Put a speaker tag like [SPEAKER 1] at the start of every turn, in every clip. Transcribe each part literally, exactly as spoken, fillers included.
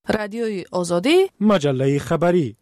[SPEAKER 1] رادیوی آزادی،
[SPEAKER 2] مجله خبری.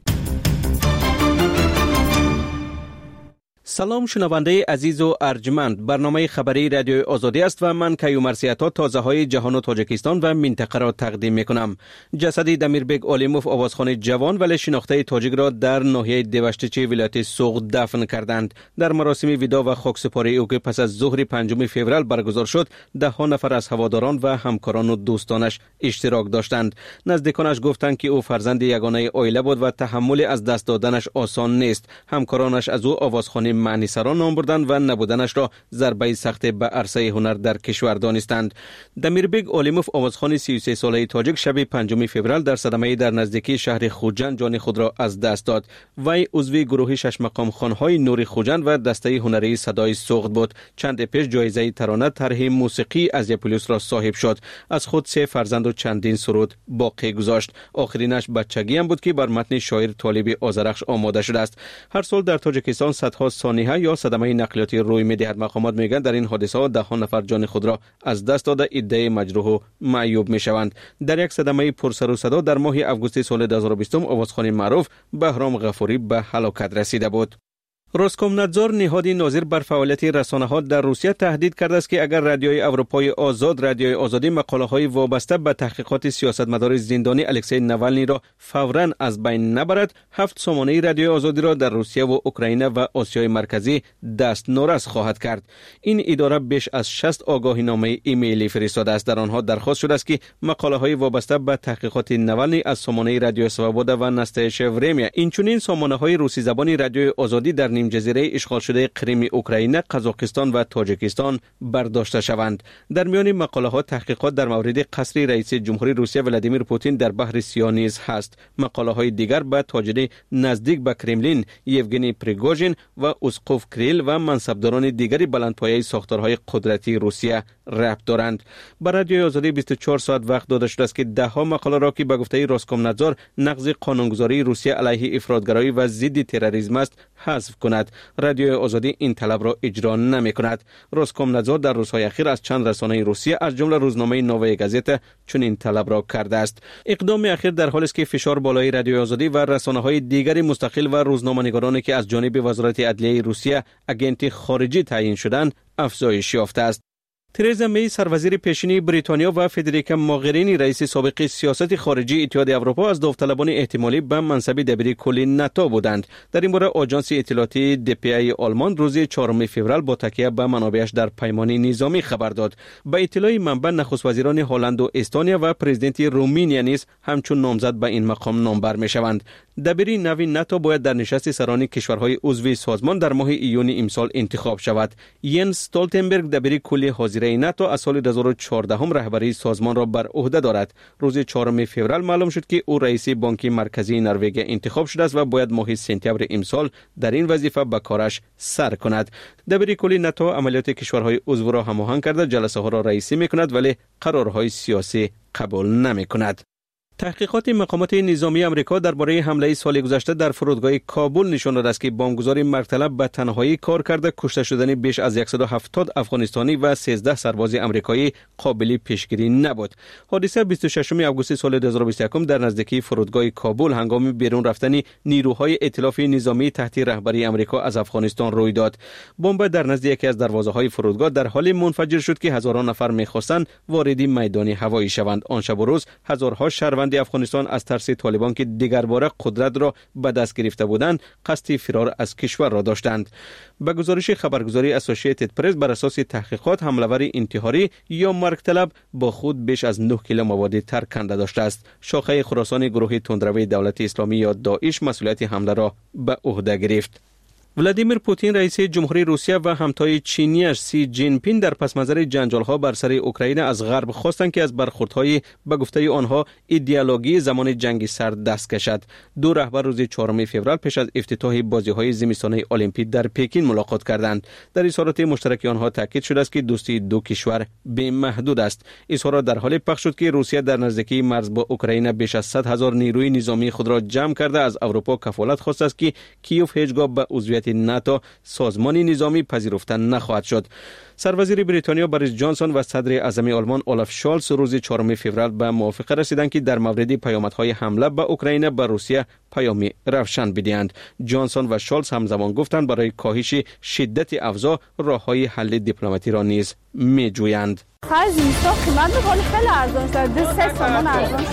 [SPEAKER 3] سلام شنونده عزیز و ارجمند، برنامه خبری رادیوی آزادی است و من کیومرثی‌عطا تازه های جهان و تاجیکستان و منطقه را تقدیم می کنم. جسد دمیربگ علیموف آوازخوان جوان ولی شناخته تاجیک را در ناحیه دیوشتچی ولایت سوغد دفن کردند. در مراسم ودا و خاکسپاری او که پس از ظهر پنجم فوریه برگزار شد، ده ها نفر از هواداران و همکاران و دوستانش اشتراک داشتند. نزدیکانش گفتند که او فرزند یگانه عائله بود و تحمل از دست دادنش آسان نیست. همکارانش از او آوازخوان معنی سران نام بردند و نبودنش را ضربه سخت به عرصه هنر در کشور دانستند. دمیربگ علیموف آوازخوان سی و سه ساله تاجیک شب پنجم فوریه در صدمه در نزدیکی شهر خوجند جان خود را از دست داد. وی عضو گروه شش مقام خانهای نور خوجند و دسته هنری صدای سوغد بود. چند پیش جایزه ترانه طرح موسیقی از یپولیوس را صاحب شد. از خود سه فرزند و چندین سرود باقی گذاشت. آخرینش بچگی هم بود که بر متن شاعر طالب آذرخش آماده شده است. هر سال در تاجیکستان صدها سانحه یا صدمه نقلیاتی روی می‌دهد. مقامات میگن در این حادثه ده ها نفر جان خود را از دست داده، عده مجروح و معیوب میشوند. در یک صدمه پرسر و صدا در ماه آگوست سال دو هزار و بیست آوازخوان معروف بهرام غفوری به هلاکت رسیده بود. روسکومنادزور نهادی ناظر بر فعالیت رسانه‌ها در روسیه تهدید کرده است که اگر رادیوی اروپای آزاد رادیوی آزادی مقاله‌های وابسته به تحقیقات سیاستمدار زندانی الکسی ناوالنی را فوراً از بین نبرد، هفت سامانه رادیوی آزادی را در روسیه و اوکراین و آسیای مرکزی دست نورس خواهد کرد. این اداره بیش از شصت آگاهینامه ایمیلی فرستاده است. در آنها درخواست شده است که مقاله‌های وابسته به تحقیقات ناوالنی از سامانه رادیو سوابودا و نستایش ورمیا، اینچنین سامانه‌های روسی زبانی رادیوی آزادی در جزیره اشغال شده کریم اوکراین، قزاقستان و تاجیکستان برداشته شوند. در میان مقاله ها تحقیقات در مورد قصر رئیس جمهوری روسیه ولادیمیر پوتین در بحر سیاه نیز هست. مقاله های دیگر به تاجر نزدیک به کرملین یوگنی پریگوژین و اسقف کریل و منصبداران دیگری بلندپایه ساختارهای قدرتی روسیه ربط دارند. بر رادیوی آزادی بیست و چهار ساعت وقت داده شده است که ده ها مقاله را که به گفته روسکومنادزور نقض قانونگذاری روسیه علیه افراطگرایی و ضد تروریسم است حذف کند. رادیوی آزادی این طلب را اجرا نمی کند. روسکومنادزور در روزهای اخیر از چند رسانه روسیه از جمله روزنامه نووی گازیت چنین طلب را کرده است. اقدام اخیر در حالی است که فشار بالای رادیوی آزادی و رسانه‌های دیگری مستقل و روزنامه‌نگارانی که از جانب وزارت عدلیه روسیه اگنت خارجی تعیین شدند افزایش یافته است. ترزا می سروزیر پیشینی بریتانیا و فدریکا موغرینی رئیس سابق سیاست خارجی اتحاد اروپا از داوطلبان احتمالی به منصب دبیر کل ناتو بودند. در این باره آژانس اطلاعاتی دی پی ای آلمان روز چهارم فوریه با تکیه به منابعش در پیمان نظامی خبر داد. به اطلاع منبع نخست وزیران هلند و استونیا و پرزیدنت رومانیا نیز همچون نامزد به این مقام نامبر میشوند. دبیری نوی ناتو باید در نشست سران کشورهای عضو سازمان در ماه ایون امسال انتخاب شود. ینس استولتنبرگ دبیر کل حاضر ناتو از سال دو هزار و چهارده هم رهبری سازمان را بر عهده دارد. روز چهارم فوریه معلوم شد که او رئیس بانک مرکزی نروژ انتخاب شده است و باید ماه سپتامبر امسال در این وظیفه به کارش سر کند. دبیر کل ناتو عملیات کشورهای عضو را هماهنگ کرده جلسه ها را رئیسی میکند ولی قرارهای سیاسی قبول نمیکند. تحقیقات مقامات نظامی آمریکا درباره حمله سال گذشته در فرودگاه کابل نشان داده است که بمبگذار مرتلب به تنهایی کار کرده کشته شدن بیش از صد و هفتاد افغانستانی و سیزده سرباز آمریکایی قابل پیشگیری نبود. حادثه بیست و ششم آگوست سال دو هزار و بیست و یک در نزدیکی فرودگاه کابل هنگام بیرون رفتن نیروهای ائتلاف نظامی تحت رهبری آمریکا از افغانستان روی داد. بمب در نزد یکی از دروازه‌های فرودگاه در حال منفجر شد که هزاران نفر می‌خواستند وارد میدان هوایی شوند. آن شب و روز هزارها شهروند افغانستان از ترس طالبان که دیگر باره قدرت را به دست گرفته بودند قصد فرار از کشور را داشتند. به گزارش خبرگزاری اسوسییتد پرس بر اساس تحقیقات حمله‌ور انتحاری یا مرگ طلب با خود بیش از نه کیلو مواد ترکنده داشته است. شاخه خراسان گروه تندروی دولت اسلامی یا داعش مسئولیت حمله را به عهده گرفت. ولادیمیر پوتین رئیس جمهوری روسیه و همتای چینیش سی جین پین در پس منظر جنجال‌ها بر سر اوکراین از غرب خواستند که از برخوردهای به گفته آنها ایدئولوژی زمان جنگ سرد دست کشد. دو رهبر روز چهارم فوریه پیش از افتتاح بازی‌های زمستانه المپیک در پکین ملاقات کردند. در اظهارات مشترک آنها تاکید شده است که دوستی دو کشور بی‌محدود است. اظهارات در حال پخش شد که روسیه در نزدیکی مرز با اوکراین بیش از صد هزار نیروی نظامی خود را جمع کرده از اروپا کفالت خواسته است که کیف هیچگاه به عضویت ناتو سازمان نظامی پذیرفته نخواهد شد. سروزیر بریتانیا بوریس جانسون و صدر اعظم آلمان اولاف شالز روز چهارم فوریه به موافقه رسیدند که در مورد پیامدهای حمله به اوکراین به روسیه پیامی روشن بدهند. جانسون و شالز همزمان گفتند برای کاهش شدت اوضاع راههای حل دیپلماتی را نیز می‌جویند.
[SPEAKER 1] خرج اینستا قیمت می‌کنه خیلی ارزان شده، سه تومان ارزان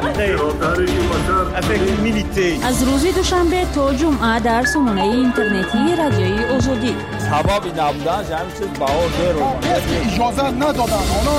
[SPEAKER 1] شده.
[SPEAKER 2] از روز دوشنبه تا جمعه در سامانه اینترنتی رادیوی آزادی.
[SPEAKER 4] حبابی نبودن همین چیز بهار رو
[SPEAKER 5] اجازه ندادن.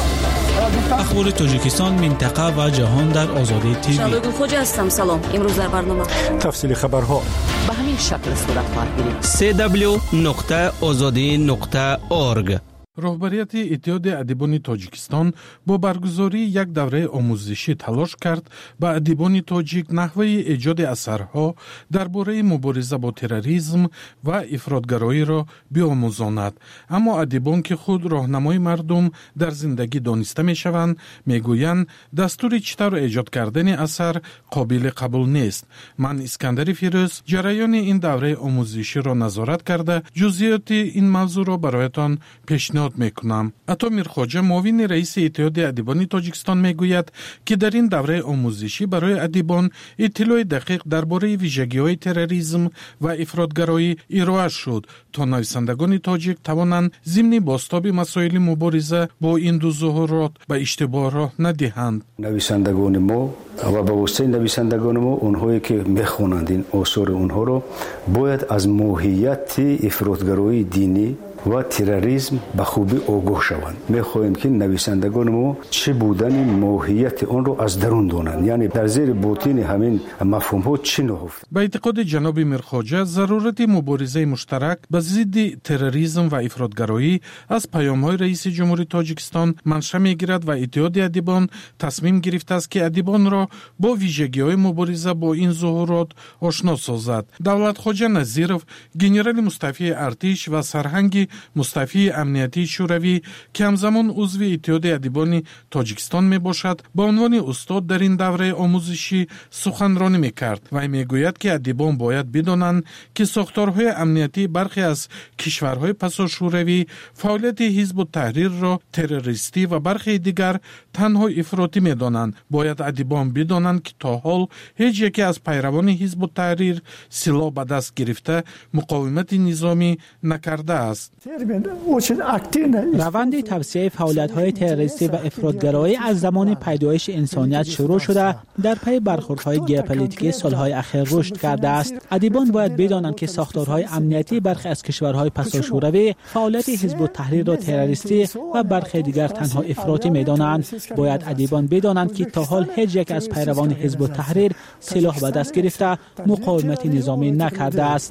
[SPEAKER 6] اخبار تاجیکستان، منطقه و جهان در آزادی تیوی.
[SPEAKER 2] شبگون خوجا هستم. سلام. امروز در برنامه
[SPEAKER 5] تفصیل خبرها
[SPEAKER 2] به همین شکل صورت خواهد گرفت.
[SPEAKER 3] سی دبلیو نقطه آزادی نقطه اورگ.
[SPEAKER 7] راهبریت اتحاد ادیبان تاجیکستان با برگزاری یک دوره آموزشی تلاش کرد به ادیبان تاجیک نحوه ایجاد اثرها درباره مبارزه با تروریسم و افراطگرایی را بیاموزاند. اما ادیبان که خود راهنمای مردم در زندگی دانسته میشوند میگویند دستور چطور ایجاد کردن اثر قابل قبول نیست. من اسکندر فیروز جریان این دوره آموزشی را نظارت کرده جزئیات این موضوع را برایتان پیشنهاد میکنم. عطا میرخواجه معاون رئیس اتحاد ادیبان تاجیکستان میگوید که در این دوره آموزشی برای ادیبان اطلاع دقیق درباره ویژگی‌های تروریسم و افراطگرایی ارائه شد تا نویسندگان تاجیک توانند ضمن بازتاب مسائل مبارزه با این دو ظاهرات به اشتباه راه ندهند.
[SPEAKER 8] نویسندگان ما و با واسطه نویسندگان ما اونهایی که میخوانند این آثار اونها رو باید از ماهیت افراطگرایی دینی و تروریسم به خوبی آگاه شوند. می‌خواهیم که نویسندگان ما چه بودن ماهیت آن را از درون دانند، یعنی در زیر باطن همین مفهوم‌ها چی نهفته.
[SPEAKER 7] به اعتقاد جناب میرخواجه ضرورت مبارزه مشترک به ضد تروریسم و افراطگرایی از پیام‌های رئیس جمهوری تاجیکستان منشأ می‌گیرد و اتحاد ادیبان تصمیم گرفته است که ادیبان را با ویژگی‌های مبارزه با این ظاهرات آشنا سازد. دولتخواجه نظیرов گنرال مستعفی ارتش و سرهنگ مستعفی امنیتی شوروی که همزمان عضو اتحاد ادیبان تاجیکستان می باشد با عنوان استاد در این دوره آموزشی سخنرانی می کرد و می گوید که ادیبان باید بدانند که ساختارهای امنیتی برخی از کشورهای پسا شوروی فعالیت حزب التحریر را تروریستی و برخی دیگر تنها افراطی می دانند. باید ادیبان بدانند که تا حال هیچ یکی از پیروان حزب التحریر سلاح به دست گرفته مقاومت نظامی نکرده است.
[SPEAKER 9] روند توسعه فعالیت‌های تروریستی و افراطگرایی از زمان پیدایش انسانیت شروع شده در پی برخوردهای ژئوپلیتیکی سالهای اخیر رشد کرده است. ادیبان باید بدانند که ساختارهای امنیتی برخی از کشورهای پسا شوروی فعالیت حزب التحریر را تروریستی و برخی دیگر تنها افراطی می‌دانند. باید ادیبان بدانند که تا حال هیچ یک از پیروان حزب التحریر سلاح به دست گرفته مقاومت نظامی نکرده است.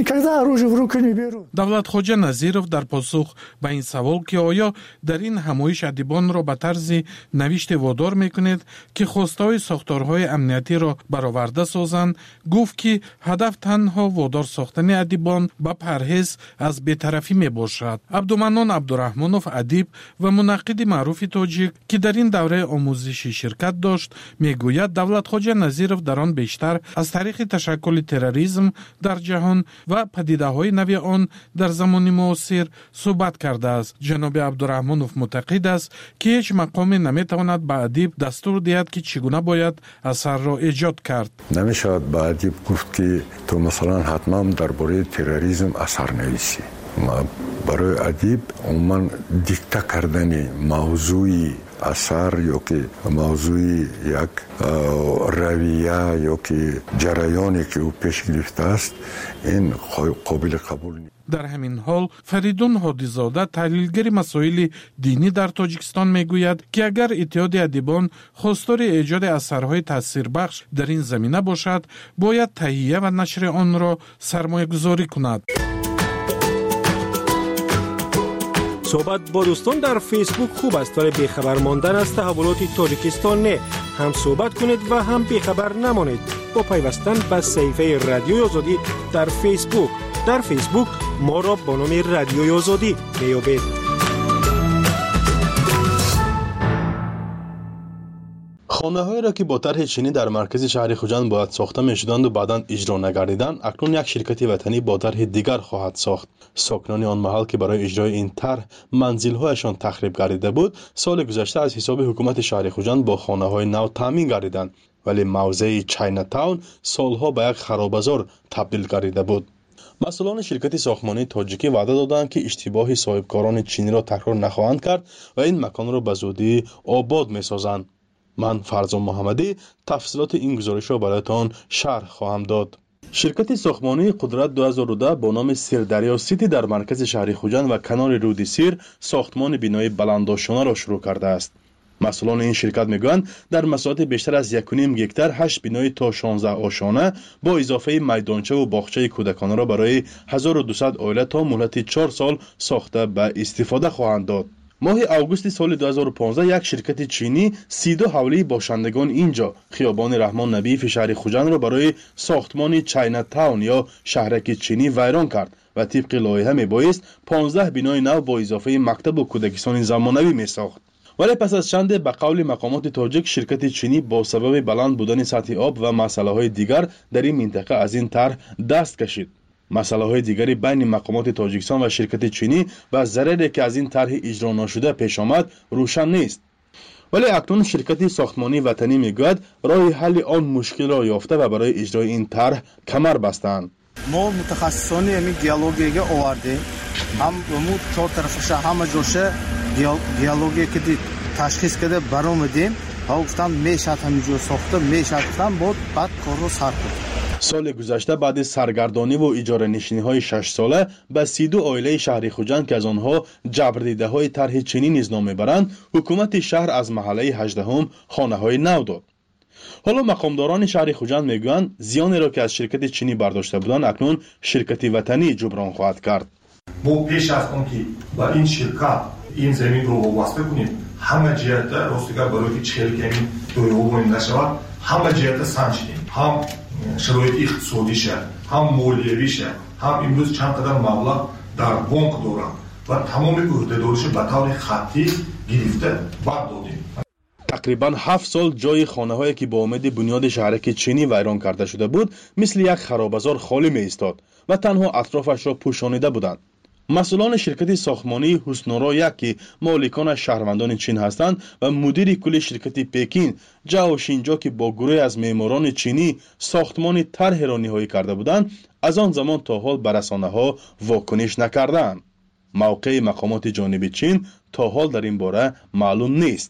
[SPEAKER 7] دولتخواجه نظیرов در پاسخ به این سوال که آیا در این همایش ادیبان را به طرز نوشت وادار میکنید که خواستهای ساختارهای امنیتی را برآورده سازند، گفت که هدف تنها وادار ساختن ادیبان به پرهیز از بی‌طرفی می باشد. عبدالمنان عبدالرحمنوف ادیب و منقد معروف تاجیک که در این دوره آموزشی شرکت داشت میگوید دولتخواجه نظیرов در آن بیشتر از طریق تشکل تروریسم در جهان و پدیده‌های نوی آن در زمان معاصر صحبت کرده است. جناب عبدالرحمنوف معتقد است که هیچ مقامی نمیتواند به ادیب دستور دهد که چگونه باید اثر را ایجاد کرد.
[SPEAKER 10] نمیشود به ادیب گفت که تو مثلا حتما درباره تروریسم اثر نویسی. برای ادیب عموما دیکته کردن موضوعی اثر یا که موضوع یک رویه یا که جریانی که او پیش گرفته است این قابل قبول نیست.
[SPEAKER 7] در همین حال فریدون هادیزاده تحلیلگر مسائل دینی در تاجیکستان میگوید که اگر اتحاد ادیبان خواستار ایجاد اثرهای تاثیربخش در این زمینه باشد باید تهیه و نشر آن را سرمایه گذاری کند.
[SPEAKER 11] صحبت با دوستان در فیسبوک خوب است ولی بیخبر ماندن از تحولات تاجیکستان نه. هم صحبت کنید و هم بیخبر نمانید با پیوستن به صفحه رادیوی آزادی در فیسبوک. در فیسبوک ما را با نام رادیوی آزادی میابید.
[SPEAKER 12] خانه‌هایی را که با طرح چینی در مرکز شهر خوجند باید ساخته می‌شدند و بعداً اجرا نگردیدند، اکنون یک شرکت وطنی با طرح دیگر خواهد ساخت. ساکنان آن محل که برای اجرای این طرح منزل‌هایشان تخریب گردیده بود، سال گذشته از حساب حکومت شهر خوجند با خانه‌های نو تامین گردیدند، ولی موضع چاینا تاون سالها به یک خرابه‌زار تبدیل گردیده بود. مسئولان شرکت ساختمانی تاجیکی وعده دادند که اشتباه صاحبکاران چینی را تکرار نخواهند کرد و این مکان را به زودی آباد می‌سازند. من فرزان محمدی تفصیلات این گزارش را برایتان شرح خواهم داد. شرکت ساختمانی قدرت دو هزار و ده با نام سیردریا سیتی در مرکز شهر خوجند و کنار رود سیر ساختمان بینای بلندآشانه را شروع کرده است. مسئولان این شرکت میگویند در مساحت بیشتر از یک و نیم گکتار هشت بینای تا شانزده آشانه با اضافه میدانچه و باغچه کودکانه را برای هزار و دویست عائله تا مهلت چهار سال ساخته به استفاده خواهند داد. ماه اوگوست سال دو هزار و پانزده یک شرکت چینی سی و دو حوله باشندگان اینجا خیابان رحمان نبیف شهر خوجند را برای ساختمان چاینا تاون یا شهرک چینی ویران کرد و طبق لایحه میبایست پانزده بینای نو با اضافه مکتب و کودکستان زمانوی میساخت. ولی پس از چند به قول مقامات تاجیک شرکت چینی با سبب بلند بودن سطح آب و مسئله های دیگر در این منطقه از این طرح دست کشید. مسئله های دیگری بین مقامات تاجیکستان و شرکت چینی و ضرری که از این طرح اجرا نشده پیش آمد روشن نیست. ولی اکنون شرکت ساختمانی وطنی میگوید راه حل آن مشکل را یافته و برای اجرای این طرح کمر بستند.
[SPEAKER 13] ما متخصصان همین گیالوگی آوردیم، هم مو چهار طرفش همه جوشه گیالوگی که تشخیص کرده برآمدیم، ها گفتن میشه همینجور ساخته میشه گفتن بود بعد کار رو سر کرد.
[SPEAKER 12] سال گذشته بعد سرگردانی و اجاره نشینی های شش ساله به سی و دو عائله شهر خوجند که از آنها جبردیده های طرح چینی نیز نام میبرند، حکومت شهر از محله هجدهم خانه های نو داد. حالا مقامداران شهر خوجند میگویند زیانی را که از شرکت چینی برداشته بودند اکنون شرکت وطنی جبران خواهد کرد.
[SPEAKER 14] ما پیش از آن که با این شرکت این زمین رو وابسته کنیم، همه جهت راستگار برای چهل کمی دویو نشود، همه جهت سنجیدیم، هم شرایط اقتصادیشه، هم مالیویشه، هم امروز چند قدر مبلغ در بانک دارم و تمام عهدهدارش به طور خطی گرفته بعد دادیم.
[SPEAKER 12] تقریبا هفت سال جای خانه هایی که با امید بنیاد شهرک چینی ویران کرده شده بود مثل یک خرابه‌زار خالی می ایستاد و تنها اطرافش را پوشانیده بودند. مسئولان شرکت ساختمانی حسنورا یک که مالکان شهروندان چین هستند و مدیر کل شرکت پکین جاو شینجا که با گروه از معماران چینی ساختمان طرح را نهایی کرده بودند از آن زمان تا حال به رسانه‌ها واکنش نکردند. موقع مقامات جانب چین تا حال در این باره معلوم نیست.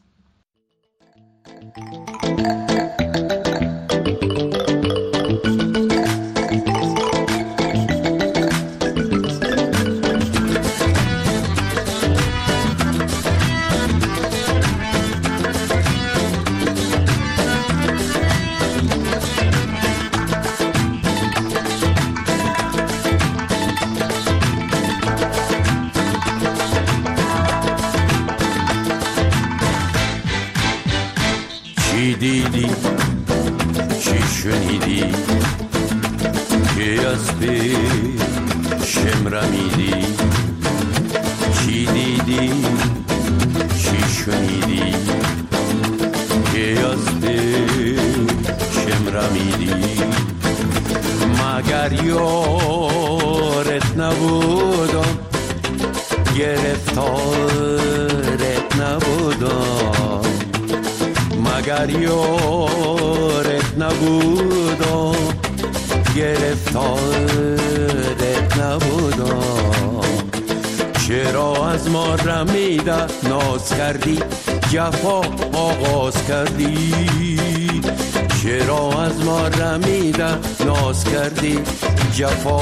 [SPEAKER 15] دیدی چی شنیدی که از پیشم رمیدی چی دیدی چی شنیدی که از پیشم رمیدی مگر یارت نبودم گرفتارت نبودم مگر یارت نبودم گرفتارت نبودم چرا از ما رمیده ناز کردی جفا آغاز کردی چرا از ما رمیده ناز کردی جفا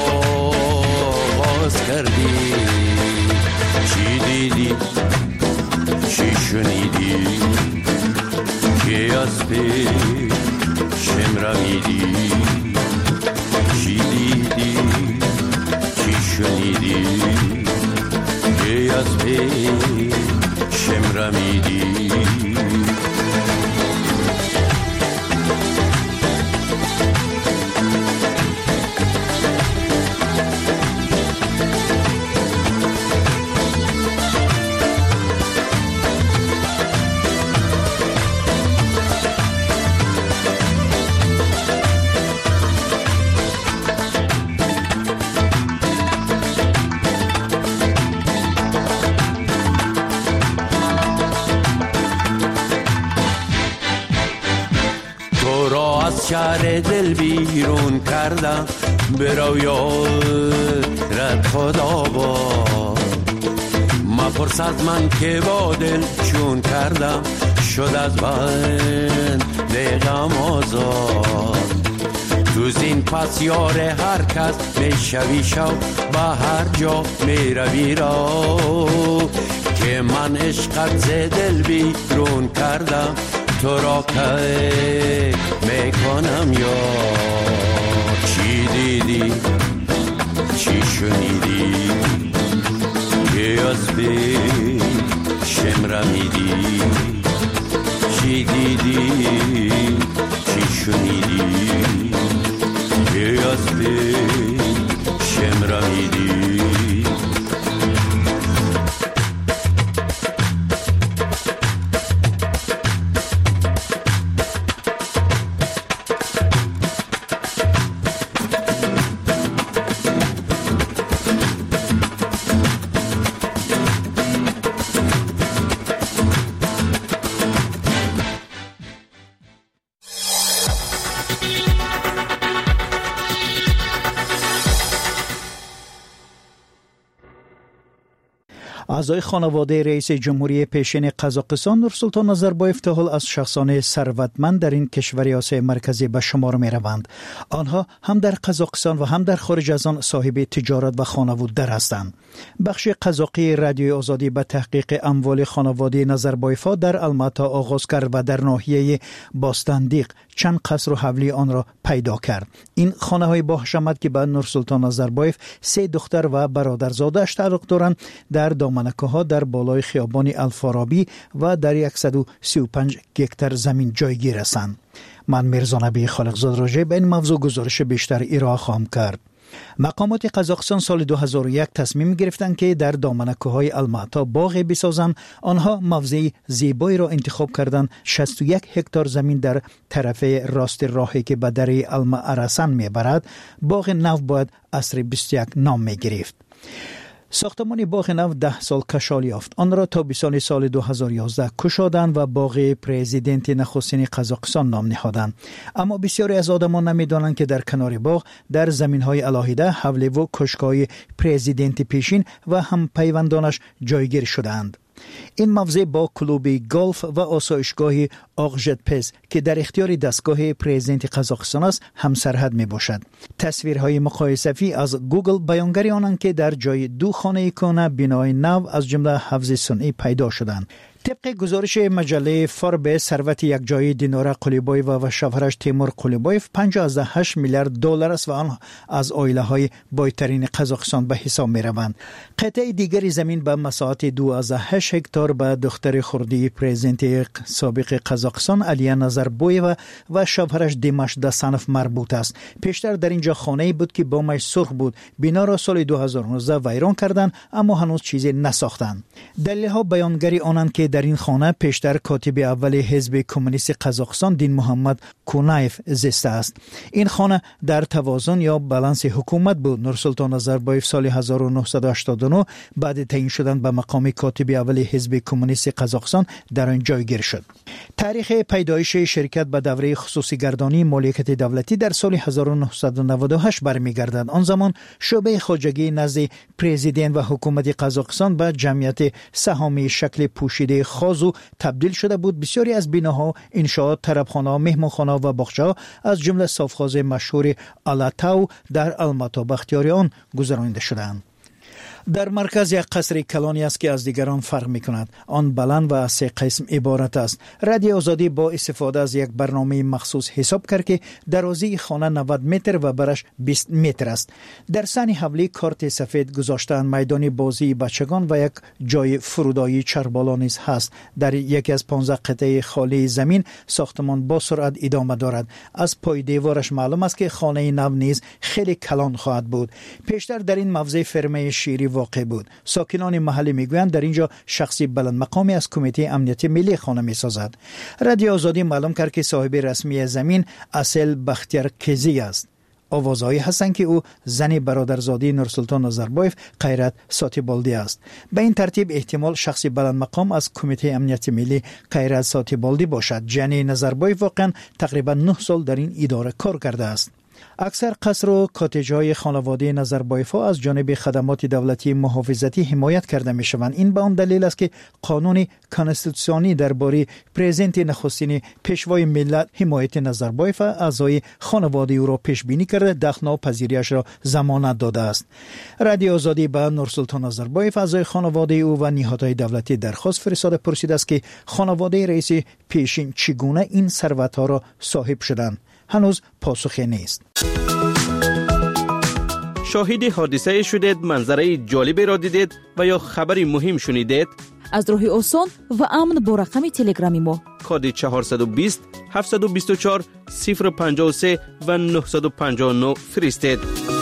[SPEAKER 15] آغاز کردی چی دیدی چی شنیدی که از پیشم رمیدی چی دیدی چی شنیدی که از پیشم رمیدی از شهر دل بیرون کردم برو یارت خدا با مپرس از من که با دل چون کردم شد از بند غم آزاد تو زین پس یار هر کس میشوی شو به هر جا میروی را که من عشقت ز دل بیرون کردم تو را که میکنم یا چی دیدی چی شنیدی که از بی شمرمیدی چی دیدی چی شنیدی که از بی شمرمیدی
[SPEAKER 16] اعضای خانواده رئیس جمهوری پیشین قزاقستان نورسلطان نظربایف تا حال از شخصان ثروتمند در این کشور آسیای مرکزی به شمار می روند. آنها هم در قزاقستان و هم در خارج از آن صاحب تجارت و خانواده هستند. بخش قزاقی رادیوی آزادی به تحقیق اموال خانواده نظربایف در الماتا آغاز کرد و در ناحیه باستندیق چند قصر و حولی آن را پیدا کرد. این خانه های با حشمت که به نورسلطان نظربایف سه دختر و برادرزاده‌اش تعلق دارند در دامنکه ها در بالای خیابان الفارابی و در صد و سی و پنج گکتر زمین جایگیر هستند. من میرزا نبی خالقزاد راجع به این موضوع گزارش بیشتر ارائه خواهم کرد. مقامات قزاقستان سال دو هزار و یک تصمیم گرفتند که در دامنکه های الماتا باغی بسازند. آنها موضع زیبایی را انتخاب کردند. شصت و یک هکتار زمین در طرف راست راهی که به دره الما ارسن میبرد. باغ نو باید عصر بیست و یک نام میگرفت. ساختمان باغ نو ده سال کشال یافت. آن را تا بیستان سال دو هزار و یازده کشادند و باغ پرزیدنت نخستین قزاقستان نام نهادند. اما بسیاری از آدمان نمیدانند که در کنار باغ در زمین‌های علاهیده حوله و کشک‌های پرزیدنت پیشین و هم پیوندانش جایگیر شدند. این موضع با کلوب گلف و آسایشگاه آقژت پز که در اختیار دستگاه پرزیدنت قزاقستان است هم سرحد می باشد. تصویرهای مقایسه‌ای از گوگل بیانگری آنند که در جای دو خانه کهنه بنای نو از جمله حفظ صنعی پیدا شدند. طبق گزارش مجله فاربس ثروت یک جای دینارا قلیبایف و شوهرش تیمور قلیبایف پنجاه و هشت میلیارد دلار است و آن از عائله‌های بایترین قزاقستان به حساب می‌روند. قطعه دیگری زمین به مساحت دو و هشت هکتار به دختر خردی پرزیدنت سابق قزاقستان علیه نظربایف و شوهرش دیماش دسانف مربوط است. پیشتر در اینجا خانه‌ای بود که بامش سرخ بود. بنا را سال دو هزار و نوزده ویران کردند اما هنوز چیزی نساختند. دلیل‌ها بیانگری آنند که در این خانه پیشتر کاتب اول حزب کمونیست قزاقستان دین محمد کونایف زیسته است. این خانه در توازن یا بالانس حکومت بود. نورسلطان نظربایف سال هزار و نهصد و هشتاد و نه بعد تعیین شدن به مقام کاتب اول حزب کمونیست قزاقستان در آن جایگیر شد. تاریخ پیدایش شرکت به دوره خصوصی گردانی مالکیت دولتی در سال هزار و نهصد و نود و هشت برمیگردد. آن زمان شعبه خواجگی نزد پرزیدنت و حکومت قزاقستان به جمعیت سهامی شکل پوشیده خازو تبدیل شده بود. بسیاری از بیناها، انشاءات، طربخانه، مهمانخانه و باغچه‌ها از جمله صافخاز مشهور آلاتاو در الماتا به اختیار آن گذرانیده شدند. در مرکز یک قصر کلانی است که از دیگران فرق می کند. آن بلند و از سه قسم عبارت است. رادیو آزادی با استفاده از یک برنامه مخصوص حساب کرد که درازی خانه نود متر و برش بیست متر است. در سن حولی کارت سفید گذاشتن، میدان بازی بچگان و یک جای فرودایی چربالا نیز هست. در یکی از پانزده قطعه خالی زمین ساختمان با سرعت ادامه دارد. از پای دیوارش معلوم است که خانه نو نیز خیلی کلان خواهد بود. پیشتر در این موضع فرمه شیری واقع بود. ساکنان محلی میگویند در اینجا شخصی بلند مقامی از کمیته امنیت ملی خانه میسازد. رادیو آزادی معلوم کرد که صاحب رسمی زمین اصل بختیار کزی است. آوازهایی هستند که او زن برادرزاده نورسلطان نظربایف خیرت ساتیبالدی است. به این ترتیب احتمال شخصی بلند مقام از کمیته امنیت ملی خیرت ساتیبالدی باشد. جنی نظربایف واقعا تقریبا نه سال در این اداره کار کرده است. اکثر قصر و کاتج‌های خانواده نظربایف از جانب خدمات دولتی محافظتی حمایت کرده می‌شوند. این به آن دلیل است که قانون کانستیتوسیونی درباره پرزنت نخستین پیشوای ملت حمایت نظربایف اعضای خانواده او را پیش بینی کرده دخل ناپذیریش را ضمانت داده است. رادیو آزادی به نورسلطان نظربایف اعضای خانواده او و نهادهای دولتی درخواست فرستاده پرسیده است که خانواده رئیس پیشین چگونه این ثروت‌ها را صاحب شدند. هنوز پاسخی نیست.
[SPEAKER 3] شاهد حادثه شدید، منظره جالبی را دیدید و یا خبری مهم شنیدید؟
[SPEAKER 2] از راه آسان و امن با رقم تلگرامی ما
[SPEAKER 3] کد چهارصد و بیست هفتصد و بیست و چهار صفر پنجاه و سه و نهصد و پنجاه و نه فرستید.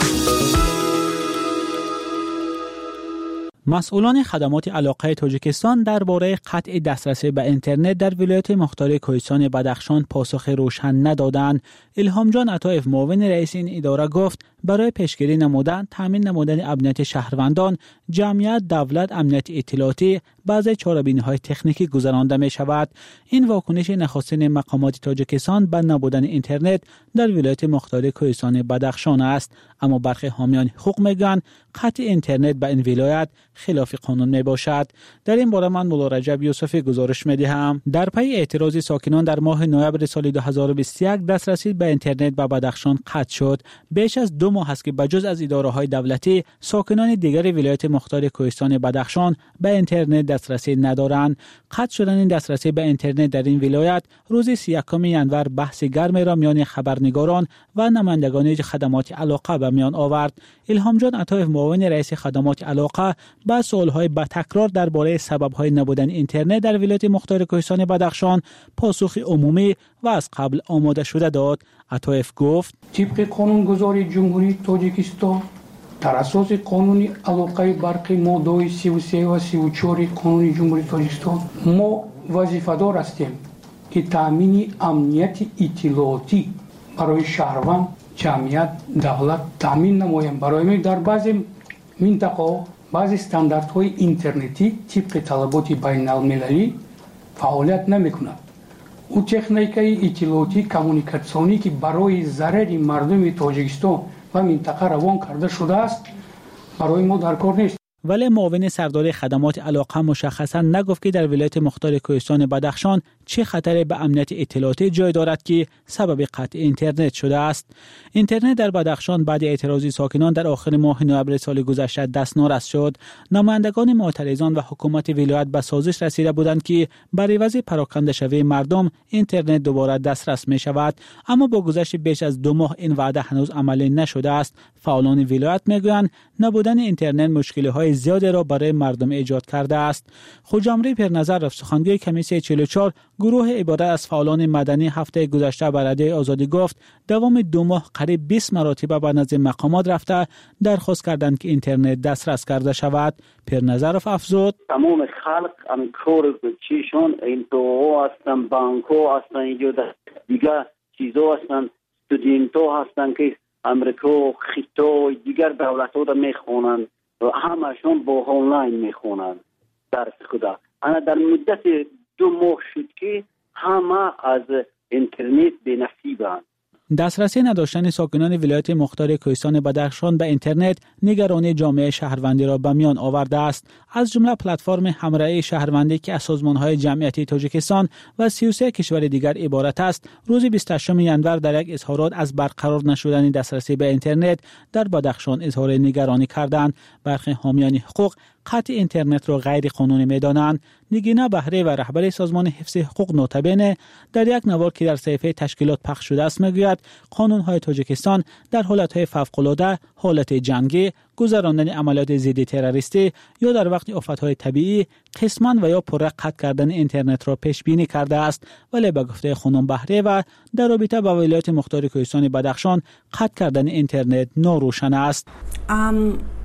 [SPEAKER 9] مسئولان خدمات علاقه تاجیکستان درباره قطع دسترسی به اینترنت در ولایت مختار کوهستان بدخشان پاسخ روشن ندادند. الهام جان عطایف معاون رئیس این اداره گفت برای پیشگیری نمودن، تامین نمودن امنیت شهروندان، جمعیت، دولت، امنیت اطلاعاتی، بعضی چاره‌بینی‌های تکنیکی گذرانده می شود. این واکنش نخستین مقامات تاجیکستان به نبودن اینترنت در ولایت مختار کوهستان بدخشان است، اما برخی حامیان حقوق میگن قطع اینترنت به این ولایت خلاف قانون می باشد. در این باره من مولا رجب یوسفی گزارش می دهم. در پی اعتراض ساکنان در ماه نوامبر سال دو هزار و بیست و یک دسترسی به اینترنت به بدخشان قطع شد. بیش از دو ماه است که بجز از اداره‌های دولتی ساکنان دیگر ولایت مختار کوهستان بدخشان به اینترنت دسترسی ندارند. قطع شدن این دسترسی به اینترنت در این ولایت روز سی و یکم ژانویه بحث گرم را میان خبرنگاران و نمایندگان خدمات علاقه به میان آورد. الهام جان عطایف معاون رئیس خدمات علاقه با سوال‌های با تکرار درباره سبب‌های نبودن اینترنت در ولایت مختار کوهستان بدخشان پاسخ عمومی و از قبل آماده شده داد. عطایف گفت
[SPEAKER 17] طبق قانونگذاری جمهوری تاجیکستان در اساس قانون علاقه برقی ماده سی و سه و سی و چهار قانون جمهوری تاجیکستان ما وظیفه‌دار هستیم که تامین امنیت اطلاعاتی برای شهروند، جمعیت، دولت تامین نماییم. برای ما در بعضی منطقه بعضی استانداردهای اینترنتی طبق طلبات بین المللی فعالیت نمی‌کند. او تکنیکای اطلاعاتی کمونیکاسیونی که برای ضرر مردم تاجیکستان و منطقه روان کرده شده است برای ما در کار نیست.
[SPEAKER 9] ولی معاون سردار خدمات علاقه مشخصا نگفت که در ولایت مختار کوهستان بدخشان چه خطری به امنیت اطلاعاتی جای دارد که سبب قطع اینترنت شده است. اینترنت در بدخشان بعد اعتراضی ساکنان در آخر ماه نوامبر سال گذشته دستنارس شد. نمایندگان معترضان و حکومت ولایت به سازش رسیده بودند که بر عوض پراکنده شوی مردم اینترنت دوباره دسترس می شود، اما با گذشت بیش از دو ماه این وعده هنوز عملی نشده است. فعالان ولایت میگویند نبودن اینترنت مشکل‌های زیادی را برای مردم ایجاد کرده است. خوجامری پرنظر سخنگوی کمیسیون چهل و چهار گروه عبارت از فعالان مدنی هفته گذشته به رادیو آزادی گفت دوام دو ماه قریب بیست مرتبه به نزد مقامات رفته درخواست کردند که اینترنت دسترس کرده شود. پرنظرف افزود
[SPEAKER 18] تمام خلق ام کور چیشون این تو هستن، بانکو هستن، اینجا دیگه چیزا هستن، استودنتو هستن که امریکا خیتو دیگر دولت‌ها را میخونن و همشون با آنلاین میخونن درس خدا. انا در مدت دو ماه شد که همه از اینترنت بی‌نصیبند.
[SPEAKER 9] دسترسی نداشتن ساکنان ولایت مختار کوهستان بدخشان به اینترنت نگرانی جامعه شهروندی را به میان آورده است. از جمله پلتفرم همراهی شهروندی که از سازمان‌های جمعیتی تاجیکستان و سی و سه کشور دیگر عبارت است، روز بیست و هشتم ژانویه در یک اظهارات از برقرار نشدن دسترسی به اینترنت در بدخشان اظهار نگرانی کردند. برخی حامیان حقوق قطع اینترنت را غیر قانونی می‌دانند. نگینا بهره و رهبر سازمان حفظ حقوق نوتبینه در یک نوار که در صحیفه تشکیلات پخش شده است میگوید قانون‌های تاجیکستان در حالت‌های فوق‌العاده، حالت جنگی، گذراندن عملیات ضد تروریستی یا در وقت آفت‌های طبیعی قسماً و یا پره قطع کردن اینترنت را پیش بینی کرده است. ولی به گفته خانم بهره و در رابطه با ولایت مختار کوهستان بدخشان قطع کردن اینترنت ناروشن است.
[SPEAKER 19] ام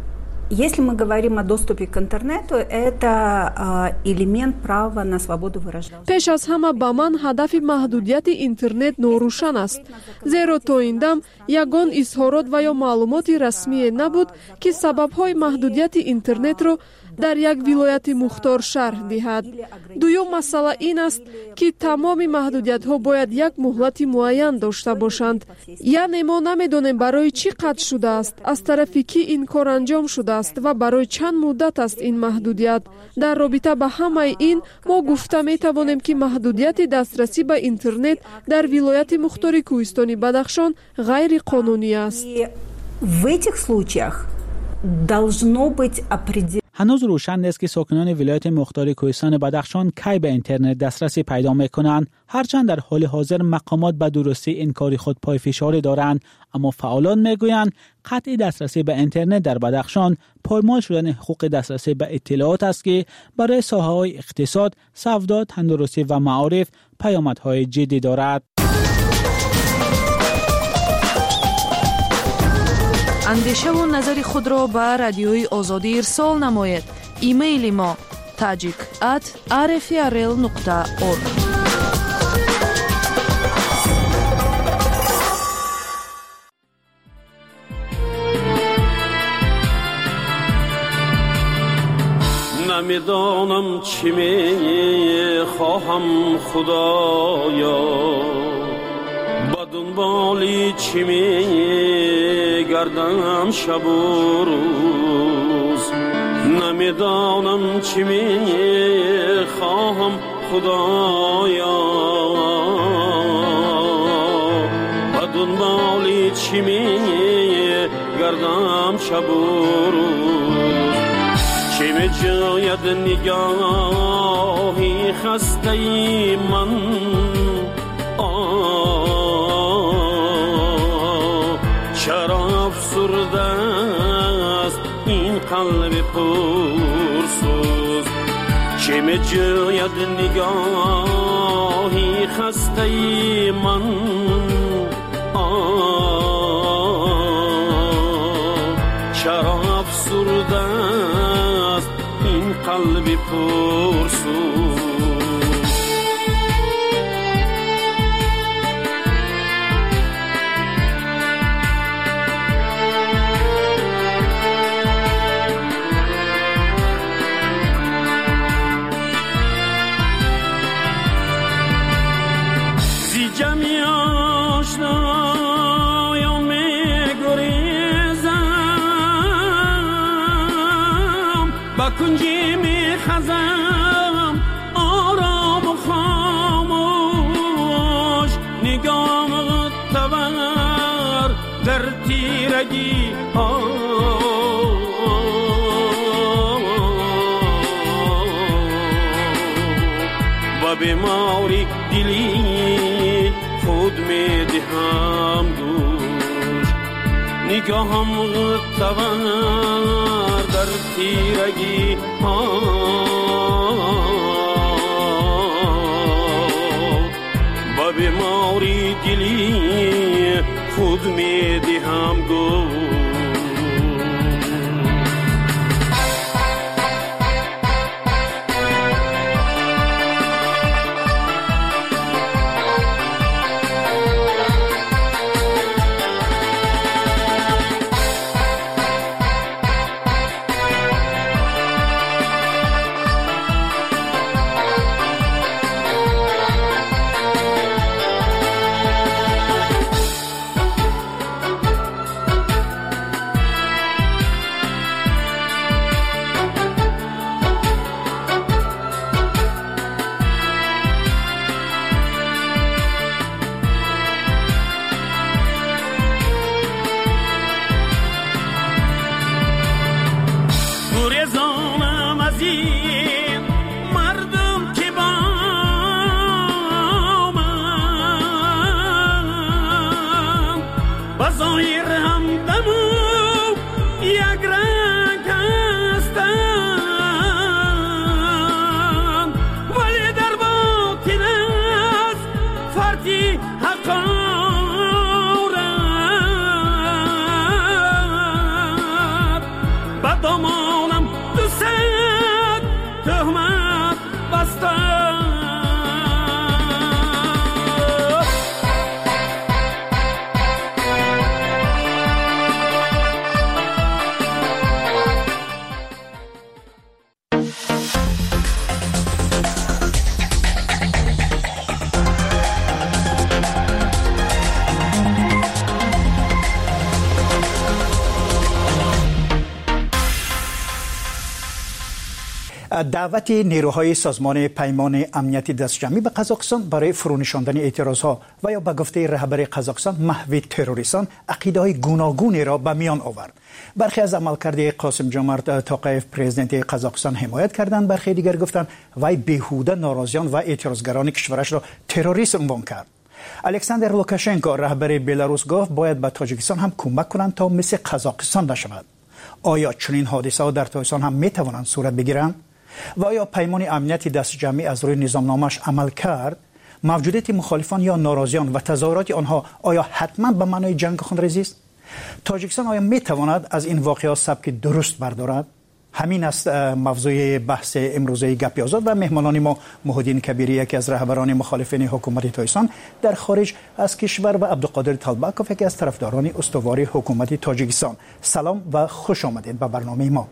[SPEAKER 19] Если мы говорим о доступе к интернету, это элемент права на свободу выражения.
[SPEAKER 20] пеш аз ҳама ба ман ҳадафи маҳдудияти интернет норӯшан аст. Зеро то ин дам ягон изҳорот ва ё маълумоти расмие набуд, ки сабабҳои маҳдудияти интернетро дар як вилояти мухтор шарҳ диҳад. дуюм масъала ин аст, ки тамоми маҳдудиятҳо бояд як муҳлати муайян дошта бошанд. яъне мо намедонем барои чӣ қатъ шудааст, аз тарафи кӣ ин кор анҷом шудааст ва барои чанд муддат аст ин маҳдудият. дар робита ба ҳамаи ин мо гуфта метавонем, ки маҳдудияти дастрасӣ ба интернет дар вилояти мухтори кӯҳистони Бадахшон ғайриқонунӣ аст.
[SPEAKER 19] В этих случаях должно быть определено.
[SPEAKER 9] هنوز روشن نیست که ساکنان ولایت مختار کوهستان بدخشان کی به اینترنت دسترسی پیدا میکنند. هرچند در حال حاضر مقامات به درستی این کاری خود پای فشاری دارند، اما فعالان میگویند قطع دسترسی به اینترنت در بدخشان پایمال شدن حقوق دسترسی به اطلاعات است که برای ساحه‌های اقتصاد، سودا، تندرستی و معارف پیامدهای جدی دارد.
[SPEAKER 21] اندیشه و نظر خود را به رادیوی آزادی ارسال نمایید. ایمیل ما تاجیک ات آر اف ار ال نقطه اورگ.
[SPEAKER 15] نمیدانم چی می خواهم خدایا، دنبالی چی می گردم شب و روز. نمیدانم چی می خواهم خدایا، و دنبالی چی می گردم شب و روز. چی می جاید نگاهی خسته ای من، چرا افسرده است این قلب پرسوز. چه می جوید نگاهی خسته ای من، چرا افسرده است این قلب پرسوز. کنجی می خزم آرام و خاموش، نگاه تبر در تیرگی ها و بیماری دلی خود می دهم گوش. نگاهم تبر در تیرگی ها با بیماری دلی خود می دهم گوش.
[SPEAKER 16] دعوت نیروهای سازمان پیمان امنیتی دستجمعی به قزاقستان برای فرونشاندن اعتراضها و یا به گفته رهبر قزاقستان محو تروریستان عقیده‌های گوناگونی را به میان آورد. برخی از عملکرد قاسم جمعت توقیف پرزیدنت قزاقستان حمایت کردند، برخی دیگر گفتند وی بیهوده ناراضیان و اعتراضگران کشورش را تروریست عنوان کرد. الکساندر لوکاشنکو رهبر بلاروس گفت باید به تاجیکستان هم کمک کنند تا مثل قزاقستان نشود. آیا چنین حادثه‌ها در تاجیکستان هم می توانند صورت بگیرند؟ و آیا پیمان امنیتی دستجمعی از روی نظامنامه‌اش عمل کرد؟ موجودیت مخالفان یا ناراضیان و تظاهرات آنها آیا حتما به معنای جنگ خونریزی است؟ تاجیکستان آیا می تواند از این واقعات سبک درست بردارد؟ همین است موضوع بحث امروزه گپ آزاد و مهمانان ما محمدین کبیری، یکی از رهبران مخالفین حکومت تاجیکستان در خارج از کشور، و عبدالقادر طالبکوف، یکی از طرفداران استوار حکومت تاجیکستان. سلام و خوش آمدید به برنامه ما.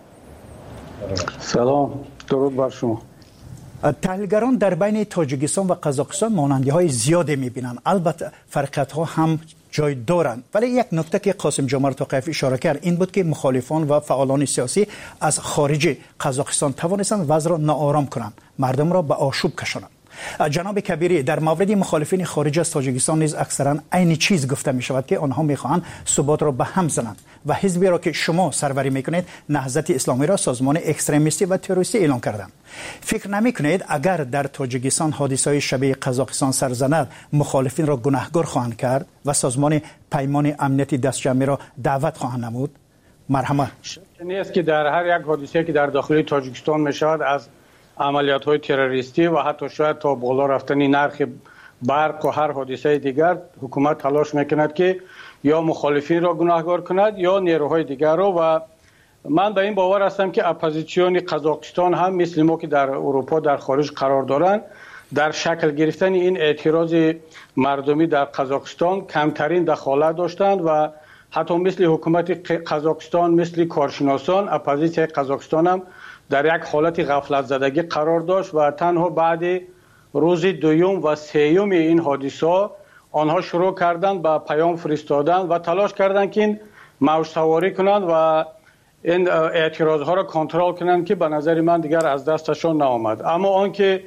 [SPEAKER 1] سلام، درود بر شما.
[SPEAKER 16] تحلیلگران در بین تاجیکستان و قزاقستان مانندی‌های زیادی می‌بینند، البته فرقیت‌ها هم جای دارند، ولی یک نکته که قاسم جمعت توقیف اشاره کرد این بود که مخالفان و فعالان سیاسی از خارج قزاقستان توانستند وضع را ناآرام کنند، مردم را به آشوب کشانند. جناب کبیری، در مورد مخالفین خارج از تاجیکستان نیز اکثرا عین چیز گفته می شود که آنها میخواهند ثبات را به هم زنند و حزبی را که شما سروری میکنید، نهضت اسلامی، را سازمان اکستریمیستی و تروریستی اعلام کردند. فکر نمی کنید اگر در تاجیکستان حادثه‌های شبیه قزاقستان سر زند مخالفین را گناهکار خواهند کرد و سازمان پیمان امنیتی دستجمعی را دعوت خواهند نمود؟ مرحمت.
[SPEAKER 1] شک نیست که در هر یک حادثه که در داخل تاجیکستان می شود از عملیات های تروریستی و حتی شاید تا بالا رفتن نرخ برق و هر حادثه دیگر، حکومت تلاش میکند که یا مخالفین را گناهکار کند یا نیروهای دیگر را، و من به این باور هستم که اپوزیسیون قزاقستان هم مثل ما که در اروپا در خارج قرار دارند در شکل گرفتن این اعتراض مردمی در قزاقستان کمترین دخالت داشتند و حتی مثل حکومت قزاقستان، مثل کارشناسان، اپوزیسیون قزاقستان هم در یک حالت غفلت زدگی قرار داشت و تنها بعد روز دوم و سوم این حادثه آنها شروع کردند به پیام فرستادن و تلاش کردند که این موج سواری کنند و این اعتراض ها را کنترل کنند که به نظر من دیگر از دستشان نآمد. اما آنکه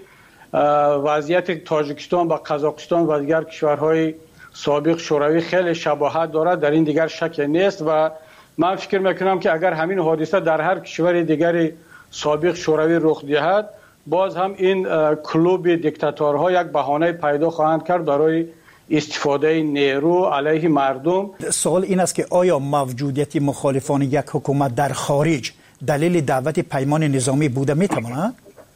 [SPEAKER 1] وضعیت تاجیکستان و قزاقستان و دیگر کشورهای سابق شوروی خیلی شباهت دارد، در این دیگر شک نیست و من فکر میکنم که اگر همین حادثه در هر کشور دیگری سابق شوروی رخ دهد، باز هم این کلوب دیکتاتورها یک بهانه پیدا خواهند کرد برای استفاده نیرو علیه مردم.
[SPEAKER 16] سوال این است که آیا موجودیت مخالفان یک حکومت در خارج دلیل دعوت پیمان نظامی بوده میتواند؟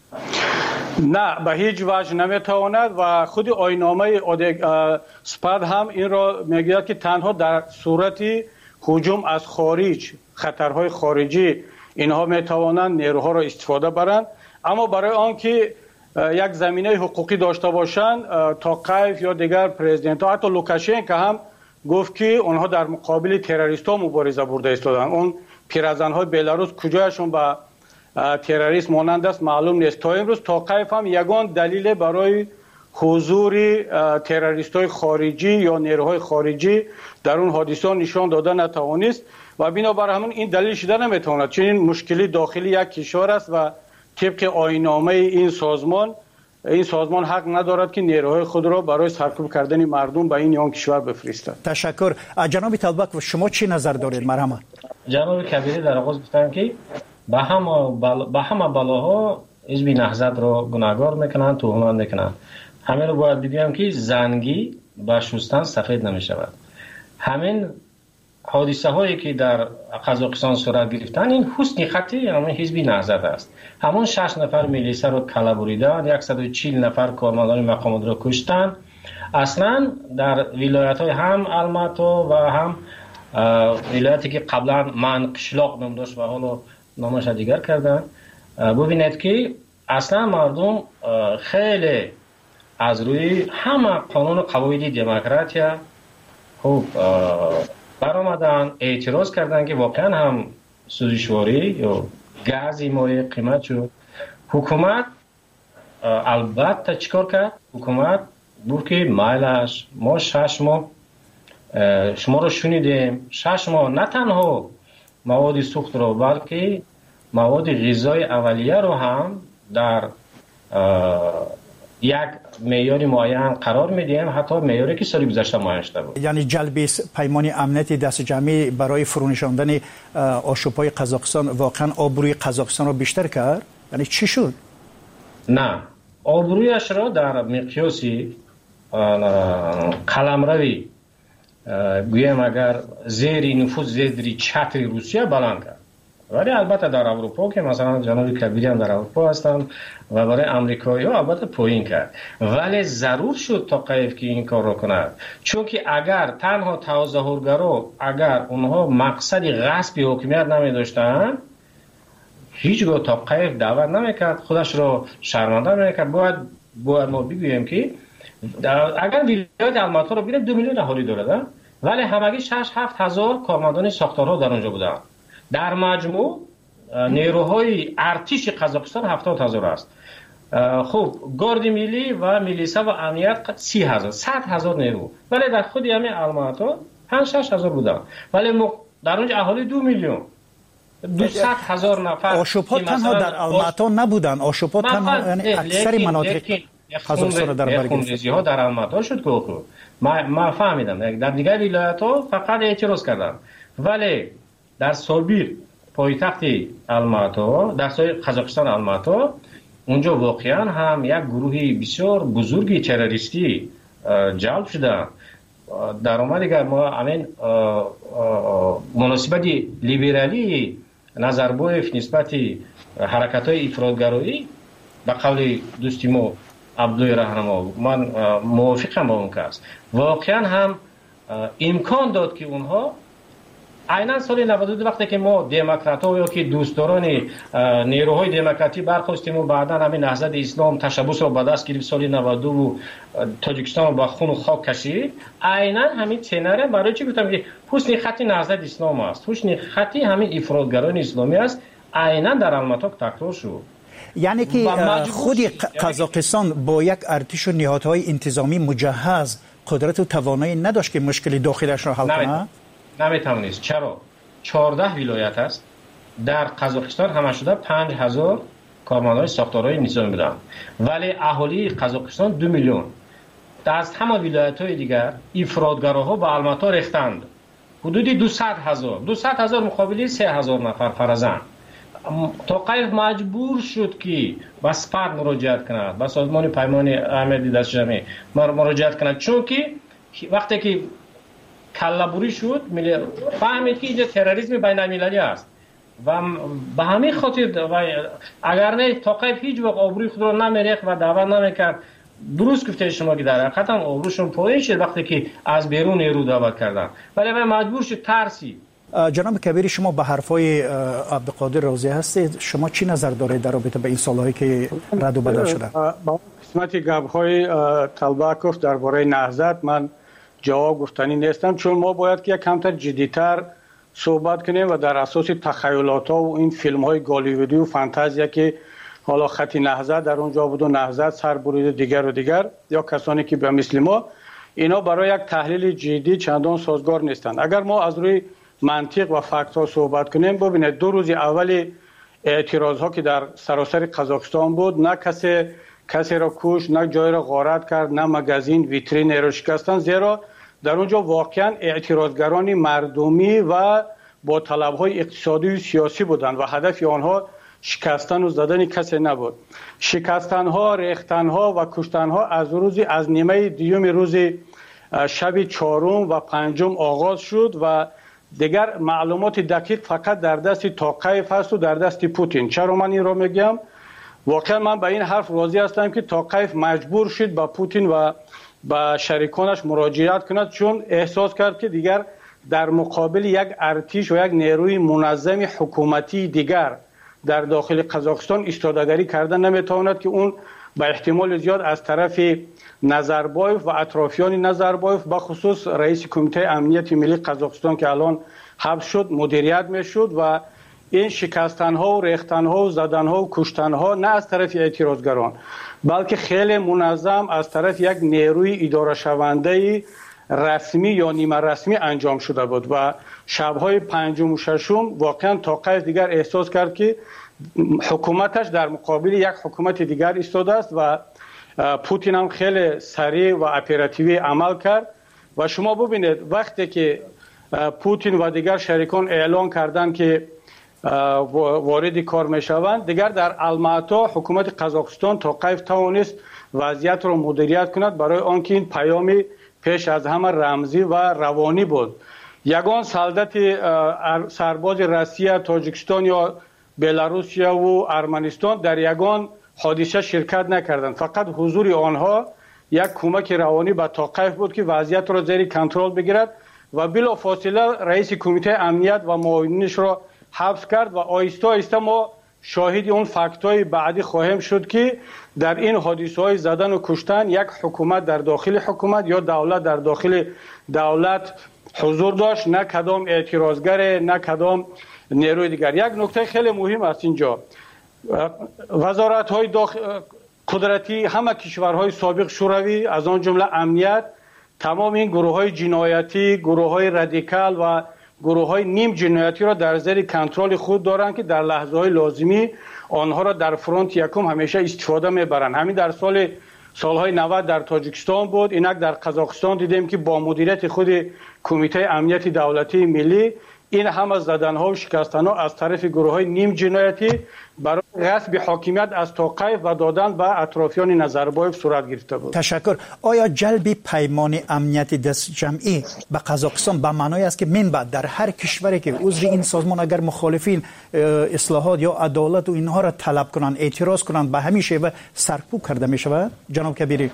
[SPEAKER 1] نه، به هیچ وجه نمیتواند و خود آیین‌نامه سپد هم این را میگوید که تنها در صورت هجوم از خارج، خطرهای خارجی، اینها میتوانند نیروها را استفاده برند. اما برای آنکه یک زمینه حقوقی داشته باشند، توقیف یا دیگر پرزیدنت ها، حتی لوکاشنکو هم گفت که آنها در مقابل تروریست ها مبارزه برده ایستادند. اون پیرزن های بلاروس کجایشون به تروریست مانند است معلوم نیست. تا امروز توقیف هم یگان دلیل برای حضور تروریست های خارجی یا نیروهای خارجی در اون حادثه نشان داده نتوانست و بنابر همون این دلیل شده نمیتواند، چون این مشکلی داخلی یک کشور است و طبق آیین‌نامه این سازمان این سازمان حق ندارد که نیروهای خود را برای سرکوب کردن مردم به این یا آن کشور بفرستد.
[SPEAKER 16] تشکر. جناب طالبک، و شما چی نظر دارید؟ مرحمت.
[SPEAKER 22] جناب کبیری در آغاز گفتن که به همه بل... به همه بلاها حزب نهضت را گناهکار میکنند، تهمت میکنند. همین رو باید بگویم که زنگی با شستن سفید نمیشود. همین حادثه هایی که در قزاقستان صورت گرفتن این حسن خطی همین حزب نهضت است. همون شش نفر میلیسه رو کلا بریدن، صد و چهل نفر کارمندان مقامات رو کشتن. اصلا در ولایت های هم الماتو و هم ولایتی که قبلا من قشلاق نام داشت و حالا نامش دیگر کردن، ببینید که اصلا مردم خیلی از روی همه قانون قواعد دموکراتیا خوب برآمدن، اعتراض کردن که واقعا هم سوزشواری یا گازی مایع قیمت شد. حکومت البته چیکار کرد؟ حکومت بود که مایلش ما شش ماه شما رو شنیدیم، شش ماه نه تنها مواد سوخت رو بلکه مواد غذای اولیه رو هم در یک معیار معین قرار میدیم، حتی معیاری که سال گذشته معین شده بود.
[SPEAKER 16] یعنی جلب پیمان امنیتی دست جمعی برای فرونشاندن آشوب‌های قزاقستان واقعا آبروی قزاقستان رو بیشتر کرد؟ یعنی چی شد؟
[SPEAKER 22] نه، آبرویش را در مقیاسی قلمروی گویم اگر زیر نفوذ زیر چتر روسیه بلند کرد، ولی البته در اروپا که مثلا جناب کبیری هم در اروپا هستند و برای امریکایی ها البته پایین کرد، ولی ضرور شد تاقیف که این کار رو کند، چون که اگر تنها تظاهرگرا اگر اونها مقصد غصب حکومت نمی داشتن هیچگاه تاقیف دعوت نمیکرد، خودش رو شرمنده میکرد. باید باید ما بگوییم که اگر ولایت الماتا رو ببینیم دو میلیون اهالی داره، ولی همگی شش هفت هزار کارمندان ساختارها در اونجا بودن. در مجموع نیروهای ارتش قزاقستان هفتاد هزار است. خب گارد ملی و میلیسا و امنیت سی هزار، صد هزار نیرو، ولی در خود همین الماتا پنج شش هزار بودن، ولی در اونجا اهالی دو میلیون دویست هزار نفر.
[SPEAKER 16] آشوب‌ها تنها در الماتا نبودن، آشوب‌ها تنها یعنی اکثر مناطق قزاقستان در بر گرفت.
[SPEAKER 22] ها در الماتا شد که ما ما فهمیدم در دیگر ولایت‌ها فقط اعتراض کردن، ولی در سابیر پایتخت الماتا در سای قزاقستان الماتا اونجا واقعا هم یک گروهی بسیار بزرگی تروریستی جلب شدن. در اومد دیگر ما همین مناسبت لیبرالی نظربایف نسبت حرکت‌های افراط‌گرایی به قول دوستی ما عبدوی رهنما من موافقم با اون کس، واقعا هم امکان داد که اونها عیناً سال نود و دو وقتی که ما دموکرات‌ها یا که دوستداران نیروهای دموکراتی برخواستیم و بعداً همین نهضت اسلام تشبث رو به دست گرفت سال نود و دو و تاجیکستان رو با خون و خاک کشید، عیناً همین سناریو برای چی گفتم که حسن خطی نهضت اسلام است، حسن خطی همین افراطگران اسلامی است، عیناً در الماتا تکرار شد.
[SPEAKER 16] یعنی که خود قزاقستان با یک ارتش و نهادهای انتظامی مجهز قدرت و توانایی نداشت که مشکل داخلش را حل کنه؟
[SPEAKER 22] نمیتونست. چرا؟ چهارده ولایت است در قزاقستان، همه شده پنج هزار کارمندان ساختارهای نظامی بودن، ولی اهالی قزاقستان دو میلیون. از همه ولایت‌های دیگر افراطگراها به الماتا ریختند، حدود دویست هزار دویست هزار مقابل سه هزار نفر فرزند. تاقیف مجبور شد که به سپر مراجعت کند، به سازمان پیمان امنیتی دست جمعی مراجعت کند، چون که وقتی که کله‌بری شد فهمید که اینجا تروریسم بین‌المللی است و به همین خاطر اگر نه تاقیف هیچ وقت آبروی خود را نمیریخت و دعوت نمیکرد. درست گفته شما که در حقیقت هم آبروشون پایین شد وقتی که از بیرون نیرو دعوت کردن، ولی مجبور شد ترسی.
[SPEAKER 16] جناب کبیری، شما به حرفای عبدالقادر راضی هستید؟ شما چی نظر دارید در رابطه به این سالهایی که رد و بدل شده؟
[SPEAKER 1] با قسمت گپ‌های طلبکوف درباره نهضت من جواب گفتنی نیستم، چون ما باید که یک کمتر جدی‌تر صحبت کنیم و در اساس تخیلات‌ها و این فیلم‌های گالیوودی و فانتزیا که حالا خط نهضت در اونجا بود و نهضت سر بریده دیگر و دیگر یا کسانی که به مثل ما، اینا برای یک تحلیل جدی چندان سازگار نیستند. اگر ما از روی منطق و فکت ها صحبت کنیم، ببینید دو روز اول اعتراض ها که در سراسر قزاقستان بود، نه کسی کسی را کش، نه جای را غارت کرد، نه مگزین ویترین را شکستن، زیرا در اونجا واقعا اعتراضگران مردمی و با طلب های اقتصادی و سیاسی بودند و هدف آنها شکستن و زدن کسی نبود. شکستن ها، ریختن ها و کشتن ها از روز از نیمه دیوم روز شب چهارم و پنجم آغاز شد و دیگر معلومات دقیق فقط در دست تاقیف هست و در دست پوتین. چرا من این را میگم؟ واقعا من به این حرف راضی هستم که تاقیف مجبور شد با پوتین و با شریکانش مراجعت کند، چون احساس کرد که دیگر در مقابل یک ارتش و یک نیروی منظم حکومتی دیگر در داخل قزاقستان ایستادگی کردن نمیتواند که اون به احتمال زیاد از طرف نظربایف و اطرافیان نظربایف به خصوص رئیس کمیته امنیت ملی قزاقستان که الان حبس شد مدیریت میشد و این شکستن ها و ریختن ها و زدن ها و کشتن ها نه از طرف اعتراضگران بلکه خیلی منظم از طرف یک نیروی اداره شونده رسمی یا نیمه رسمی انجام شده بود و شبهای پنجم و ششم واقعا تاقیف دیگر احساس کرد که حکومتش در مقابل یک حکومت دیگر ایستاده است و پوتین هم خیلی سریع و اپراتیوی عمل کرد و شما ببینید وقتی که پوتین و دیگر شریکان اعلان کردند که وارد کار میشوند، دیگر در الماتا حکومت قزاقستان تا کیف توانست وضعیت را مدیریت کند، برای آنکه این پیامی پیش از همه رمزی و روانی بود. یگان سلطت سرباز روسیه، تاجیکستان یا بلاروسیا و ارمنستان در یگان حادثه شرکت نکردند، فقط حضور آنها یک کمک روانی به توقیف بود که وضعیت را زیر کنترل بگیرد و بلا فاصله رئیس کمیته امنیت و معاونینش را حبس کرد و آهسته آهسته ما شاهد اون فکت‌های بعدی خواهیم شد که در این حادثه‌های زدن و کشتن یک حکومت در داخل حکومت یا دولت در داخل دولت حضور داشت، نه کدام اعتراضگر، نه کدام نیروی دیگر. یک نکته خیلی مهم است اینجا، وزارت‌های داخل قدرتی همه کشورهای سابق شوروی از آن جمله امنیت تمام این گروه‌های جنایتی، گروه‌های رادیکال و گروه‌های نیم جنایتی را در زیر کنترل خود دارند که در لحظه‌های لازمی آنها را در فرانت یکم همیشه استفاده می‌برند. همین در سال سالهای نود در تاجیکستان بود، اینک در قزاقستان دیدیم که با مدیریت خود کمیته امنیت دولتی ملی این همه زدن‌ها و شکستن‌ها از طرف گروه‌های نیم جنایتی برای غصب حاکمیت از توقیف و دادن به اطرافیان نظربایف صورت گرفته بود.
[SPEAKER 16] تشکر. آیا جلب پیمان امنیت دست جمعی به قزاقستان به معنای است که من بعد در هر کشوری که عضو این سازمان اگر مخالفین اصلاحات یا عدالت و اینها را طلب کنند، اعتراض کنند، به همین شیوه سرکوب کرده می شود؟ جناب کبیری.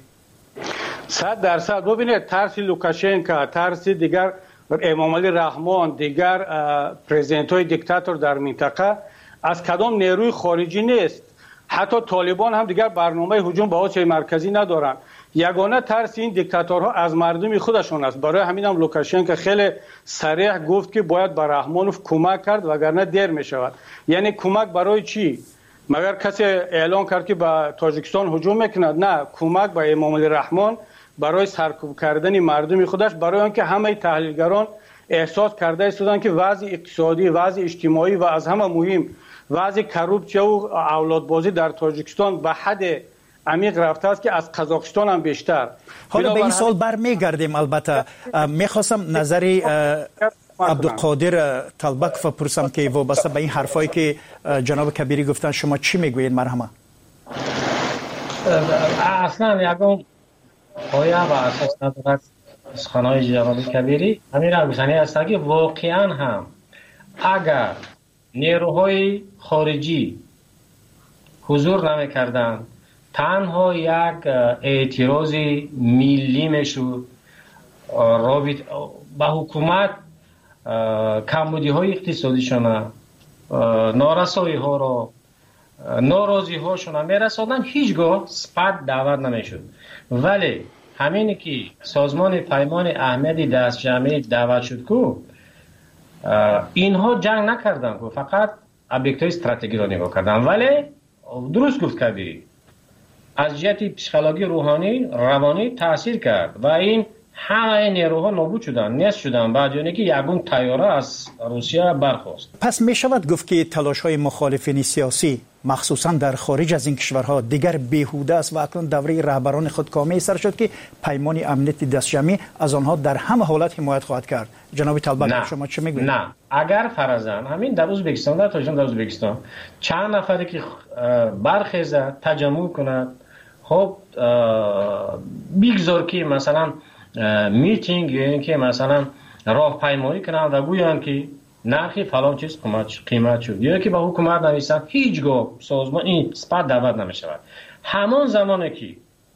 [SPEAKER 1] صد درصد. ببینید ترس لوکاشنکو، ترس دیگر امام علی رحمان، دیگر پرزیدنت های دیکتاتور در منطقه از کدام نیروی خارجی نیست. حتی طالبان هم دیگر برنامه هجوم به آسیای مرکزی ندارند. یگانه ترس این دیکتاتورها از مردم خودشون است. برای همین هم لوکاشنکو خیلی صریح گفت که باید به رحمانوف کمک کرد وگرنه دیر می شود. یعنی کمک برای چی؟ مگر کسی اعلان کرد که به تاجیکستان هجوم میکند؟ نه، کمک به امام علی رحمان برای سرکوب کردن مردم خودش، برای آنکه همه تحلیلگران احساس کرده ایستادند که وضع اقتصادی، وضع اجتماعی و از همه مهم وضع کروپسیا و اولادبازی در تاجیکستان به حد عمیق رفته است که از قزاقستان هم بیشتر.
[SPEAKER 16] حالا به این سال برمیگردیم. البته میخواستم نظری عبدالقادر طلبک بپرسم که وابسته به این حرفایی که جناب کبیری گفتن شما چی میگویید؟ مرحمه.
[SPEAKER 22] اصلا یکم پایه و اساس ندارد سخنهای جناب کبیری. همین را گفتنی است که واقعا هم اگر نیروهای خارجی حضور نمی کردن، تنها یک اعتراض ملی میشد رابط با حکومت، کمبودی های اقتصادیشون، نارسایی ها را، ناراضی هاشون میرسادن، هیچگاه سپد دعوت نمیشد. ولی همینی که سازمان پیمان احمدی دست جمعی دعوت شد که اینها جنگ نکردن، که فقط ابیکت های استراتژی را نگاه کردن. ولی درست گفت کبیری، از جهت پسیکولوژی روحانی روانی تاثیر کرد و این همه نیروها نابود شدن، نیست شدن بعد یعنی که یگون طیاره از روسیه برخاست.
[SPEAKER 16] پس می شود گفت که تلاش های مخالفین سیاسی مخصوصا در خارج از این کشورها دیگر بیهوده است و اکنون دوره رهبران خودکامه سر شد که پیمان امنیت دست جمعی از آنها در همه حالت حمایت خواهد کرد. جناب طلبک شما چه میگویید؟
[SPEAKER 22] نه، اگر فرضاً همین در ازبکستان، در تاجیکستان، در ازبکستان چند نفری که برخیزه تجمع کند، خب بیگذار که مثلا میتینگ یا اینکه مثلا راهپیمایی کنند و گویند که نرخ فلان چیز قیمت شد یا که با حکومت نویسند، هیچگاه سازمان این سپد دعوت نمی شود. همان زمانی که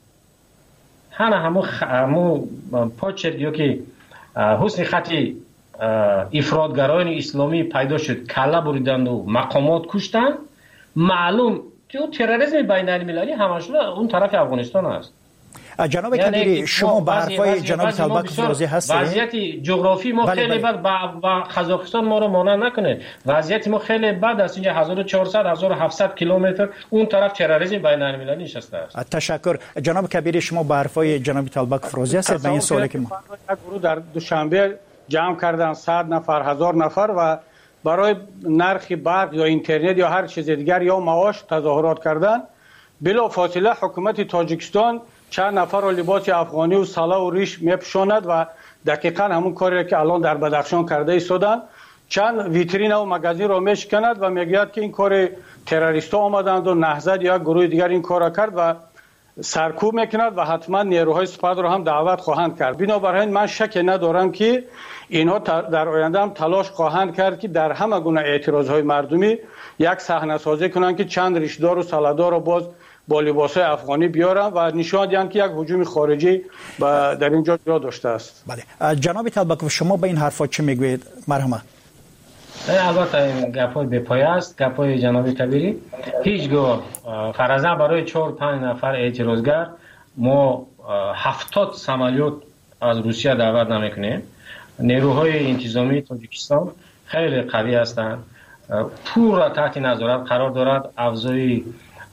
[SPEAKER 22] همه همون همون پاچر یا که حسن خطی افراطگرایان اسلامی پیدا شد، کله بریدند و مقامات کشتند، معلوم که تروریسم بین المللی همش اون طرف افغانستان است.
[SPEAKER 16] جناب یعنی کبیری شما به حرفای جناب طلبک فروزی هستید؟
[SPEAKER 22] وضعیت جغرافی ما بله خیلی بد با قزاقستان ما رو مانع نکنه. وضعیت ما خیلی بد است. اینجا هزار و چهارصد هزار و هفتصد کیلومتر اون طرف تروریسم بین المللی نشسته است.
[SPEAKER 16] تشکر. جناب کبیری شما به حرفای جناب طلبک فروزی هستید؟ به این سوالی که ما
[SPEAKER 1] گروه در دوشنبه جمع کردن صد نفر، هزار نفر و برای نرخ برق یا اینترنت یا هر چیز دیگر یا معاش تظاهرات کردن، بلا فاصله حکومت تاجیکستان چند نفر را لباس افغانی و سلا و ریش میپوشاند و دقیقا همون کاری که الان در بدخشان کرده ایستادن، چند ویترین و مگزین را میشکند و میگوید که این کار تروریستا آمدند و نهضت یا گروه دیگر این کار را کرد و سرکوب میکند و حتما نیروهای سپاه را هم دعوت خواهند کرد. بنابراین من شک ندارم که اینها در آینده هم تلاش خواهند کرد که در همه گونه اعتراضهای مردمی یک صحنه سازی کنند که چند ریشدار و سلادار را باز با لباسهای افغانی بیارن و نشان دهند که یک هجوم خارجی در اینجا جا داشته است.
[SPEAKER 16] بله جناب طلبکوف، شما به این حرفا چه میگوید؟ مرحمت.
[SPEAKER 22] البته این گپای به پایه است، گپای جناب کبیری. هیچگاه فرضاً برای چهار پنج نفر اعتراضگر ما هفتاد سمالیات از روسیه دعوت نمیکنیم. نیروهای انتظامی تاجیکستان خیلی قوی هستند، پور را تحت نظارت قرار دارد افزای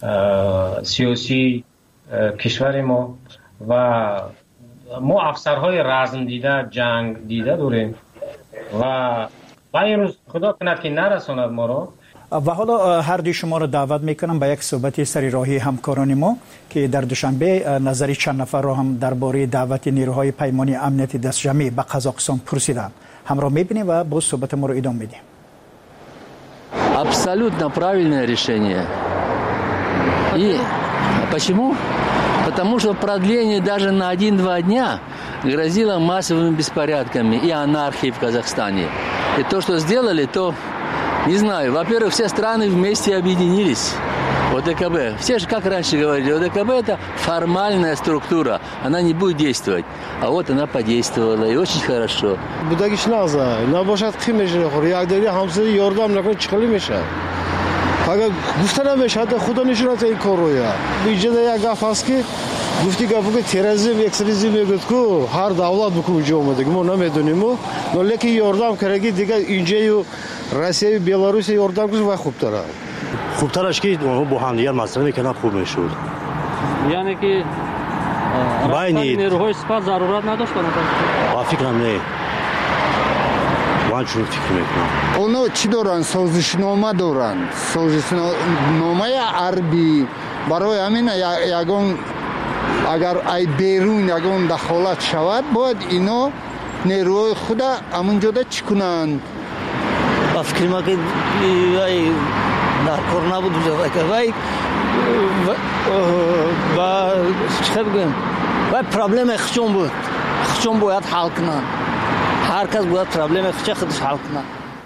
[SPEAKER 22] سیاسی کشور ما و ما افسرهای رزم دیده، جنگ دیده داریم و و این روز خدا کند که نرساند ما را.
[SPEAKER 16] و حالا هر دوی شما را دعوت میکنم به یک صحبت سری راهی همکاران ما که در دوشنبه نظری چند نفر را هم درباره دعوت نیروهای پیمانی امنیتی دست جمعی به قزاقستان پرسیدم. همراه میبینیم و باز صحبت ما رو ادامه میدیم.
[SPEAKER 4] Абсолютно правильное решение. И почему? Потому что продление даже на один-два дня грозило массовыми беспорядками и анархией в Казахстане. И то, что сделали, то, не знаю, во-первых, все страны вместе объединились. ОДКБ. Все же, как раньше говорили, ОДКБ это формальная структура, она не будет действовать. А вот она подействовала, и очень хорошо.
[SPEAKER 6] Будагиш наза, набошад химежне хор, ягдери хамзе ёрдам након чиқали мешад. Ага гуфтана мешад, худа нишонат ин короя. Биҷада як гаф аст ки гуфти гапу ки терроризм, экстремизм мегӯяд ки ҳар давлат бу куҷо омадаги мо намедоним, но лекин ёрдам караги дигар инҷаю Россия, Беларусь ёрдам куш ва хубтар аст.
[SPEAKER 23] خوبترش که اونها با هم دیگر مسئله میکنن خوب میشود.
[SPEAKER 24] یعنی که رفتن نیروهای سپاه ضرورت نداشت کنند؟
[SPEAKER 23] با فکرم نه. من چون فکر میکنم.
[SPEAKER 25] اونا چی دارن؟ سازشنامه دارن. سازشنامه عربی برای همین یگان اگر ای بیرون یگان دخالت شود باید اینا نیروهای خود همونجا چی کنند؟
[SPEAKER 23] با فکر ما که در کار نبود که وای و چه بگم وای پرابلم خشم بود خشم باید حل کنن هر کس باید پرابلم خشم خودش حل کنن.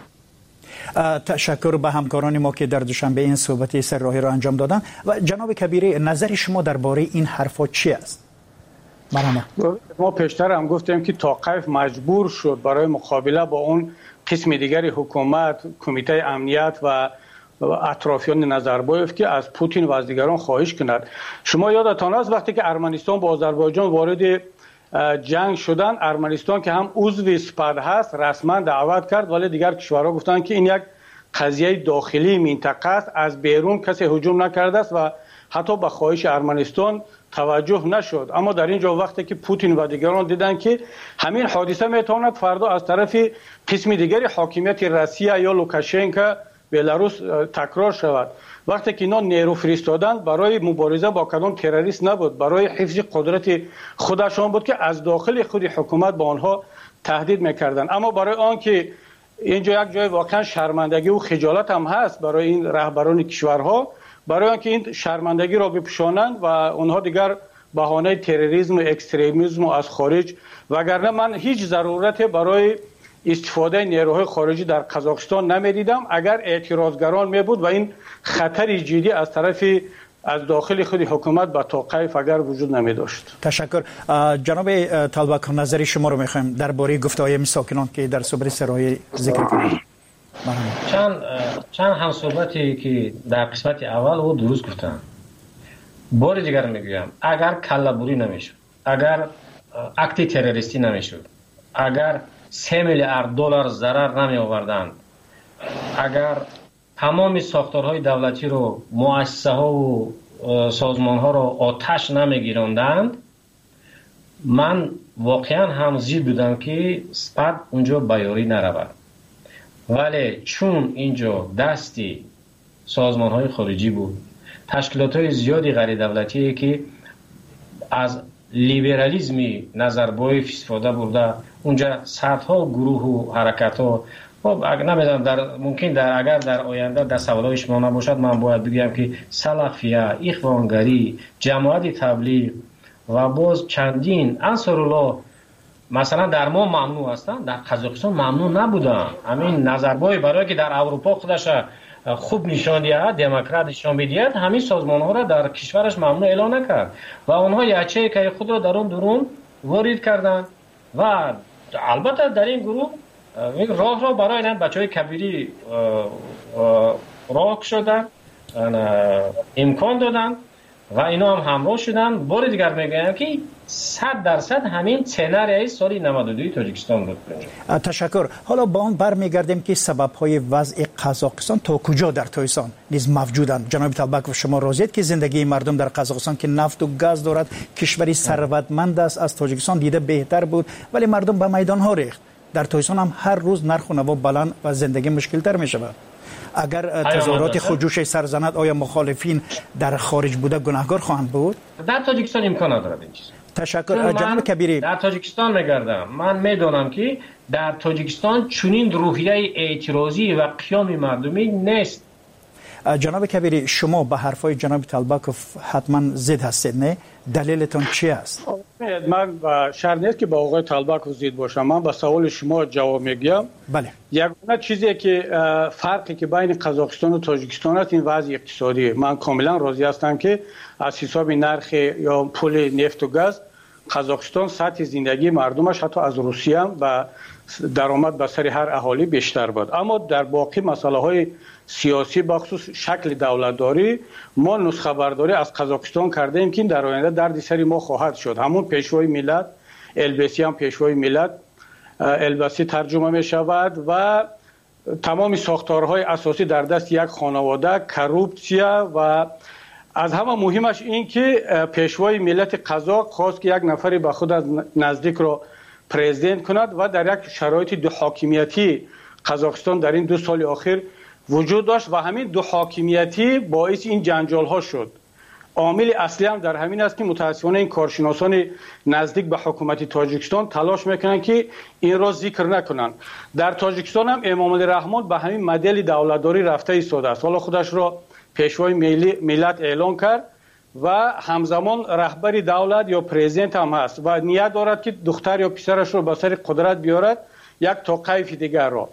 [SPEAKER 16] تشکر به همکاران ما که در دوشنبه این صحبت سر راهی را انجام دادن. و جناب کبیری نظر شما درباره این حرفا چی است؟ مرحبا.
[SPEAKER 1] ما پیشتر هم گفتیم که توقیف مجبور شد برای مقابله با اون قسم دیگری حکومت، کمیته امنیت و اطرافیان نظربایف که از پوتین و از دیگران خواهش کند. شما یادتان است وقتی که ارمنستان با آذربایجان وارد جنگ شدن، ارمنستان که هم عضو سپاه هست رسما دعوت کرد، ولی دیگر کشورها گفتند که این یک قضیه داخلی منطقه است، از بیرون کسی هجوم نکرده است و حتی به خواهش ارمنستان توجه نشد. اما در اینجا وقتی که پوتین و دیگران دیدن که همین حادثه میتواند فردا از طرف قسم دیگری حاکمیت روسیه یا لوکاشنکو بلاروس تکرار شود، وقتی که اینا نیرو فرستادن برای مبارزه با کدام تروریست نبود، برای حفظ قدرت خودشان بود که از داخل خود حکومت با آنها تهدید میکردن. اما برای آن که اینجا یک جای واقعا شرمندگی و خجالت هم هست برای این رهبران کشورها، برای آنکه این شرمندگی را بپوشانند و اونها دیگر بهانه تروریسم و اکستریمیسم از خارج، وگرنه من هیچ ضرورت برای استفاده نیروهای خارجی در قزاقستان نمیدیدم اگر اعتراضگران می بود و این خطر جدی از طرف از داخل خود حکومت به توقیف اگر وجود نمی داشت.
[SPEAKER 16] تشکر. جناب طلبک نظری شما رو میخوایم درباره گفته‌های ساکنان که در صحبت سرای ذکر کردید.
[SPEAKER 22] چند چند هم صحبتی که در قسمت اول او درست گفتن. بار دیگر میگویم اگر کله‌بری نمیشد، اگر اکت تروریستی نمیشد، اگر سه میلیارد دلار ضرر نمی آوردند، اگر تمام ساختارهای دولتی رو مؤسسه ها و سازمان ها رو آتش نمی گیراندند، من واقعا هم زیر بودم که سپاه اونجا بیاری نرود. ولی چون اینجا دستی سازمان های خارجی بود، تشکیلات های زیادی غیر دولتی که از لیبرالیزمی نظربایف استفاده برده، اونجا صدها گروه و حرکت ها، خب نمیدونم در ممکن در اگر در آینده در سوالای شما نباشد من باید بگم که سلفیه، اخوانگری، جماعت تبلیغ و باز چندین انصارالله مثلا در ما ممنوع هستند، در قزاقستان ممنوع نبودن. همین نظربای برای که در اروپا خودش خوب نشان دهد، دموکرات نشان بدهد، همین سازمان ها را در کشورش ممنوع اعلان نکرد و آنها یچه که خود را در اون درون وارد کردند و البته در این گروه راه را برای این بچهای کبیری راه شدن، امکان دادن و اینا هم همراه شدن. بار دیگر میگم که صد درصد همین سناریوی سال نود و دو تاجیکستان بود.
[SPEAKER 16] تشکر. حالا با اون برمیگردیم که سبب‌های وضع قزاقستان تا کجا در تایستان نیز موجودند. جناب طلبک شما راضیید که زندگی مردم در قزاقستان که نفت و گاز دارد، کشوری ثروتمند است، از تاجیکستان دیده بهتر بود ولی مردم به میدان ها ریخت. در تایستان هم هر روز نرخ و نوا بلند و زندگی مشکل تر می شود. اگر تظاهرات خودجوش سرزند، آیا مخالفین در خارج بوده گناهکار خواهند بود؟
[SPEAKER 22] در تاجیکستان امکان ندارد این چیز.
[SPEAKER 16] تشکر. جناب کبیری،
[SPEAKER 22] در تاجیکستان میگردم، من میدونم که در تاجیکستان چنین روحیه اعتراضی و قیام مردمی نیست.
[SPEAKER 16] جناب کبیری، شما به حرفای جناب طلبکوف حتما ضد هستید، نه؟ دلیلتون چی است؟
[SPEAKER 1] من با شرط نیست که با آقای طلبکوف ضد باشم. من با سوال شما جواب میگم.
[SPEAKER 16] بله.
[SPEAKER 1] یگانه چیزی که فرقی که بین قزاقستان و تاجیکستان است این وضع اقتصادی. من کاملا راضی هستم که از حساب نرخ یا پول نفت و گاز قزاقستان سطح زندگی مردمش حتی از روسیه هم و درآمد به سر هر اهالی بیشتر بود. اما در باقی مسائل های سیاسی بخصوص شکل دولتداری ما نسخه برداری از قزاقستان کرده ایم که در آینده درد سر ما خواهد شد. همون پیشوای ملت، البسی هم پیشوای ملت، البسی ترجمه می شود و تمام ساختارهای اساسی در دست یک خانواده، کروپسیا و از همه مهمش این که پیشوای ملت قزاق خواست که یک نفری به خود از نزدیک را پرزیدنت کند و در یک شرایط دو حاکمیتی قزاقستان در این دو سال اخیر وجود داشت و همین دو حاکمیتی باعث این جنجال ها شد. عامل اصلی هم در همین است که متاسفانه این کارشناسان نزدیک به حکومت تاجیکستان تلاش میکنن که این را ذکر نکنن. در تاجیکستان هم امام علی رحمان به همین مدل دولتداری رفته ایستاده است. حالا خودش را پیشوای ملت اعلان کرد و همزمان رهبر دولت یا پرزیدنت هم هست و نیت دارد که دختر یا پسرش را به سر قدرت بیارد یک توقیف دیگر را.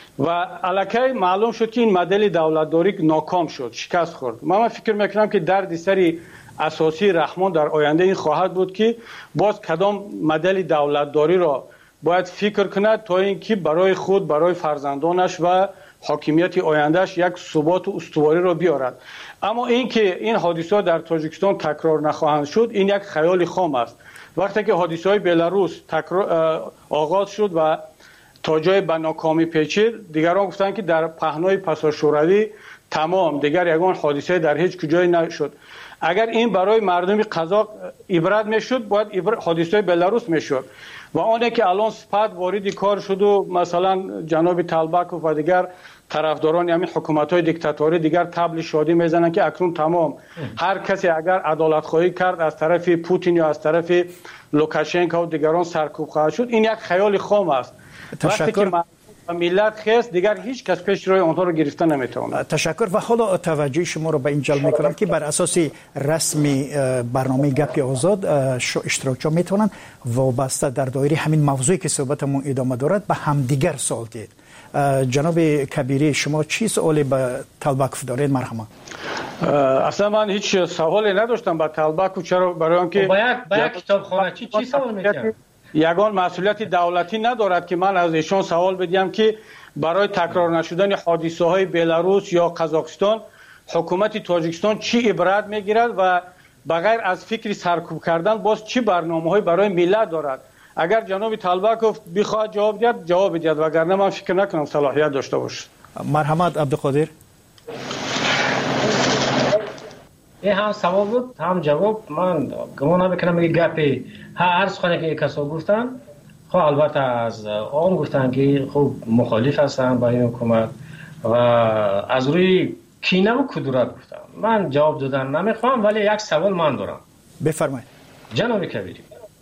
[SPEAKER 1] و الکی معلوم شد که این مدل دولتداری ناکام شد، شکست خورد. من فکر میکنم که درد سری اساسی رحمان در آینده این خواهد بود که باز کدام مدل دولتداری را باید فکر کند تا اینکه برای خود، برای فرزندانش و حاکمیت آیندهش یک ثبات و استواری را بیارد. اما اینکه این حادثات در تاجیکستان تکرار نخواهند شد این یک خیال خام است. وقتی که حادثه های بلاروس تکرار آغاز شد و تا جای به ناکامی پیچید، دیگران گفتن که در پهنای پسا شوروی تمام دیگر یگان حادثه در هیچ کجای نشد. اگر این برای مردم قزاق عبرت میشد باید حادثه بلاروس میشد و آنه که الان سپاد وارد کار شد و مثلا جناب طلبکوف و دیگر طرفداران همین حکومت‌های دیکتاتوری دیگر طبل شادی میزنن که اکنون تمام هر کسی اگر عدالت خواهی کرد از طرف پوتین یا از طرف لوکاشنکو و دیگران سرکوب خواهد شد. این یک خیال خام است. وقتی که ملت خیست دیگر هیچ کس پیش روی آنها رو گرفتن نمیتونه.
[SPEAKER 16] تشکر. و حالا توجه شما رو به این جلب میکنم که بر اساس رسمی برنامه گپ آزاد اشتراکچی میتونن وابسته در دایره همین موضوعی که صحبتمون ادامه دارد به همدیگر سوال دید. جناب کبیری شما چی سوالی به طلبکوف دارید؟ مرحبا.
[SPEAKER 1] اصلا من هیچ سوالی نداشتم با طلبکوف. چرا؟ برای آنکه
[SPEAKER 22] با یک با یک کتابخانه چی چی سوال میکنید؟
[SPEAKER 1] یگان مسئولیت دولتی ندارد که من از ایشان سوال بدیم که برای تکرار نشدن حادثه های بلاروس یا قزاقستان حکومت تاجیکستان چی عبرت میگیرد و بغیر از فکری سرکوب کردن باز چی برنامه‌های برای ملت دارد. اگر جناب طلبکوف بخواد جواب دهد جواب بدهد وگرنه من فکر نکنم صلاحیت داشته باشه.
[SPEAKER 16] مرحمت عبدالقادر.
[SPEAKER 22] این هم سوال بود هم جواب. من گمان نمیکنم که گپی هر سخنی که کسا گفتن خب البته از آن گفتن که خب مخالف هستن با این حکومت و از روی کینه و کدورت گفتن. من جواب دادن نمیخوام، ولی یک سوال من دارم.
[SPEAKER 16] بفرمایید.
[SPEAKER 22] جناب کبیری،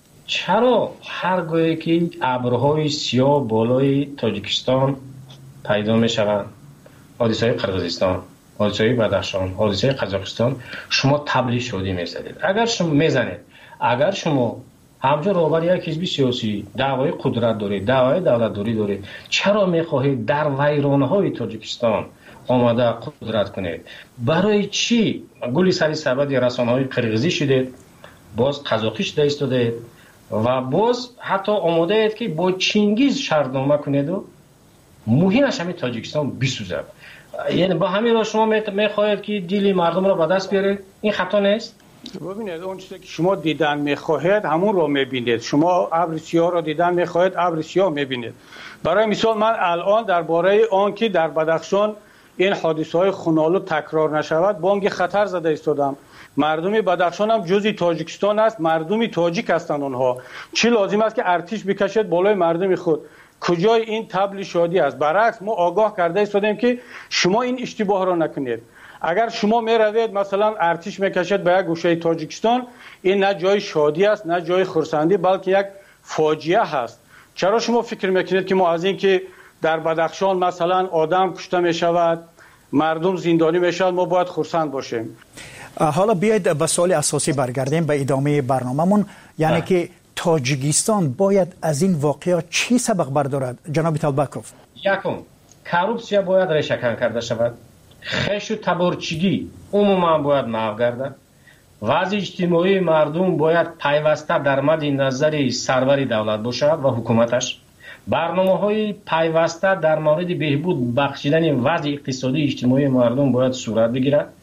[SPEAKER 22] چرا هرگاهی که ابرهای سیاه بالای تاجیکستان پیدا می شوند، حادثه قرقیزستان، حادثه بدخشان، حادثه قزاقستان، شما تبلیغ شادی میزنید؟ اگر شما میزنید، اگر شما همچون روبر یک حزب سیاسی دعوای قدرت دارید، دعوای دولت داری دارید، چرا میخواهید در ویرانه های تاجیکستان آماده قدرت کنید؟ برای چی گلی سری سبد رسانه های قرقیزی شدید، باز قزاقی شده ایستادید و باز حتی آماده اید که با چینگیز شرطنامه کنید و موهینش همین تاجیکستان بسوزد؟ یعنی با همین را شما میخواهید که دیلی مردم را به دست بیارید؟ این خطا نیست؟
[SPEAKER 1] ببینید اون چیزی که شما دیدن میخواهید همون رو میبینید. شما ابر سیاه رو دیدن میخواهید، ابر سیاه میبینید. برای مثال من الان درباره آن که در بدخشان این حادثه های خونالود تکرار نشود بانگ خطر زده ایستادم. مردمی بدخشان هم جزئی تاجیکستان است، مردمی تاجیک هستند. اونها چی لازم است که ارتش بکشد بالای مردم خود؟ کجای این طبل شادی است؟ برعکس ما آگاه کرده ایستادیم که شما این اشتباه را نکنید. اگر شما می روید مثلا ارتش میکشد به یک گوشه تاجیکستان، این نه جای شادی است نه جای خرسندی، بلکه یک فاجعه هست. چرا شما فکر میکنید که ما از این که در بدخشان مثلا آدم کشته می شود، مردم زندانی می شود، ما باید خرسند باشیم؟
[SPEAKER 16] حالا بیاید به سوال اساسی برگردیم به ادامه برنامه‌مون، یعنی ده. که تاجیکستان باید از این واقعه چی سبق بردارد جناب طالبکوف؟
[SPEAKER 22] یکم کورپسیا باید ریشه‌کن کرده شود، خش و تبارچگی عموما باید محو گردد، وضع اجتماعی مردم باید پیوسته در مد نظر سرور دولت باشد و حکومتش. برنامه‌های پیوسته در مورد بهبود بخشیدن وضع اقتصادی اجتماعی مردم باید صورت بگیرد.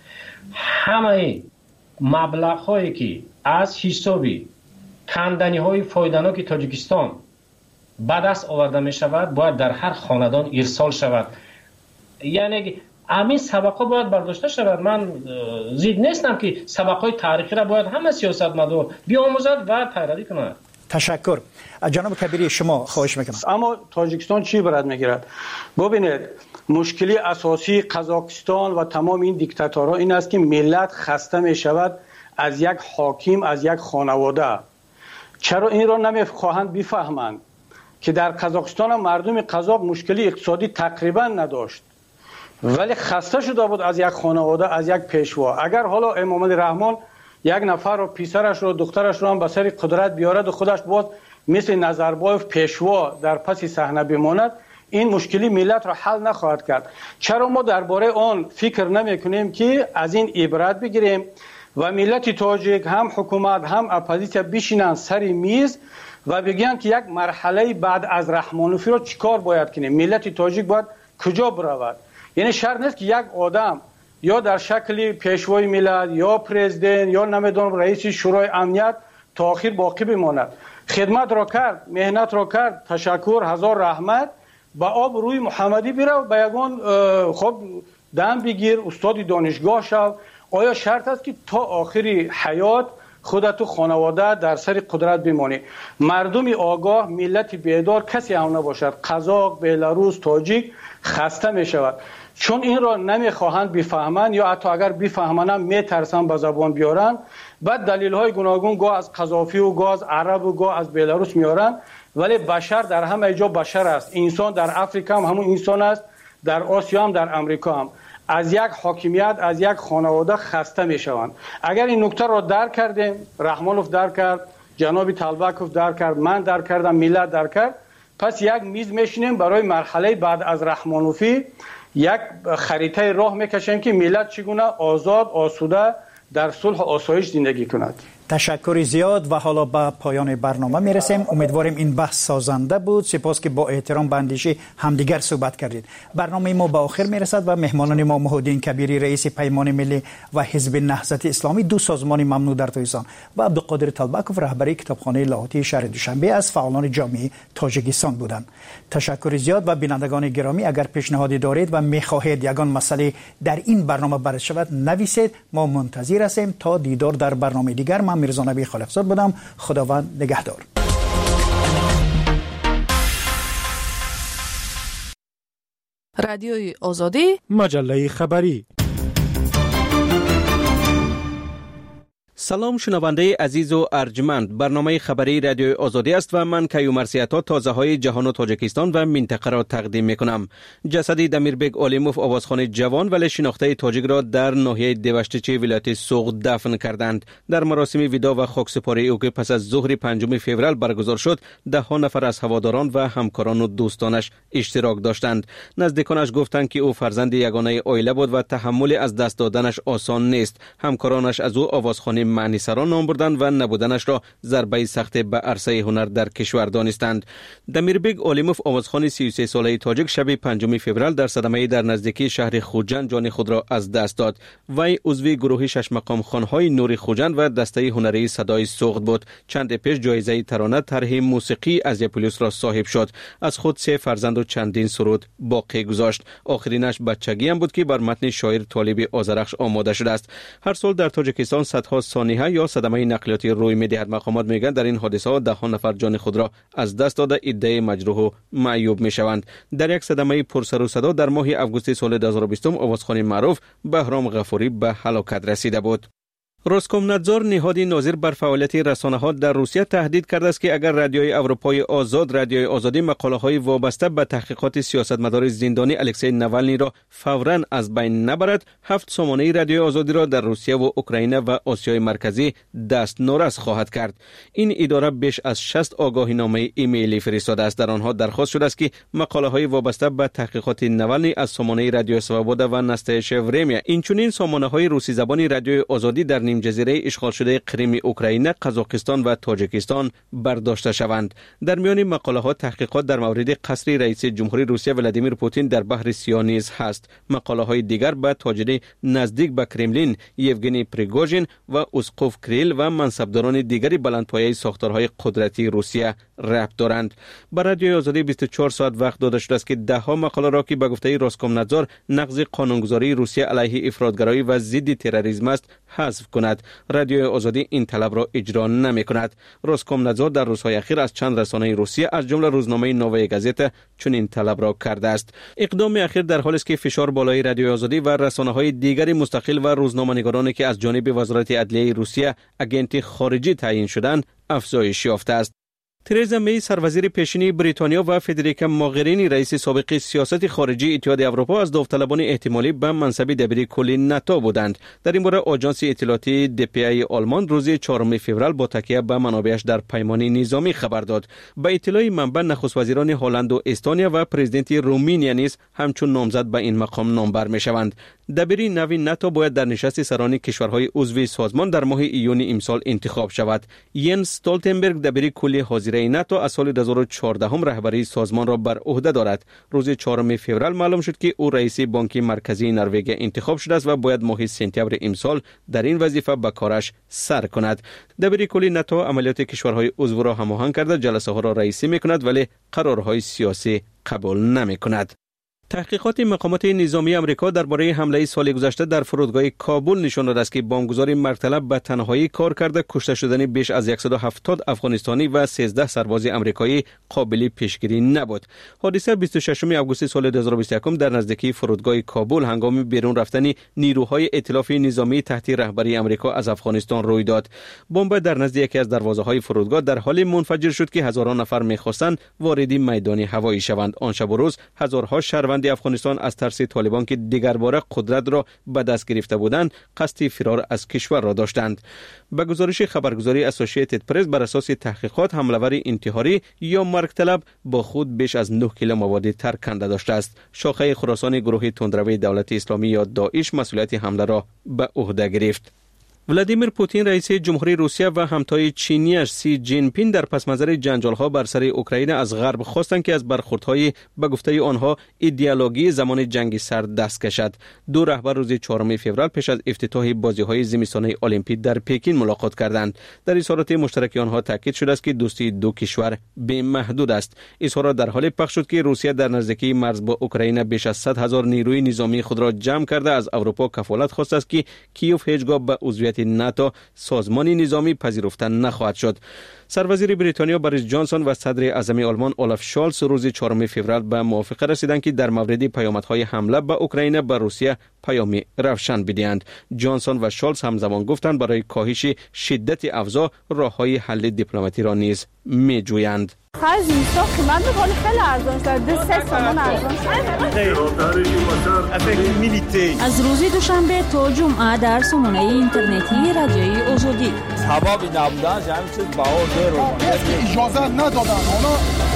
[SPEAKER 22] همه مبلغ‌هایی که از حسابی کندنی‌های فایده‌ناک تاجیکستان به دست آورده می‌شود باید در هر خاندان ارسال شود. یعنی همین سبق‌ها باید برداشته شود. من زید نیستم که سبق‌های تاریخی را باید همه سیاستمدار بیاموزد و پیروی کند.
[SPEAKER 16] تشکر. جناب کبیری شما خواهش میکنم.
[SPEAKER 1] اما تاجیکستان چی برات میگیرد؟ ببینید مشکلی اساسی قزاقستان و تمام این دیکتاتورها این است که ملت خسته میشود از یک حاکم، از یک خانواده. چرا این را نمیخواهند بفهمند که در قزاقستان مردم قزاق مشکلی اقتصادی تقریبا نداشت، ولی خسته شده بود از یک خانواده، از یک پیشوا. اگر حالا امام علی رحمان یک نفر رو پسرش رو دخترش رو هم به سر قدرت بیارد و خودش باز مثل نظربایف پیشوا در پس صحنه بماند، این مشکلی ملت را حل نخواهد کرد. چرا ما درباره آن فکر نمی کنیم که از این عبرت بگیریم و ملت تاجیک هم حکومت هم اپوزیسیا بشینن سر میز و بگن که یک مرحله بعد از رحمانوفی رو چیکار باید کنیم؟ ملت تاجیک باید کجا برود؟ یعنی شرط نیست که یک آدم یا در شکل پیشوای ملت یا پرزیدنت یا نمیدونم رئیس شورای امنیت تا آخر باقی بماند. خدمت را کرد، مهنت را کرد، تشکر، هزار رحمت. با آب روی محمدی بیرو با یگان خب دم بگیر، استاد دانشگاه شو. آیا شرط است که تا آخری حیات خودت و خانواده در سر قدرت بمانی؟ مردم آگاه، ملت بیدار کسی هم نباشد. قزاق، بلاروس، تاجیک خسته می شود چون این را نمیخواهند بفهمند، یا حتی اگر بفهمند هم میترسند به زبان بیارن. بعد دلیل های گوناگون گاه از قذافی و گاه از عرب و گاه از بلاروس میارن، ولی بشر در همه جا بشر است. انسان در افریقا هم همون انسان است، در آسیا هم در امریکا هم. از یک حاکمیت، از یک خانواده خسته میشوند. اگر این نکته را درک کردیم، رحمانوف درک کرد، جناب طالبکوف درک کرد، من درک کردم، ملت درک کرد، پس یک میز میشینیم برای مرحله بعد از رحمانوفی یک خریطه راه میکشیم که ملت چگونه آزاد، آسوده در صلح و آسایش زندگی کند.
[SPEAKER 16] تشکر زیاد و حالا به پایان برنامه میرسیم. امیدواریم این بحث سازنده بود. سپاس که با احترام به اندیشه همدیگر صحبت کردید. برنامه ما به آخر میرسد و مهمانان ما محمودالدین کبیری رئیس پیمان ملی و حزب نهضت اسلامی، دو سازمان ممنوع در تایستان، و عبدالقادر طالبکوف رهبری کتابخانه لاهوتی شهر دوشنبه از فعالان جامعه تاجیکستان بودند. تشکر زیاد. و بینندگان گرامی اگر پیشنهادی دارید و میخواهید یگان مسئله در این برنامه بررسی شود نویسید. ما منتظر هستیم. تا دیدار در برنامه دیگر. من میرزا نبی خالقزاد بودم. خداوند نگهدار.
[SPEAKER 21] رادیوی آزادی،
[SPEAKER 5] مجله خبری.
[SPEAKER 3] سلام شنونده عزیز و ارجمند، برنامه خبری رادیوی آزادی است و من کیومرسیاتا تازه های جهان و تاجیکستان و منطقه را تقدیم می کنم. جسد دمیربگ علیموف آوازخوان جوان ولی شناخته تاجیک را در ناحیه دیوشتچی ولایت سوغد دفن کردند. در مراسم ودا و خاکسپاری او که پس از ظهر پنجم فوریه برگزار شد، ده ها نفر از هواداران و همکاران و دوستانش اشتراک داشتند. نزدیکانش گفتند که او فرزند یگانه عائله بود و تحمل از دست دادنش آسان نیست. همکارانش از او آوازخوان معنی سران نام بردند و نبودنش را ضربه سخت به عرصه هنر در کشور دانستند. دمیربگ علیموف آوازخوان سی و سه ساله تاجیک شب پنجم فوریه در صدمه در نزدیکی شهر خوجند جان خود را از دست داد. وی عضو گروه شش مقام خوانهای نور خوجند و دسته هنری صدای سوغد بود. چند پیش جایزه ترانه طرح موسیقی از پلیس را صاحب شد. از خود سه فرزند و چندین سرود باقی گذاشت. آخرینش بچگی هم بود که بر متن شاعر طالب آذرخش آماده شده است. هر سال در تاجیکستان صدها سانحه یا صدمه نقلیاتی روی می‌دهد. مقامات میگن در این حادثه ها ده ها نفر جان خود را از دست داده، عده مجروح و معیوب میشوند. در یک صدمه پرسر و صدا در ماه آگوست سال دو هزار و بیست آوازخوان معروف بهرام غفوری به هلاکت رسیده بود. روسکومنادزور نهادی ناظر بر فعالیت رسانه‌ها در روسیه تهدید کرده است که اگر رادیوی اروپای آزاد رادیوی آزادی مقاله‌های وابسته به تحقیقات سیاستمدار زندانی الکسی ناوالنی را فوراً از بین نبرد، هفت سامانه رادیوی آزادی را در روسیه و اوکراین و آسیای مرکزی دست نورس خواهد کرد. این اداره بیش از شصت آگاهینامه ایمیلی فرستاده است. در آنها درخواست شده است که مقاله‌های وابسته به تحقیقات ناوالنی از سامانه رادیو سوابودا و نستایش ورمیا، اینچنین سامانه‌های روسی زبانی رادیوی آزادی در نیم جزیره اشغال شده کریم اوکراین، قزاقستان و تاجیکستان برداشته شوند. در میان مقاله ها تحقیقات در مورد قصر رئیس جمهوری روسیه ولادیمیر پوتین در بحر سیاه نیز هست. مقاله های دیگر به تاجر نزدیک به کرملین یوگنی پریگوژین و اسقف کریل و منصبداران دیگری بلندپایه ساختارهای قدرتی روسیه ربط دارند. بر رادیوی آزادی بیست و چهار ساعت وقت داده شده است که ده ها مقاله را که به گفته روسکومنادزور نقض قانونگذاری روسیه علیه افراطگرایی و ضد تروریسم است حذف کند. رادیوی آزادی این طلب را اجرا نمی کند. روسکومنادزور در روزهای اخیر از چند رسانه روسیه از جمله روزنامه نووی گازیتا چنین طلب را کرده است. اقدام اخیر در حالی است که فشار بالای رادیوی آزادی و رسانه‌های دیگری مستقل و روزنامه‌نگارانی که از جانب وزارت عدلیه روسیه اگنت خارجی تعیین شدند افزایش یافته است. ترزا می سروزیر پیشینی بریتانیا و فدریکا موغرینی رئیس سابق سیاست خارجی اتحاد اروپا از داوطلبان احتمالی به منصب دبیر کلی ناتو بودند. در این باره آژانس اطلاعاتی دی پی ای آلمان روز چهارم فوریه با تکیه به منابعش در پیمان نظامی خبر داد. به اطلاع منبع نخست وزیران هلند و استونیا و پرزیدنت رومانیا نیز همچون نامزد به این مقام نامبر میشوند. دبیری نوی ناتو باید در نشست سران کشورهای عضو سازمان در ماه ایون امسال انتخاب شود. ینس استولتنبرگ دبیری کلی حاضره ناتو از سال دو هزار و چهارده هم رهبری سازمان را بر عهده دارد. روز چهارم فوریه معلوم شد که او رئیس بانک مرکزی نروژ انتخاب شده است و باید ماه سپتامبر امسال در این وظیفه به کارش سر کند. دبیری کلی ناتو عملیات کشورهای عضو را هماهنگ کرده، جلسه ها را رئیسی میکند ولی قرارهای سیاسی قبول نمیکند. تحقیقات مقامات نظامی آمریکا درباره حمله سال گذشته در فرودگاه کابل نشان داده است که بمبگذار مرتلب به تنهایی کار کرده کشته شدن بیش از صد و هفتاد افغانستانی و سیزده سرباز آمریکایی قابل پیشگیری نبود. حادثه بیست و ششم آگوست سال دو هزار و بیست و یک در نزدیکی فرودگاه کابل هنگام بیرون رفتن نیروهای ائتلاف نظامی تحت رهبری آمریکا از افغانستان روی داد. بمب در نزد یکی از دروازه‌های فرودگاه در حال منفجر شد که هزاران نفر می‌خواستند وارد میدان هوایی شوند. آن شب و روز هزارها شهروند افغانستان از ترس طالبان که دیگر باره قدرت را به دست گرفته بودند قصد فرار از کشور را داشتند. به گزارش خبرگزاری اسوسییتد پرس بر اساس تحقیقات حمله‌ور انتحاری یا مرگ طلب با خود بیش از نه کیلو مواد ترکنده داشته است. شاخه خراسان گروه تندروی دولت اسلامی یا داعش مسئولیت حمله را به عهده گرفت. ولادیمیر پوتین رئیس جمهوری روسیه و همتای چینیش سی جین پین در پس منظر جنجال‌ها بر سر اوکراین از غرب خواستند که از برخوردهای به گفته آنها ایدئولوژی زمان جنگ سرد دست کشد. دو رهبر روز چهارم فوریه پیش از افتتاح بازی‌های زمستانه المپیک در پکین ملاقات کردند. در اظهارات مشترک آنها تاکید شده است که دوستی دو کشور بی‌محدود است. اظهارات در حال پخش شد که روسیه در نزدیکی مرز با اوکراین بیش از صد هزار نیروی نظامی خود را جمع کرده از اروپا کفالت خواسته است که کیوف هیچگاه به عضویت حمایت ناتو سازمان نظامی پذیرفته نخواهد شد. سروزیر بریتانیا بوریس جانسون و صدر اعظم آلمان اولاف شالز روز چهارم فوریه به موافقه رسیدند که در مورد پیامدهای حمله به اوکراین به روسیه پیامی روشن بدهند. جانسون و شالز همزمان گفتند برای کاهش شدت اوضاع راههای حل دیپلماتی را نیز می‌جویند.
[SPEAKER 5] هزینه قیمت می‌کنه خیلی ارزان شده، سه تومان ارزان شده.
[SPEAKER 2] از روز دوشنبه تا جمعه در سامانه اینترنتی رادیوی آزادی.
[SPEAKER 7] سبب نبودن همین چیز بهار داره.
[SPEAKER 8] اجازه ندادن اونا.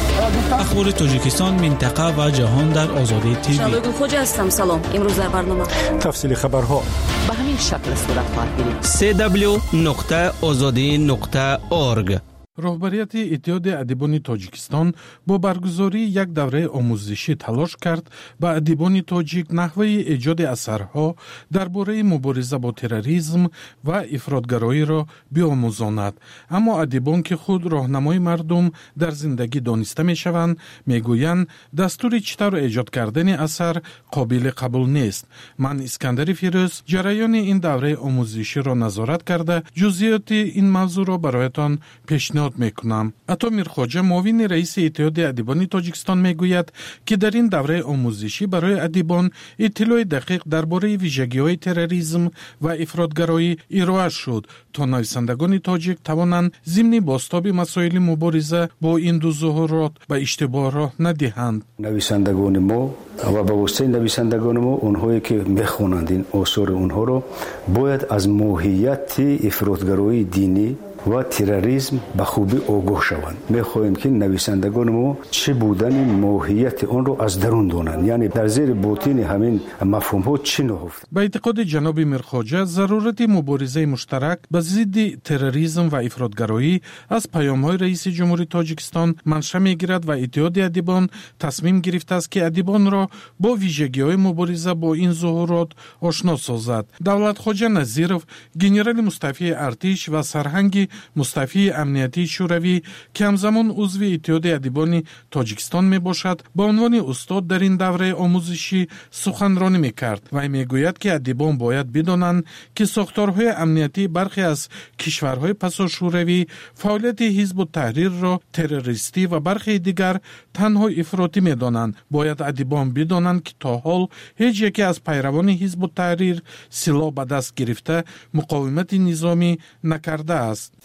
[SPEAKER 9] اخبار تاجیکستان، منطقه و جهان در آزادی تیوی.
[SPEAKER 10] شادو خوجا هستم. سلام. امروز در برنامه
[SPEAKER 9] تفصیل خبرها
[SPEAKER 10] به همین شکل صورت خواهد گرفت.
[SPEAKER 3] سی دبلیو نقطه آزادی نقطه اورگ.
[SPEAKER 11] راهبریت اتحاد ادیبان تاجیکستان با برگزاری یک دوره آموزشی تلاش کرد به ادیبان تاجیک نحوه ایجاد اثرها درباره مبارزه با تروریسم و افراطگرایی را بیاموزاند. اما ادیبان که خود راهنمای مردم در زندگی دانسته میشوند میگویند دستور چطور ایجاد کردن اثر قابل قبول نیست. من اسکندر فیروز جریان این دوره آموزشی را نظارت کرده جزئیات این موضوع را برایتان پیشنهاد میکنم. عطا میرخواجه معاون رئیس اتحاد ادیبان تاجیکستان میگوید که در این دوره آموزشی برای ادیبان اطلاع دقیق درباره ویژگی‌های تروریسم و افراطگرایی ارائه شد تا نویسندگان تاجیک توانند ضمن بازتاب مسائل مبارزه با این دو ظاهرات به اشتباه راه ندهند.
[SPEAKER 26] نویسندگان ما و با واسطه نویسندگان ما اونهایی که میخوانند این آثار اونها رو باید از ماهیت افراطگرایی دینی و تروریسم به خوبی آگاه شوند. می‌خواهیم که نویسندگان ما چه بودن ماهیت آن را از درون دانند، یعنی در زیر باطن همین مفهوم‌ها چی نهفته.
[SPEAKER 11] به اعتقاد جناب میرخواجه ضرورت مبارزه مشترک به ضد تروریسم و افراطگرایی از پیام‌های رئیس جمهوری تاجیکستان منشأ می‌گیرد و اتحاد ادیبان تصمیم گرفته است که ادیبان را با ویژگی‌های مبارزه با این ظاهرات آشنا سازد. دولتخواجه نظیرов گنرال مستعفی ارتش و سرهنگ مستعفی امنیتی شوروی که همزمان عضو اتحاد ادیبان تاجیکستان می باشد با عنوان استاد در این دوره آموزشی سخنرانی می کرد و می گوید که ادیبان باید بدانند که ساختارهای امنیتی برخی از کشورهای پسا شوروی فعالیت حزب التحریر را تروریستی و برخی دیگر تنها افراطی می دانند. باید ادیبان بدانند که تا حال هیچ یکی از پیروان حزب التحریر سلاح به دست گرفته مقاومت نظامی نکرده است.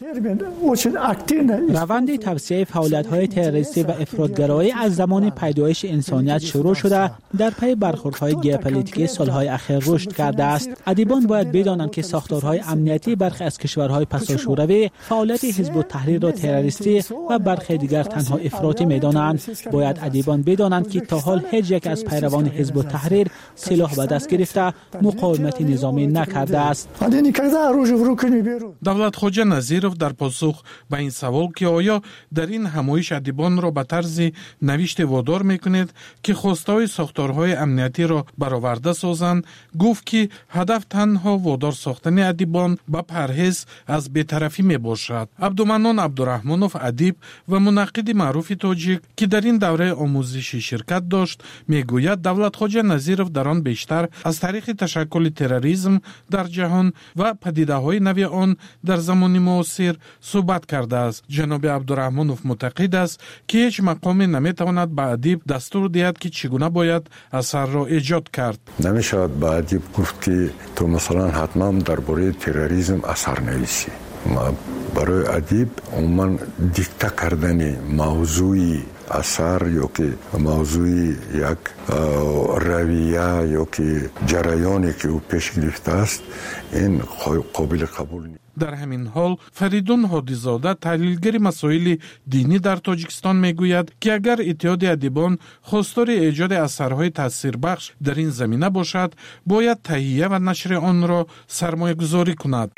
[SPEAKER 9] روند توسعه فعالیت‌های تروریستی و افراطگرایی از زمان پیدایش انسانیت شروع شده در پی برخوردهای ژئوپلیتیکی سالهای اخیر رشد کرده است. ادیبان باید بدانند که ساختارهای امنیتی برخی از کشورهای پسا شوروی فعالیت حزب التحریر را تروریستی و برخی دیگر تنها افراطی می‌دانند. باید ادیبان بدانند که تا حال هیچ یک از پیروان حزب التحریر سلاح به دست گرفته مقاومت نظامی نکرده است.
[SPEAKER 11] دولتخواجه نظیرов در پاسخ به این سوال که آیا در این همایش ادیبان را به طرز نوشته وادار میکنید که خواستهای ساختارهای امنیتی را برآورده سازند، گفت که هدف تنها وادار ساختن ادیبان به پرهیز از بی‌طرفی می باشد. عبدالمنان عبدالرحمنوف ادیب و منقد معروف تاجیک که در این دوره آموزشی شرکت داشت میگوید دولتخواجه نظیرов در آن بیشتر از طریق تشکل تروریسم در جهان و پدیده‌های نوی آن در زمان معاصر صحبت کرده است. جناب عبدالرحمنوف معتقد است که هیچ مقامی نمیتواند به ادیب دستور دهد که چگونه باید اثر را ایجاد کرد.
[SPEAKER 27] نمیشود به ادیب گفت که تو مثلا حتما درباره تروریسم اثر نویسی. برای ادیب عموما دیکته کردن موضوعی اثر یا که موضوعی یک رویه یا که جریانی که او پیش گرفته است این قابل قبول نیست.
[SPEAKER 11] در همین حال فریدون هادیزاده تحلیلگر مسائل دینی در تاجیکستان میگوید که اگر اتحاد ادیبان خواستار ایجاد اثرهای تاثیربخش در این زمینه باشد باید تهیه و نشر آن را سرمایه گذاری کند.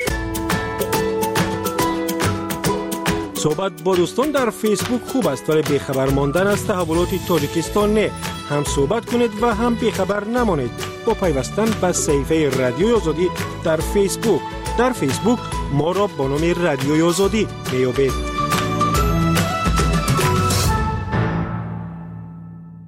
[SPEAKER 28] صحبت با دوستان در فیسبوک خوب است ولی بیخبر ماندن از تحولات تاجیکستان نه. هم صحبت کنید و هم بیخبر نمانید با پیوستن به صفحه رادیوی آزادی در فیسبوک. در فیسبوک ما را با نام رادیوی آزادی میابید.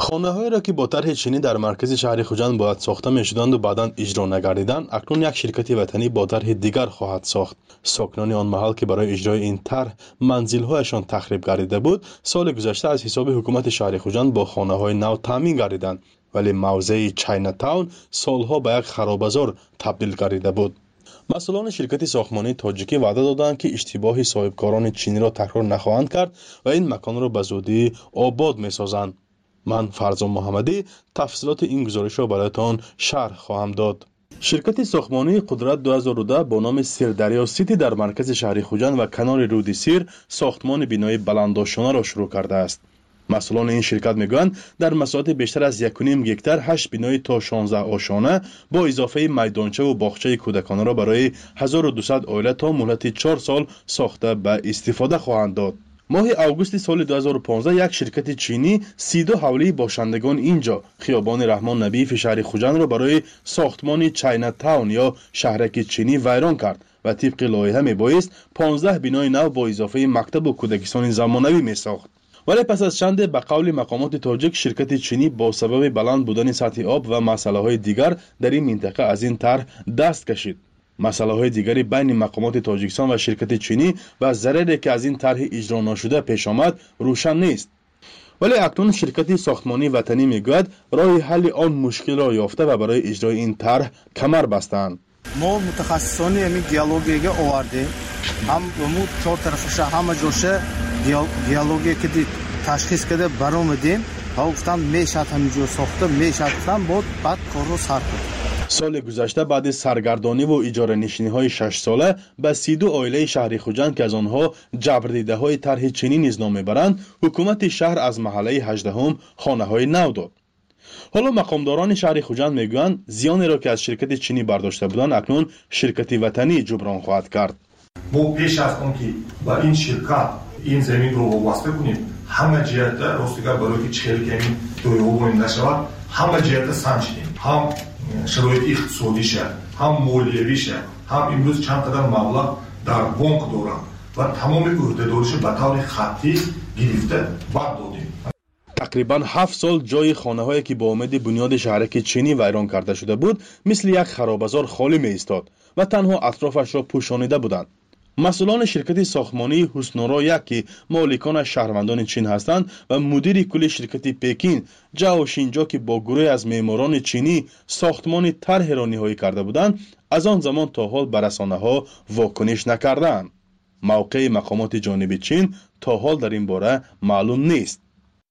[SPEAKER 8] خانه‌هایی را که با طرح چینی در مرکز شهر خوجند باید ساخته می‌شدند و بعداً اجرا نگردیدند، اکنون یک شرکت وطنی با طرح دیگر خواهد ساخت. ساکنان آن محل که برای اجرای این طرح منزل‌هایشان تخریب گردیده بود، سال گذشته از حساب حکومت شهر خوجند با خانه‌های نو تامین گردیدند، ولی موضع چاینا تاون سالها به یک خرابه‌زار تبدیل گردیده بود. مسئولان شرکت ساختمانی تاجیکی وعده دادند که اشتباه صاحبکاران چینی را تکرار نخواهند کرد و این مکان را به زودی آباد می‌سازند. من فرزان محمدی تفصیلات این گزارش را برایتان شرح خواهم داد. شرکت ساختمانی قدرت دو هزار و ده با نام سیردریا سیتی در مرکز شهر خوجند و کنار رود سیر ساختمان بینای بلندآشانه را شروع کرده است. مسئولان این شرکت میگویند در مساحت بیشتر از یک و نیم گکتار هشت بینای تا شانزده آشانه با اضافه میدانچه و باغچه کودکانه را برای هزار و دویست عائله تا مدت چهار سال ساخته به استفاده خواهند داد. ماه اوگوست سال دو هزار و پانزده یک شرکت چینی سی و دو حوله باشندگان اینجا خیابان رحمان نبیف شهر خوجند را برای ساختمان چاینا تاون یا شهرک چینی ویران کرد و طبق لایحه میبایست پانزده بینای نو با اضافه مکتب و کودکستان زمانوی میساخت. ولی پس از چند به قول مقامات تاجیک شرکت چینی با سبب بلند بودن سطح آب و مسئله های دیگر در این منطقه از این طرح دست کشید. مسئله های دیگری بین مقامات تاجیکستان و شرکت چینی و ضرری که از این طرح اجرا نشده پیش آمد روشن نیست. ولی اکنون شرکت ساختمانی وطنی میگوید راه حل آن مشکل را یافته و برای اجرای این طرح کمر بستند.
[SPEAKER 12] ما متخصصان همین گیالوگی آوردیم، هم مو چهار طرفش همه جوشه گیالوگی که تشخیص کرده برآمدیم، ها گفتن میشه همینجور ساخته میشه گفتن بود بعد کار رو سر کنیم.
[SPEAKER 8] سال گذشته بعد سرگردانی و اجاره نشینی های شش ساله به سی و دو عائله شهر خوجند که از آنها جبردیده های طرح چینی نیز نام میبرند، حکومت شهر از محله هجدهم خانه های نو داد. حالا مقامداران شهر خوجند میگویند زیانی را که از شرکت چینی برداشته بودند اکنون شرکت وطنی جبران خواهد کرد.
[SPEAKER 13] ما پیش از آن که با این شرکت این زمین رو وابسته کنیم، همه جهت راستیگر برای که چهل کمی دویوبانی نشود، همه جهت سنجیدیم، هم شرایط اقتصادیشه، هم مالیویشه، هم امروز چند قدر مبلغ در بانک دارند و تمام عهدهداریش به طور خطی گرفته بعد دادیم.
[SPEAKER 8] تقریبا هفت سال جای خانه‌هایی که با امید بنیاد شهرک چینی ویران کرده شده بود مثل یک خرابه‌زار خالی می ایستاد و تنها اطرافش را پوشانیده بودند. مسئولان شرکت ساختمانی حسنورا یک که مالکان شهروندان چین هستند و مدیر کل شرکت پکین جاو شینجا که با گروه از معماران چینی ساختمان طرح را نهایی کرده بودند از آن زمان تا حال به رسانه‌ها واکنش نکردند. موقع مقامات جانب چین تا حال در این باره معلوم نیست.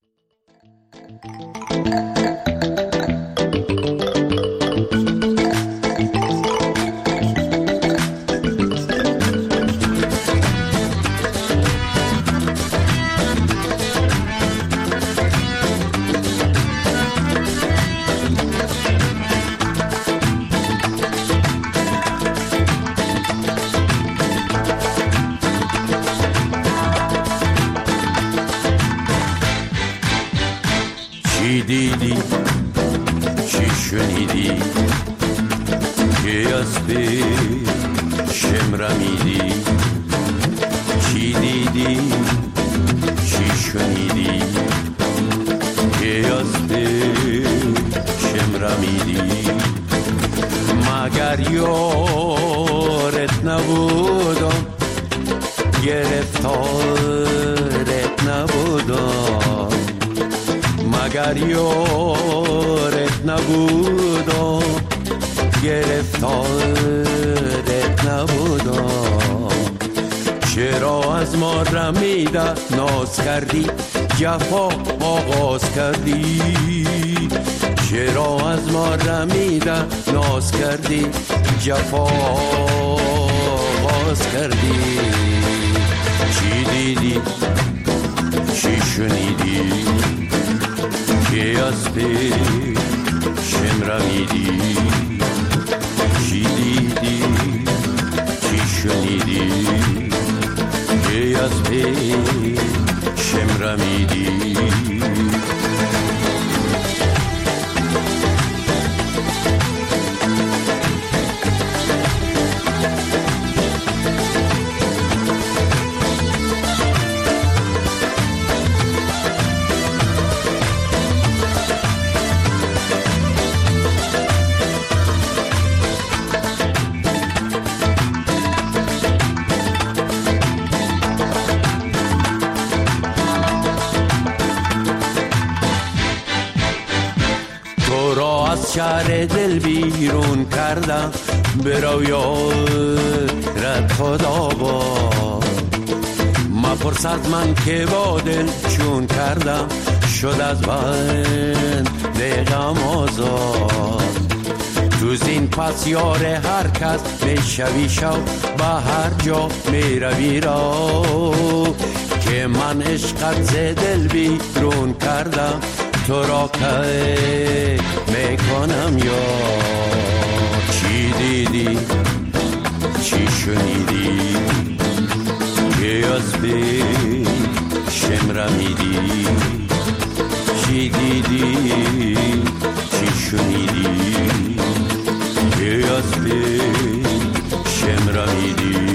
[SPEAKER 14] چی دیدی چی شنیدی که از پیشم رمیدی چی دیدی چی شنیدی که از پیشم رمیدی مگر یارت نبودم گرفتارت نبودم مگر یارت نبودم گرفتارت نبودم چرا از ما رمیده ناز کردی جفا آغاز کردی چرا از ما رمیده ناز کردی جفا آغاز کردی چی دیدی چی شنیدی که از پیشم رمیدی چی دیدی چی شنیدی که از پیشم رمیدی از شهر دل بیرون کردم به رویات خدا با مپرس از من که با دل چون کردم شد از بند دقم آزاد تو زین پس یار هر کس میشوی شو به هر جا میروی را که من عشقت ز دل بیرون کردم تو را که میکنم یا چی دیدی چی شنیدی که از بی شمرمیدی چی دیدی چی شنیدی که از بی شمرمیدی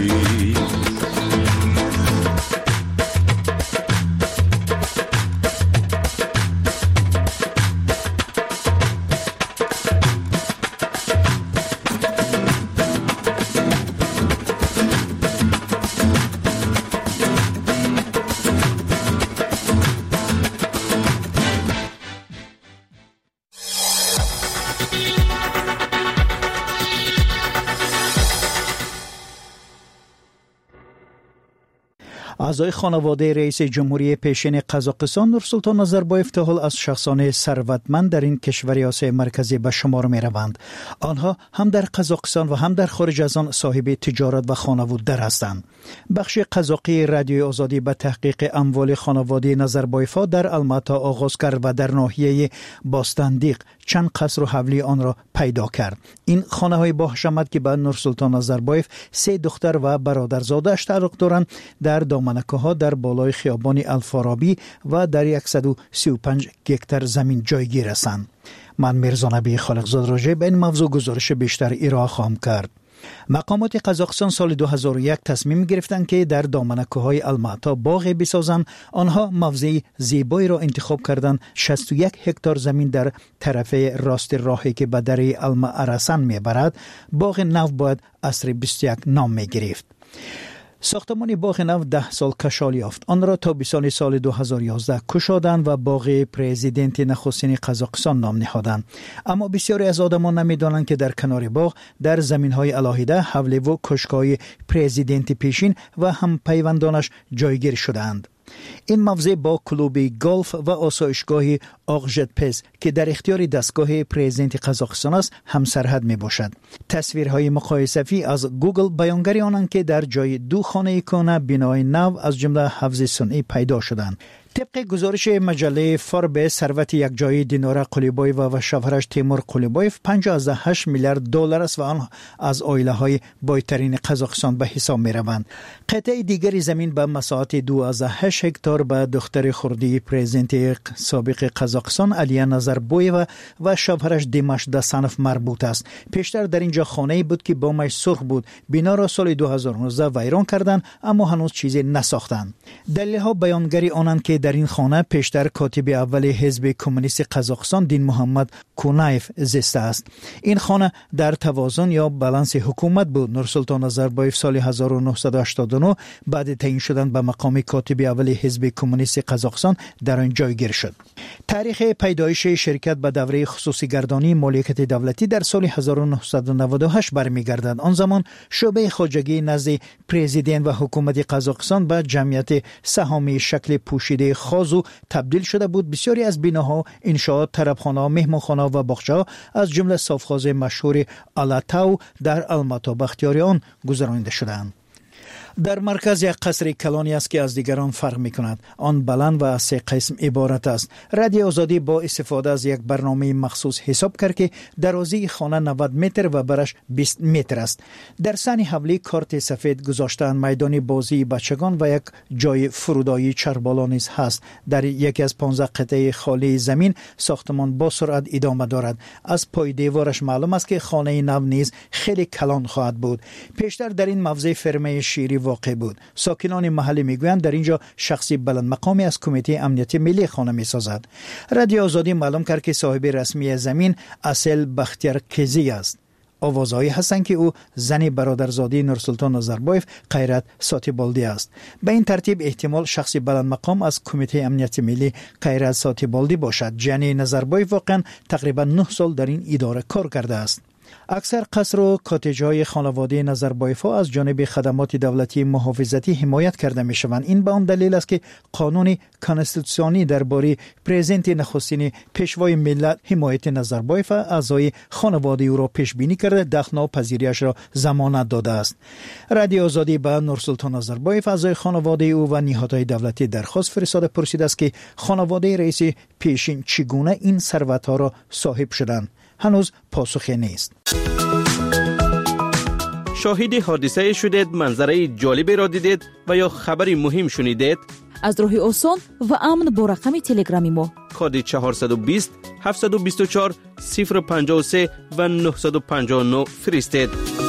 [SPEAKER 16] اعضای خانواده رئیس جمهوری پیشین قزاقستان نورسلطان نظربایف تا حال از شخصان ثروتمند در این کشور آسیای مرکزی به شمار می روند. آنها هم در قزاقستان و هم در خارج از آن صاحب تجارت و خانواده هستند. بخش قزاقی رادیوی آزادی به تحقیق اموال خانواده نظربایف ها در الماتا آغاز کرد و در ناحیه باستندیق چند قصر و حولی آن را پیدا کرد. این خانه های با حشمت که به نورسلطان نظربایف سه دختر و برادرزاده‌اش تعلق دارند در دامنکه ها در بالای خیابان الفارابی و در صد و سی و پنج گکتر زمین جایگیر هستند. من میرزا نبی خالقزاد راجع به این موضوع گزارش بیشتر ارائه خواهم کرد. مقامات قزاقستان سال دو هزار و یک تصمیم گرفتند که در دامنکه های الماتا باغی بسازند. آنها موضع زیبایی را انتخاب کردند. شصت و یک هکتار زمین در طرف راست راهی که به دره الما ارسن میبرد. باغ نو باید عصر بیست و یک نام میگرفت. ساختمان باغ نو ده سال کشال یافت. آن را تابستان سال دو هزار و یازده کشادند و باغ پرزیدنت نخستین قزاقستان نام نهادند. اما بسیاری از آدمان نمیدانند که در کنار باغ در زمین‌های علاهیده حوله و کشک‌های پرزیدنت پیشین و هم پیوندانش جایگیر شدند. این موضع با کلوب گلف و آسایشگاه آقژتپز که در اختیار دستگاه پرزیدنت قزاقستان است هم سرحد می باشد. تصویرهای مقایسه‌ای از گوگل بیانگر آنند که در جای دو خانه کهنه بنای نو از جمله حفظ صنعی پیدا شدند. طبق گزارش مجله فارب ثروت یک جایی دیناره قلیبایف و شوهرش تیمور قلیبایف پنجاه و هشت میلیارد دلار است و آن از عائله های بایترین قزاقستان به حساب می روند. قطعه دیگری زمین به مساحت دو از هشت هکتار به دختر خردی پرزیدنت سابق قزاقستان علیه نظربایف و شوهرش دیماش دسانف مربوط است. پیشتر در اینجا خانه‌ای بود که بامش سرخ بود. بنا را سال دو هزار و نوزده ویران کردند اما هنوز چیزی نساختند. دلیل‌ها بیانگری آنند که در این خانه پیشتر کاتب اول حزب کمونیست قزاقستان دین محمد کونایف زیسته است. این خانه در توازن یا بالانس حکومت بود. نورسلطان نظربایف سال هزار و نهصد و هشتاد و نه بعد تعیین شدن به مقام کاتب اول حزب کمونیست قزاقستان در آن جایگیر شد. تاریخ پیدایش شرکت به دوره خصوصی گردانی مالکیت دولتی در سال هزار و نهصد و نود و هشت برمیگردد. آن زمان شعبه خواجگی نزد پرزیدنت و حکومت قزاقستان به جمعیت سهامی شکل پوشیده خازو تبدیل شده بود. بسیاری از بناها، انشاءات، طربخانه، مهمانخانه و باغچه‌ها از جمله صافخاز مشهور آلاتاو در الماتا به اختیار آن گذرانده شدند. در مرکز یک قصر کلانی است که از دیگران فرق می کند. آن بلند و از سه قسم عبارت است. رادیو آزادی با استفاده از یک برنامه مخصوص حساب کرد که درازی خانه نود متر و برش بیست متر است. در سن حولی کارت سفید گذاشتن، میدان بازی بچگان و یک جای فرودایی چربالا نیز هست. در یکی از پانزده قطعه خالی زمین ساختمان با سرعت ادامه دارد. از پای دیوارش معلوم است که خانه نو نیز خیلی کلان خواهد بود. پیشتر در این موضع فرمه شیری واقع بود. ساکنان محلی میگویند در اینجا شخصی بلند مقامی از کمیته امنیتی ملی خانه میسازد. رادیو آزادی معلوم کرد که صاحب رسمی زمین اصل بختیار کزی است. آوازهایی هستند که او زن برادرزاده نورسلطان نظربایف غیرت ساتیبالدی است. به این ترتیب احتمال شخصی بلند مقام از کمیته امنیت ملی غیرت ساتیبالدی باشد. جنی نظربایف واقعا تقریبا نه سال در این اداره کار کرده است. اکثر قصر و کاتج‌های خانواده نظربایف‌ها از جانب خدمات دولتی محافظتی حمایت کرده می‌شوند. این به آن دلیل است که قانون کانستیتوسیونی درباره پرزنت نخستین پیشوای ملت حمایت نظربایف اعضای خانواده او را پیش بینی کرده دخل ناپذیریش را ضمانت داده است. رادیو آزادی به نورسلطان نظربایف اعضای خانواده او و نهادهای دولتی درخواست فرستاده پرسیده است که خانواده رئیس پیشین چگونه این ثروت‌ها را صاحب شدند. هنوز پاسخی نیست.
[SPEAKER 3] شاهد حادثه شدید، منظره جالبی را دیدید و یا خبری مهم شنیدید؟
[SPEAKER 2] از راه آسان و امن با رقم تلگرامی ما
[SPEAKER 3] کد چهارصد و بیست هفتصد و بیست و چهار صفر پنجاه و سه و نهصد و پنجاه و نه فرستید.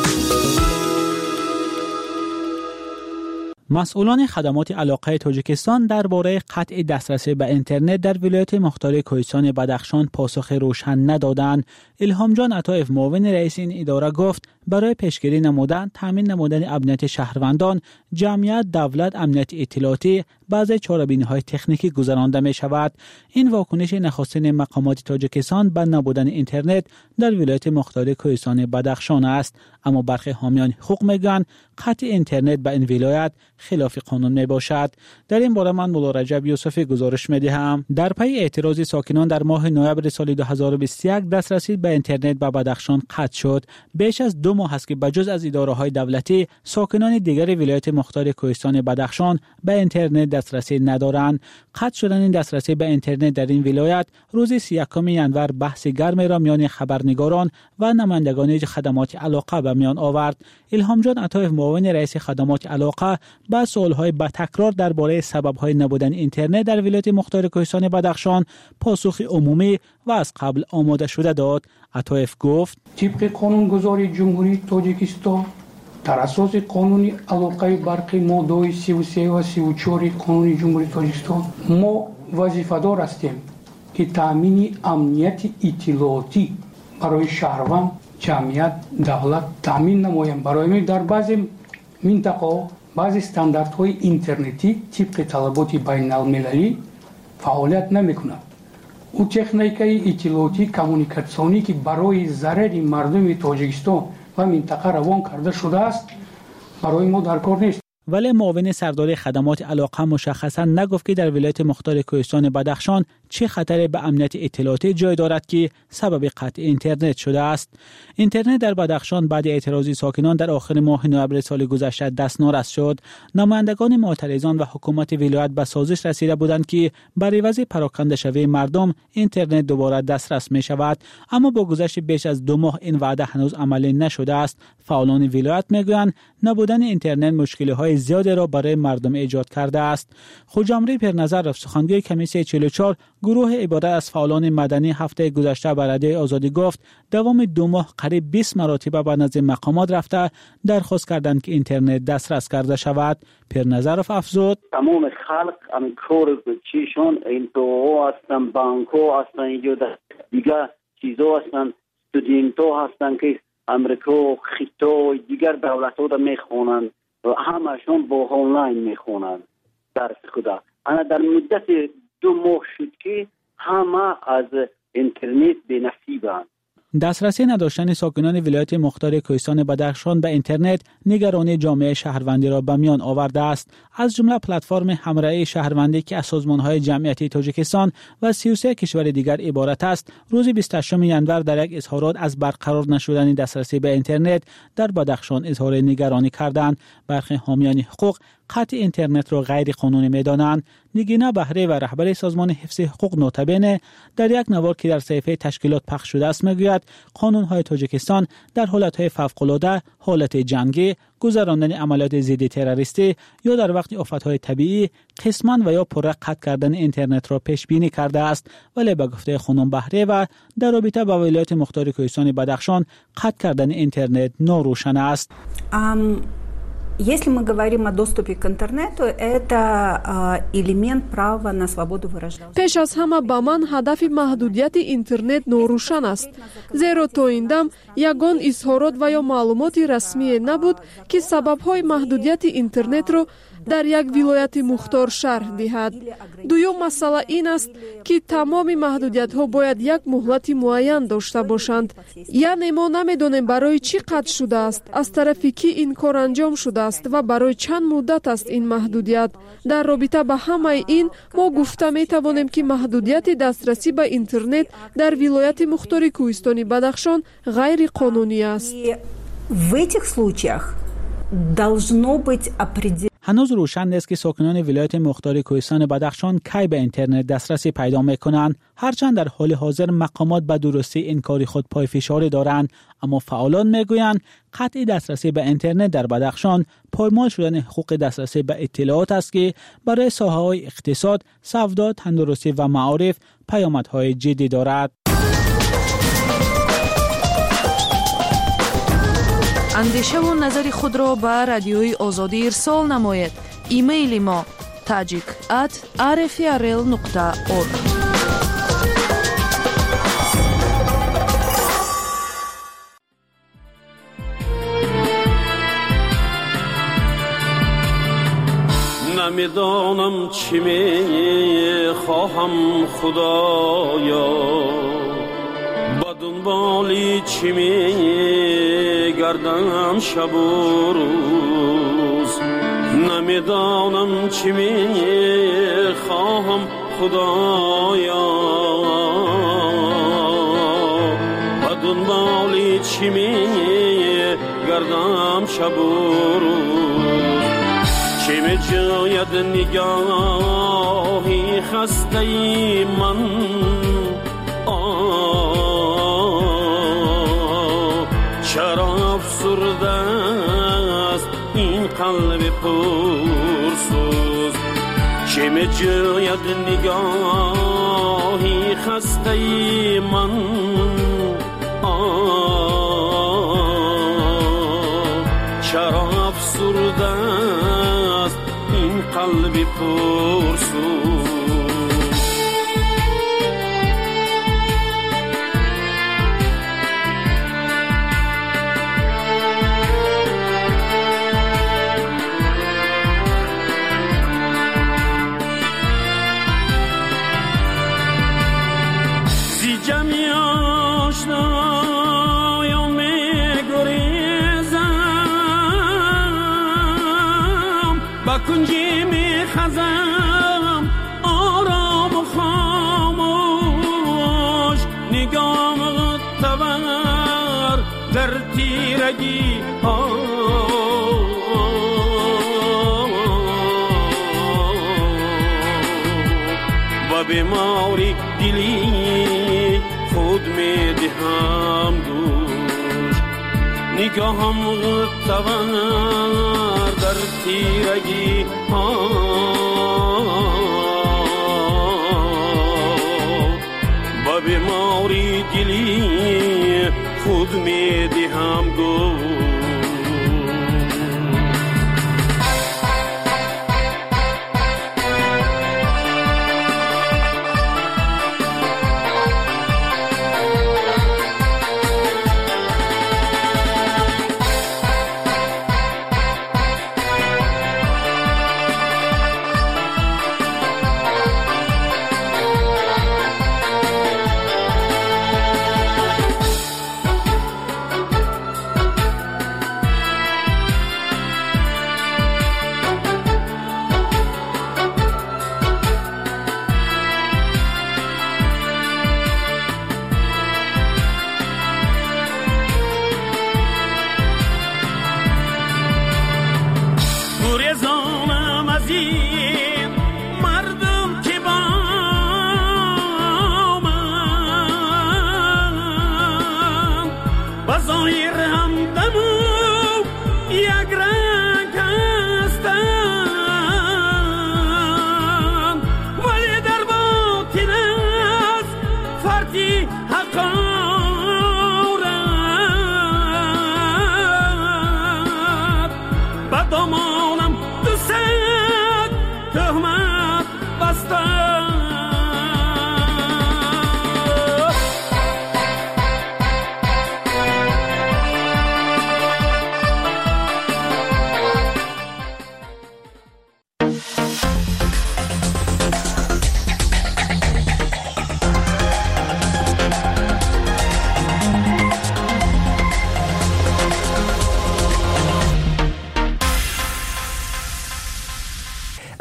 [SPEAKER 9] مسئولان خدمات علاقه تاجیکستان درباره قطع دسترسی به اینترنت در ولایت مختار کوهستان بدخشان پاسخ روشن ندادند. الهام جان عطایف معاون رئیس این اداره گفت برای پیشگیری نمودن تامین نمودن امنیت شهروندان، جمعیت، دولت، امنیت اطلاعاتی بعضی چاره‌بینی‌های تکنیکی گذرانده می شود. این واکنش نخستین مقامات تاجیکستان به نبودن اینترنت در ولایت مختار کوهستان بدخشان است، اما برخی حامیان حقوق میگن قطع اینترنت به این ولایت خلاف قانون می باشد. در این باره من مولا رجب یوسفی گزارش می دهم. در پی اعتراض ساکنان در ماه نوامبر سال دو هزار و بیست و یک دسترسی به اینترنت به بدخشان قطع شد. بیش از دو ماه است که بجز از اداره‌های دولتی ساکنان دیگر ولایت مختار کوهستان بدخشان به اینترنت دسترسی ندارند. قطع شدن این دسترسی به اینترنت در این ولایت روز سی و یکم ژانویه بحث گرم را میان خبرنگاران و نمایندگان خدمات علاقه به میان آورد. الهام جان عطایف معاون رئیس خدمات علاقه با سوال‌های با تکرار درباره سبب‌های نبودن اینترنت در ولایت مختار کوهستان بدخشان پاسخ عمومی و از قبل آماده شده داد. عطایف گفت
[SPEAKER 4] طبق قانونگذاری جمهوری تاجیکستان در اساس قانون علاقه برقی ماده سی و سه و سی و چهار قانون جمهوری تاجیکستان ما وظیفه‌دار هستیم که تامین امنیت اطلاعاتی برای شهروند، جمعیت، دولت تامین نماییم. برای ما در بعضی منطقه بعضی استانداردهای اینترنتی طبق طلبات بین المللی فعالیت نمی‌کند. او تکنیکای اطلاعاتی کمونیکاسیونی که برای ضرر مردم تاجیکستان و منطقه روان کرده شده است برای ما در کار نیست.
[SPEAKER 9] ولی معاون سردار خدمات علاقه مشخصا نگفت که در ولایت مختار کوهستان بدخشان چه خطری به امنیت اطلاعاتی جای دارد که سبب قطع اینترنت شده است. اینترنت در بدخشان بعد اعتراض ساکنان در آخر ماه نوامبر سال گذشته دستنارس شد. نمایندگان معترضان و حکومت ولایت به سازش رسیده بودند که برای وضع پراکنده شوی مردم اینترنت دوباره دسترس می شود، اما با گذشت بیش از دو ماه این وعده هنوز عملی نشده است. فعالان ولایت میگویند نبودن اینترنت مشکل‌های زیادی را برای مردم ایجاد کرده است. خوجامری پرنظر سخنگوی کمیسیون چهل و چهار گروه عبارت از فعالان مدنی هفته گذشته به رادیوی آزادی گفت دوام دو ماه قریب بیست مرتبه به نزد مقامات رفته درخواست کردند که اینترنت دسترس کرده شود. پرنظرف افزود
[SPEAKER 6] تمام خلق ام کور چیشون این تو هستن، بانکو هستن، اینجا دیگه چیزا هستن، استودینتو هستن که امریکا و خیتو دیگر دولت ها را میخونن و همشون با آنلاین میخونن درس خدا. انا در مدت دو ماه شد که همه از اینترنت به نصیبند.
[SPEAKER 9] دسترسی نداشتن ساکنان ولایت مختار کوهستان بدخشان به اینترنت نگرانی جامعه شهروندی را به میان آورده است. از جمله پلتفرم همراهی شهروندی که از سازمان‌های جمعیتی تاجیکستان و سی و سه کشور دیگر عبارت است، روز بیست و هشتم ژانویه در یک اظهارات از برقرار نشدن دسترسی به اینترنت در بدخشان اظهار نگرانی کردند. برخی حامیان حقوق قطع اینترنت را غیر قانونی می‌دانند. نگینا بهره و رهبر سازمان حفظ حقوق نوتبینه در یک نوار که در صفحه تشکیلات پخش شده است میگوید قانون‌های تاجیکستان در حالت‌های فوق‌العاده، حالت جنگی، گذراندن عملیات ضد تروریستی یا در وقت آفت‌های طبیعی قسماً و یا پره قطع کردن اینترنت را پیش بینی کرده است. ولی به گفته خانم بهره و در رابطه با ولایت مختار کوهستان بدخشان قطع کردن اینترنت ناروشن است.
[SPEAKER 10] ام
[SPEAKER 15] Если мы говорим о доступе к интернету, это элемент права на свободу выражения.
[SPEAKER 21] пеш аз ҳама ба ман ҳадафи маҳдудияти интернет норӯшан аст, зеро то ин дам ягон изҳорот ва ё маълумоти расмие набуд ки сабабҳои маҳдудияти интернетро дар як вилояти мухтор шарҳ диҳад. дуюм масъала ин аст ки тамоми маҳдудиятҳо бояд як муҳлати муайян дошта бошанд. яъне мо намедонем барои чӣ қатъ шудааст, аз тарафи кӣ ин кор анҷом шудааст ва барои чанд муддат аст ин маҳдудият. дар робита ба ҳамаи ин мо гуфта метавонем ки маҳдудияти дастрасӣ ба интернет дар вилояти мухтори кӯҳистони Бадахшон ғайриқонунӣ аст.
[SPEAKER 15] В этих случаях должно быть определено.
[SPEAKER 9] هنوز روشن نیست که ساکنان ولایت مختار کوهستان بدخشان کی به اینترنت دسترسی پیدا میکنند، هرچند در حال حاضر مقامات به درستی این کاری خود پای فشار دارند، اما فعالان میگویند قطع دسترسی به اینترنت در بدخشان پایمال شدن حقوق دسترسی به اطلاعات است که برای ساحه‌های اقتصاد، سودا، تندرستی و معارف پیامدهای جدی دارد.
[SPEAKER 21] اندیشه و نظر خود را به رادیوی آزادی ارسال نماید. ایمیل ما تاجیک ات آر اف ای ار ال نقطه اورگ.
[SPEAKER 14] نمیدانم چی می خواهم خدایا، دنبالی چی می گردم شب و روز، نمیدانم چی می خواهم خدایا، و دنبالی چی می گردم شب و روز. چی می جاید نگاهی خسته ای من، چرا افسرده است این قلب پرسوز. چه می جوید نگاهی خسته ای من، چرا افسرده است این قلب پرسوز. کنجی می خزم آرام و خاموش، نگام تور در تیرگی ها و بیماری دلی خود می دهم دوش، نگاهم تور در تیرگی ها با بیماری دلی خود می دهم گو.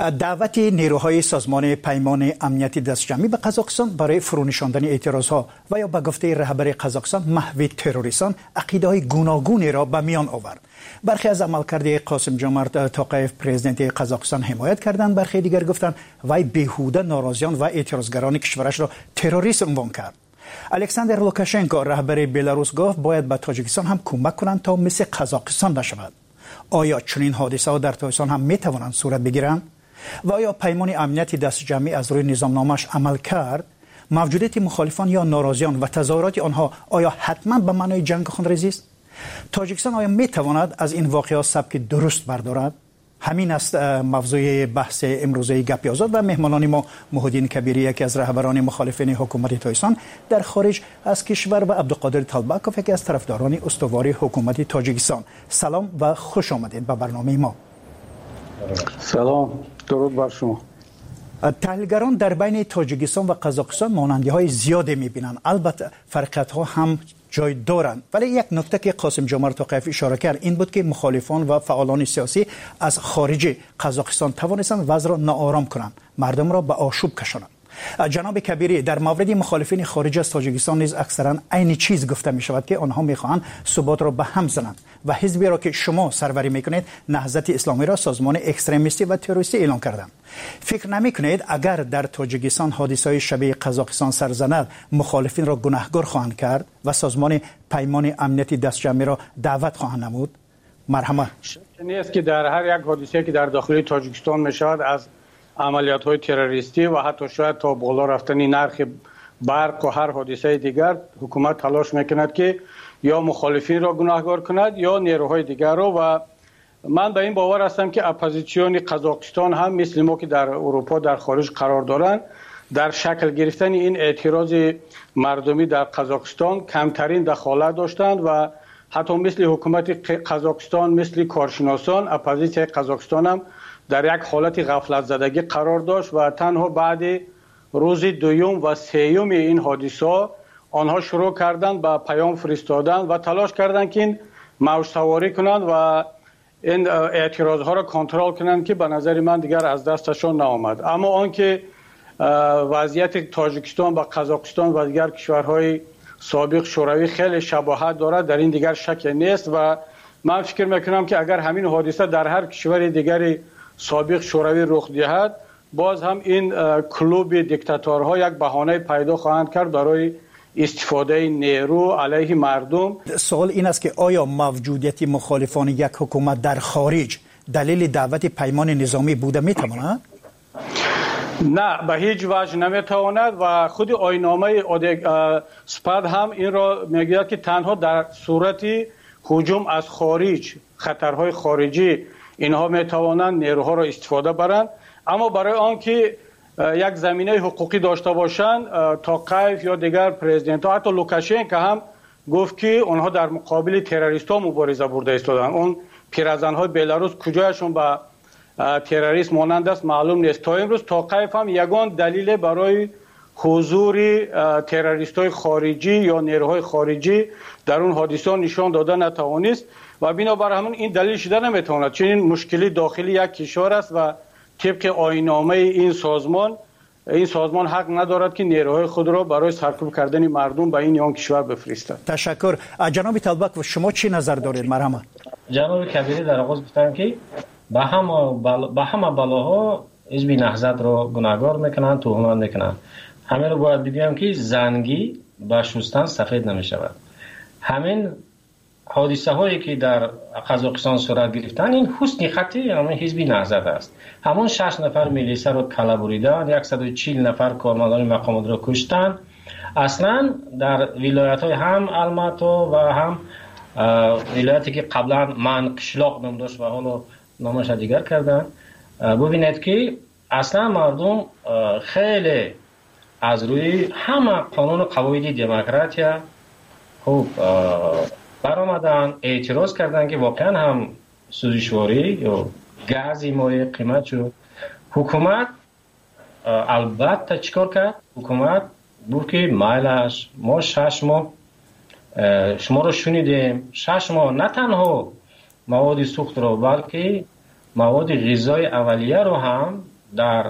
[SPEAKER 16] دعوت نیروهای سازمان پیمان امنیتی دستجمعی به قزاقستان برای فرونشاندن اعتراضها و یا به گفته رهبر قزاقستان محو تروریستان عقیده‌های گوناگونی را به میان آورد. برخی از عملکرد قاسم جمعت توقیف پرزیدنت قزاقستان حمایت کردند، برخی دیگر گفتند وی بیهوده ناراضیان و اعتراضگران کشورش را تروریست عنوان کرد. الکساندر لوکاشنکو رهبر بلاروس گفت باید به تاجیکستان هم کمک کنند تا مثل قزاقستان نشود. آیا چنین حادثه ها در تاجیکستان هم می توانند صورت بگیرند؟ و آیا پیمان امنیتی دست جمعی از روی نظامنامه‌اش عمل کرد؟ موجودیت مخالفان یا ناراضیان و تظاهرات آنها آیا حتما به معنای جنگ خونریزی است؟ تاجیکستان آیا می تواند از این واقعات سبک درست بردارد؟ همین است موضوع بحث امروزه گپی آزاد و مهمانان ما محمدین کبیری، یکی از رهبران مخالفین حکومت تاجیکستان در خارج از کشور، و عبدالقادر طالبکوف، یکی از طرفداران استوار حکومت تاجیکستان. سلام و خوش آمدید به برنامه ما.
[SPEAKER 1] سلام، درود بر شما.
[SPEAKER 16] تحلیلگران در بین تاجیکستان و قزاقستان مانندی‌های زیادی می‌بینند، البته فرقیت‌ها هم جای دارند، ولی یک نکته که قاسم جمعت توقیف اشاره کرد این بود که مخالفان و فعالان سیاسی از خارج قزاقستان توانستند وضع را ناآرام کنند، مردم را به آشوب کشانند. جناب کبیری، در مورد مخالفین خارج از تاجیکستان نیز اکثرا عین چیز گفته می شود که آنها میخواهند ثبات را به هم زنند و حزبی را که شما سروری میکنید نهضت اسلامی را سازمان اکستریمیستی و تروریستی اعلام کردند. فکر نمی کنید اگر در تاجیکستان حادثه‌های شبیه قزاقستان سر زند مخالفین را گناهکار خواهند کرد و سازمان پیمان امنیتی دستجمعی را دعوت خواهند نمود؟ مرحمت.
[SPEAKER 1] نیست که در هر یک حادثه که در داخل تاجیکستان می شود از عملیات های تروریستی و حتی شاید تا بالا رفتن نرخ برق و هر حادثه دیگر حکومت تلاش میکند که یا مخالفین را گناهکار کند یا نیروهای دیگر را، و من به این باور هستم که اپوزیسیون قزاقستان هم مثل ما که در اروپا در خارج قرار دارند در شکل گرفتن این اعتراض مردمی در قزاقستان کمترین دخالت داشتند و حتی مثل حکومت قزاقستان مثل کارشناسان اپوزیسیون قزاقستان هم در یک حالت غفلت زدگی قرار داشت و تنها بعد روز دوم و سوم این حادثه آنها شروع کردند به پیام فرستادن و تلاش کردند که این موج سواری کنند و این اعتراض ها را کنترل کنند که به نظر من دیگر از دستشان نآمد. اما آنکه وضعیت تاجیکستان و قزاقستان و دیگر کشورهای سابق شوروی خیلی شباهت دارد در این دیگر شک نیست و من فکر میکنم که اگر همین حادثه در هر کشور دیگری سابق شوروی رخ دهد باز هم این کلوب دیکتاتورها یک بهانه پیدا خواهند کرد برای استفاده نیرو علیه مردم.
[SPEAKER 16] سوال این است که آیا موجودیت مخالفان یک حکومت در خارج دلیل دعوت پیمان نظامی بوده میتواند؟
[SPEAKER 1] نه، به هیچ وجه نمیتواند و خود آیین‌نامه سپاد هم این را میگوید که تنها در صورت هجوم از خارج، خطرهای خارجی، اینها میتوانند نیروها را استفاده برند. اما برای آنکه یک زمینه حقوقی داشته باشند، توقیف یا دیگر پرزیدنت ها، حتی لوکاشنکو هم گفت که آنها در مقابل تروریست ها مبارزه برده ایستادند. اون پیرزن های بلاروس کجایشون به تروریست مانند است معلوم نیست. تا امروز توقیف هم یگان دلیل برای حضور تروریست های خارجی یا نیروهای خارجی در اون حادثه نشان داده نتوانست و بنابر همون این دلیل شده نمیتواند، چون این مشکلی داخلی یک کشور است و طبق آیین‌نامه این سازمان این سازمان حق ندارد که نیروهای خود را برای سرکوب کردن مردم به این یا آن کشور بفرستد.
[SPEAKER 16] تشکر. جناب طالبک، و شما چی نظر دارید؟ مرحمت.
[SPEAKER 17] جناب کبیری در آغاز گفتن که به همه بل... به همه بلاها حزب نهضت را گناهکار میکنند، تهمت میکنند. همین رو باید بگویم که زنگی با شستن سفید نمیشود. همین حادثه هایی که در قزاقستان صورت گرفتن این حسن خطی همین حزب نهضت است. همون شش نفر میلیسه رو کلا بریدن، صد و چهل نفر کارمندان مقامات رو کشتن. اصلا در ولایت های هم الماتو و هم ولایتی که قبلا من قشلاق نام داشت و حالا نامش دیگر کردن، ببینید که اصلا مردم خیلی از روی همه قانون و قواعد دموکراتیا خوب برآمدن، اعتراض کردن که واقعا هم سوزشواری یا گازی مایع قیمت شد. حکومت البته چیکار کرد؟ حکومت بود که مایلش ما شش ماه شما رو شنیدیم، شش ماه نه تنها مواد سوخت رو بلکه مواد غذای اولیه رو هم در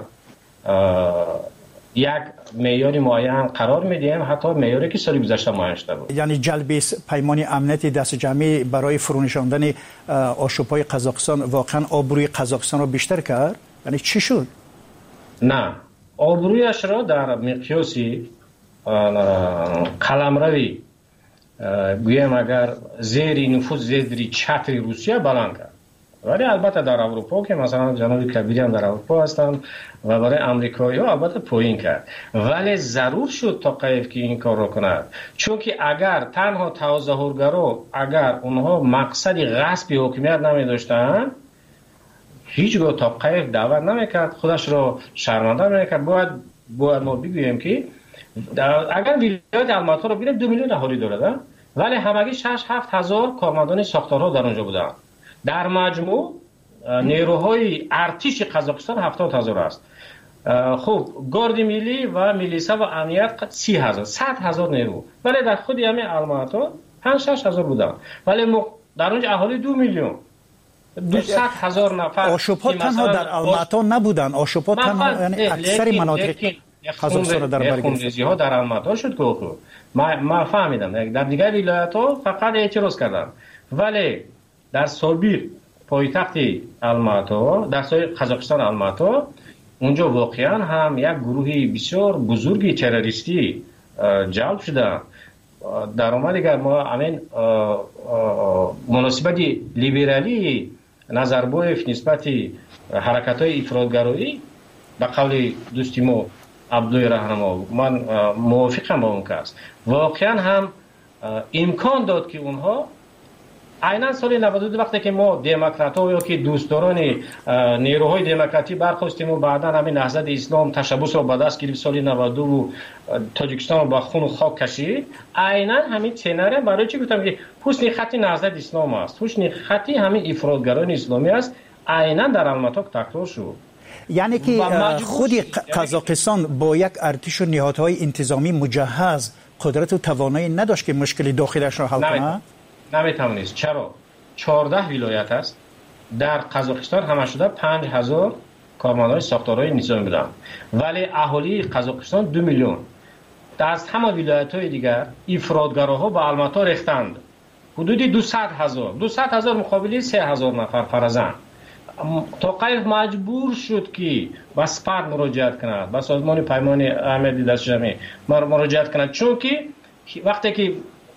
[SPEAKER 17] یک معیار معین قرار میدیم، حتی معیاری که سال گذشته معین شده بود.
[SPEAKER 16] یعنی جلب پیمان امنیتی دست جمعی برای فرونشاندن آشوب‌های قزاقستان واقعا آبروی قزاقستان رو بیشتر کرد؟ یعنی چی شد؟
[SPEAKER 17] نه، آبرویش را در مقیاس قلمروی گویم اگر زیر نفوذ زیر چتر روسیه بلند کرد، ولی البته در اروپا که مثلا جنوب کبیری هم در اروپا هستن و برای امریکایی ها البته پایین کرد، ولی ضرور شد تا قیف که این کار رو کند، چون که اگر تنها تظاهرگرا اگر اونها مقصد غصب حکومت نمی داشتن هیچگاه تا قیف دعوت نمیکرد، خودش رو شرمنده نمیکرد. باید باید ما بگوییم که اگر ولایت الماتا رو ببینیم دو میلیون اهالی داره، ولی همگی شش هفت هزار کارمندان ساختارها در اونجا بودن. در مجموع نیروهای ارتش قزاقستان هفتاد هزار است. خب گارد ملی و میلیسا و امنیت سی هزار، صد هزار نیرو، ولی در خود همین الماتا پنج شش هزار بودن، ولی در اونجا اهالی دو میلیون دویست هزار نفر.
[SPEAKER 16] آشوب‌ها تنها در الماتا نبودن، آشوب‌ها تنها یعنی اکثر مناطق قزاقستان در بر گرفت.
[SPEAKER 17] ها در الماتا شد که ما ما فهمیدم در دیگر ولایت‌ها فقط اعتراض کردن، ولی در سابیر پایتخت الماتا در سای قزاقستان الماتا اونجا واقعا هم یک گروهی بسیار بزرگی تروریستی جلب شدن. در اومد اگر ما همین مناسبت لیبرالی نظربایف نسبت حرکت‌های افراط‌گرایی به قول دوستی ما عبدالله رهنما من موافقم با اون کس، واقعا هم امکان داد که اونها عیناً سال نود و دو وقتی که ما دموکرات‌ها یا که دوستداران نیروهای دموکراتی برخواستیم و بعدا همین نهضت اسلام تشبث را به دست گرفت سال نود و دو و تاجیکستان رو با خون و خاک کشید، عیناً همین سناریو برای چی گفتم که حسن خطی نهضت اسلام است، حسن خطی همین افراطگران اسلامی است، عیناً در الماتا تکرار شد.
[SPEAKER 16] یعنی که خود قزاقستان با یک ارتش و نهادهای انتظامی مجهز قدرت و توانایی نداشت که مشکل داخلش را حل کنه؟
[SPEAKER 17] نمیتونست. چرا؟ چهارده ولایت است در قزاقستان، همه شده پنج هزار کارمندان ساختارهای نظامی بودن، ولی اهالی قزاقستان دو میلیون. از همه ولایت‌های دیگر افراطگراها به الماتا ریختند، حدود دویست هزار دویست هزار مقابل سه هزار نفر فرزند. توقیف مجبور شد که به سپاه مراجعت کند، به سازمان پیمان امنیتی دست جمعی مراجعت کند، چون که وقتی که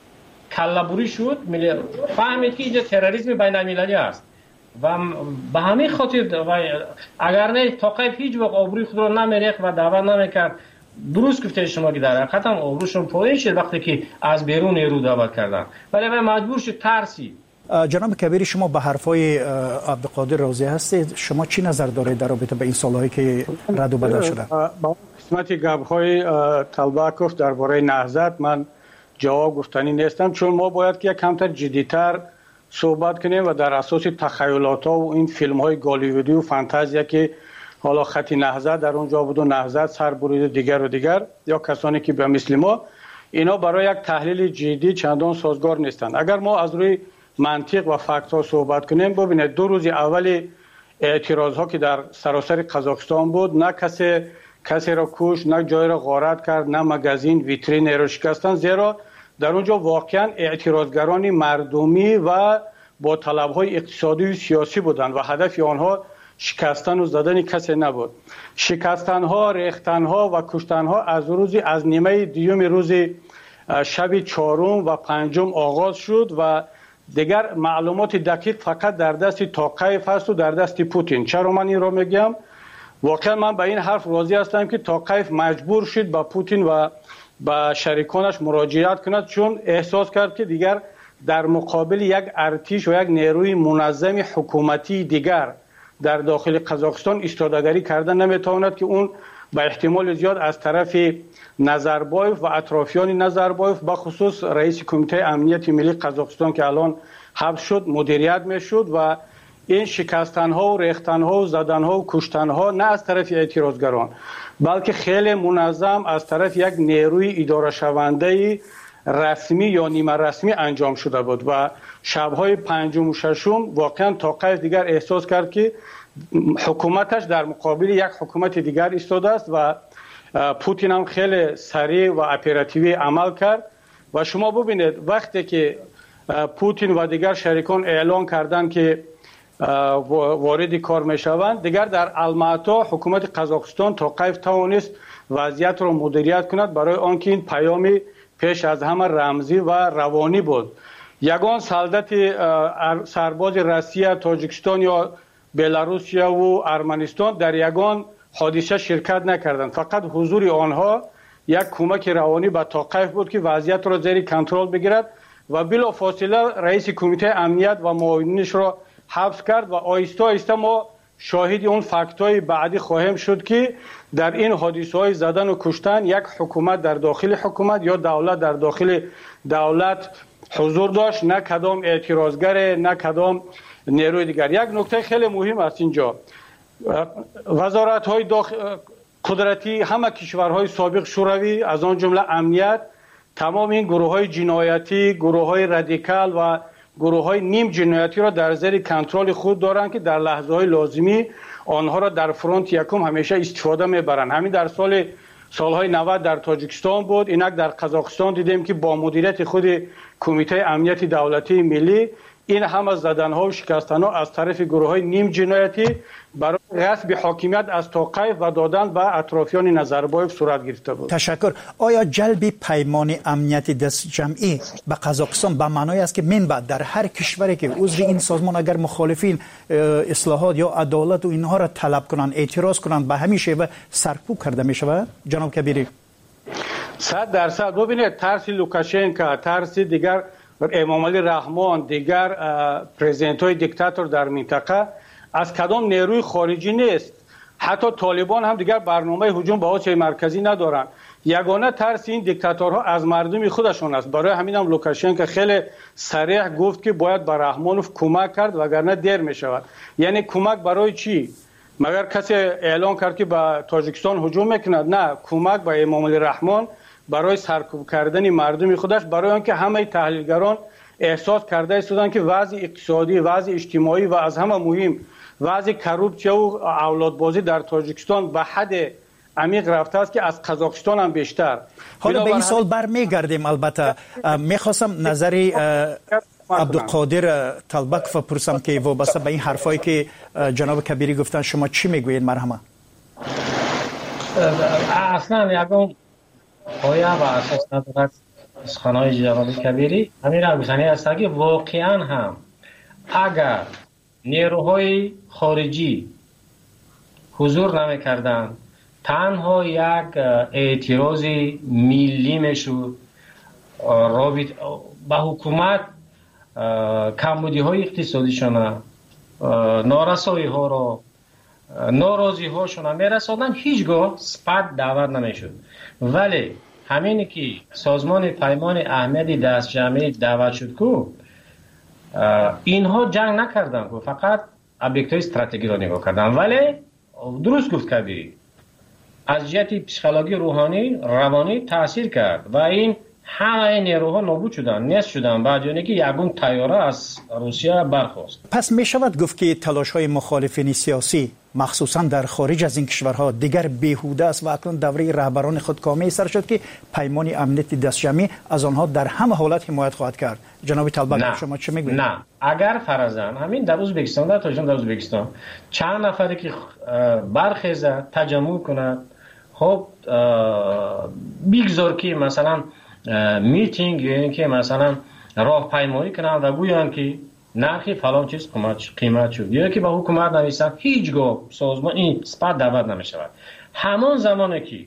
[SPEAKER 17] کله‌بری شد فهمید که اینجا تروریسم بین المللی است و به همین خاطر اگر نه توقیف هیچ وقت آبروی خود را نمیریخت و دعوت نمیکرد. درست گفته شما که در حقیقت هم آبروشون پایین شد وقتی که از بیرون نیرو دعوت کردن، ولی مجبور شد ترسی.
[SPEAKER 16] جناب کبیری، شما به حرفای عبدالقادر راضی هستید؟ شما چی نظر دارید در رابطه به این سالهایی که رد و بدل شده؟
[SPEAKER 1] با قسمت گپ‌های طلبکوف درباره نهضت من جواب گفتنی نیستم، چون ما باید که یک کمتر جدی‌تر صحبت کنیم و در اساس تخیلات‌ها و این فیلم‌های گالیوودی و فانتزیا که حالا خط نهضت در اونجا بود و نهضت سر برید دیگر و دیگر یا کسانی که به مثل ما، اینا برای یک تحلیل جدی چندان سازگار نیستند. اگر ما از روی منطق و فکت ها صحبت کنیم، ببینید دو روز اول اعتراض ها که در سراسر قزاقستان بود، نه کسی کسی را کش، نه جای را غارت کرد، نه مگزین ویترین را شکستن، زیرا در اونجا واقعا اعتراضگران مردمی و با طلب های اقتصادی و سیاسی بودند و هدف آنها شکستن و زدن کسی نبود. شکستن ها، ریختن ها و کشتن ها از روز از نیمه دیوم روز شب چهارم و پنجم آغاز شد و دیگر معلومات دقیق فقط در دست توقیف هست و در دست پوتین. چرا من این رو میگم؟ واقعا من به این حرف راضی هستم که توقیف مجبور شد با پوتین و با شریکانش مراجعت کند، چون احساس کرد که دیگر در مقابل یک ارتش و یک نیروی منظم حکومتی دیگر در داخل قزاقستان ایستادگی کردن نمیتواند که اون به احتمال زیاد از طرف نظربایف و اطرافیان نظربایف به خصوص رئیس کمیته امنیت ملی قزاقستان که الان حبس شد مدیریت میشد و این شکستن ها و ریختن ها و زدن ها و کشتن ها نه از طرف اعتراضگران بلکه خیلی منظم از طرف یک نیروی اداره شونده رسمی یا نیمه رسمی انجام شده بود و شبهای پنجم و ششم واقعا توقیف دیگر احساس کرد که حکومتش در مقابل یک حکومت دیگر ایستاده است و پوتین هم خیلی سریع و اپراتیوی عمل کرد و شما ببینید وقتی که پوتین و دیگر شریکان اعلان کردند که وارد کار میشوند، دیگر در الماتا حکومت قزاقستان تا کیف توانست وضعیت را مدیریت کند، برای آنکه این پیامی پیش از همه رمزی و روانی بود. یگان سلطت سرباز روسیه، تاجیکستان یا بلاروسیا و ارمنستان در یگان حادثه شرکت نکردند، فقط حضور آنها یک کمک روانی به توقیف بود که وضعیت را زیر کنترل بگیرد و بلافاصله رئیس کمیته امنیت و معاونینش را حبس کرد و آهسته آهسته ما شاهد اون فکت‌های بعدی خواهیم شد که در این حادثه‌های زدن و کشتن یک حکومت در داخل حکومت یا دولت در داخل دولت حضور داشت، نه کدام اعتراضگر، نه کدام نیروی دیگر. یک نکته خیلی مهم است اینجا، وزارت‌های داخل قدرتی همه کشورهای سابق شوروی از آن جمله امنیت تمام این گروه‌های جنایتی، گروه‌های رادیکال و گروه‌های نیم جنایتی را در زیر کنترل خود دارند که در لحظه‌های لازمی آنها را در فرانت یکم همیشه استفاده می‌برند. همین در سال سالهای نود در تاجیکستان بود، اینک در قزاقستان دیدیم که با مدیریت خود کمیته امنیت دولتی ملی این همه زدن‌ها و شکستن‌ها از طرف گروه‌های نیم جنایتی برای غصب حاکمیت از توقیف و دادن به اطرافیان نظربایف صورت گرفته بود.
[SPEAKER 16] تشکر. آیا جلب پیمان امنیت دست جمعی به قزاقستان به معنای است که من بعد در هر کشوری که عضو این سازمان اگر مخالفین اصلاحات یا عدالت و اینها را طلب کنند، اعتراض کنند، به همین شیوه سرکوب کرده می شود؟ جناب کبیری.
[SPEAKER 1] صد درصد. ببینید ترس لوکاشنکو، ترس دیگر امام علی رحمان، دیگر پرزیدنت های دیکتاتور در منطقه از کدام نیروی خارجی نیست. حتی طالبان هم دیگر برنامه هجوم به آسیای مرکزی ندارند. یگانه ترس این دیکتاتورها از مردم خودشون است. برای همین هم لوکاشنکو خیلی صریح گفت که باید به رحمانوف کمک کرد وگرنه دیر می شود. یعنی کمک برای چی؟ مگر کسی اعلان کرد که به تاجیکستان هجوم میکند؟ نه، کمک به امام علی رحمان برای سرکوب کردن مردم خودش، برای آنکه همه تحلیلگران احساس کرده ایستادند که وضع اقتصادی، وضع اجتماعی و از همه مهم وضع کروپسیا و اولادبازی در تاجیکستان به حد عمیق رفته است که از قزاقستان هم بیشتر.
[SPEAKER 16] حالا به این سال برمیگردیم. البته میخواستم نظری عبدالقادر طلبک بپرسم که وابسته به این حرفایی که جناب کبیری گفتن شما چی میگویید؟ مرحمه.
[SPEAKER 17] اصلا یکم پایه و اساس ندارد سخنهای جناب کبیری همین را گفتنی است که واقعا هم اگر نیروهای خارجی حضور نمی کردن، تنها یک اعتراض ملی میشد رابط با حکومت، کمبودی های اقتصادیشان، نارسایی ها را، ناراضی هاشون میرساندن، هیچگاه سپد دعوت نمیشد. ولی همینی که سازمان پیمان اهمیت دست جمعی دعوت شد که اینها جنگ نکردن، که فقط ابجکت های استراتژی را نگاه کردن. ولی درست گفت کبیری از جهت پسیکولوژی روحانی روانی تاثیر کرد و این همه نیروها نابود شدن، نیست شدن، بعد یعنی که یگون طیاره از روسیه برخاست.
[SPEAKER 16] پس می شود گفت که تلاش های مخالفین سیاسی مخصوصا در خارج از این کشورها دیگر بیهوده است و اکنون دوره رهبران خودکامه سر شد که پیمان امنیت دست جمعی از آنها در همه حالت حمایت خواهد کرد. جناب طلبک شما چه میگویید؟
[SPEAKER 17] نه، اگر فرضاً همین در ازبکستان، در تاجیکستان، در ازبکستان چند نفری که برخیزه تجمع کند، خب بیگذار که مثلا میتینگ یا که مثلا راهپیمایی کنند و گویند که نرخی فلان چیز قیمت شد یا که به حکومت نویسند، هیچگاه سازمان این سپد دعوت نمی شود. همان زمانی که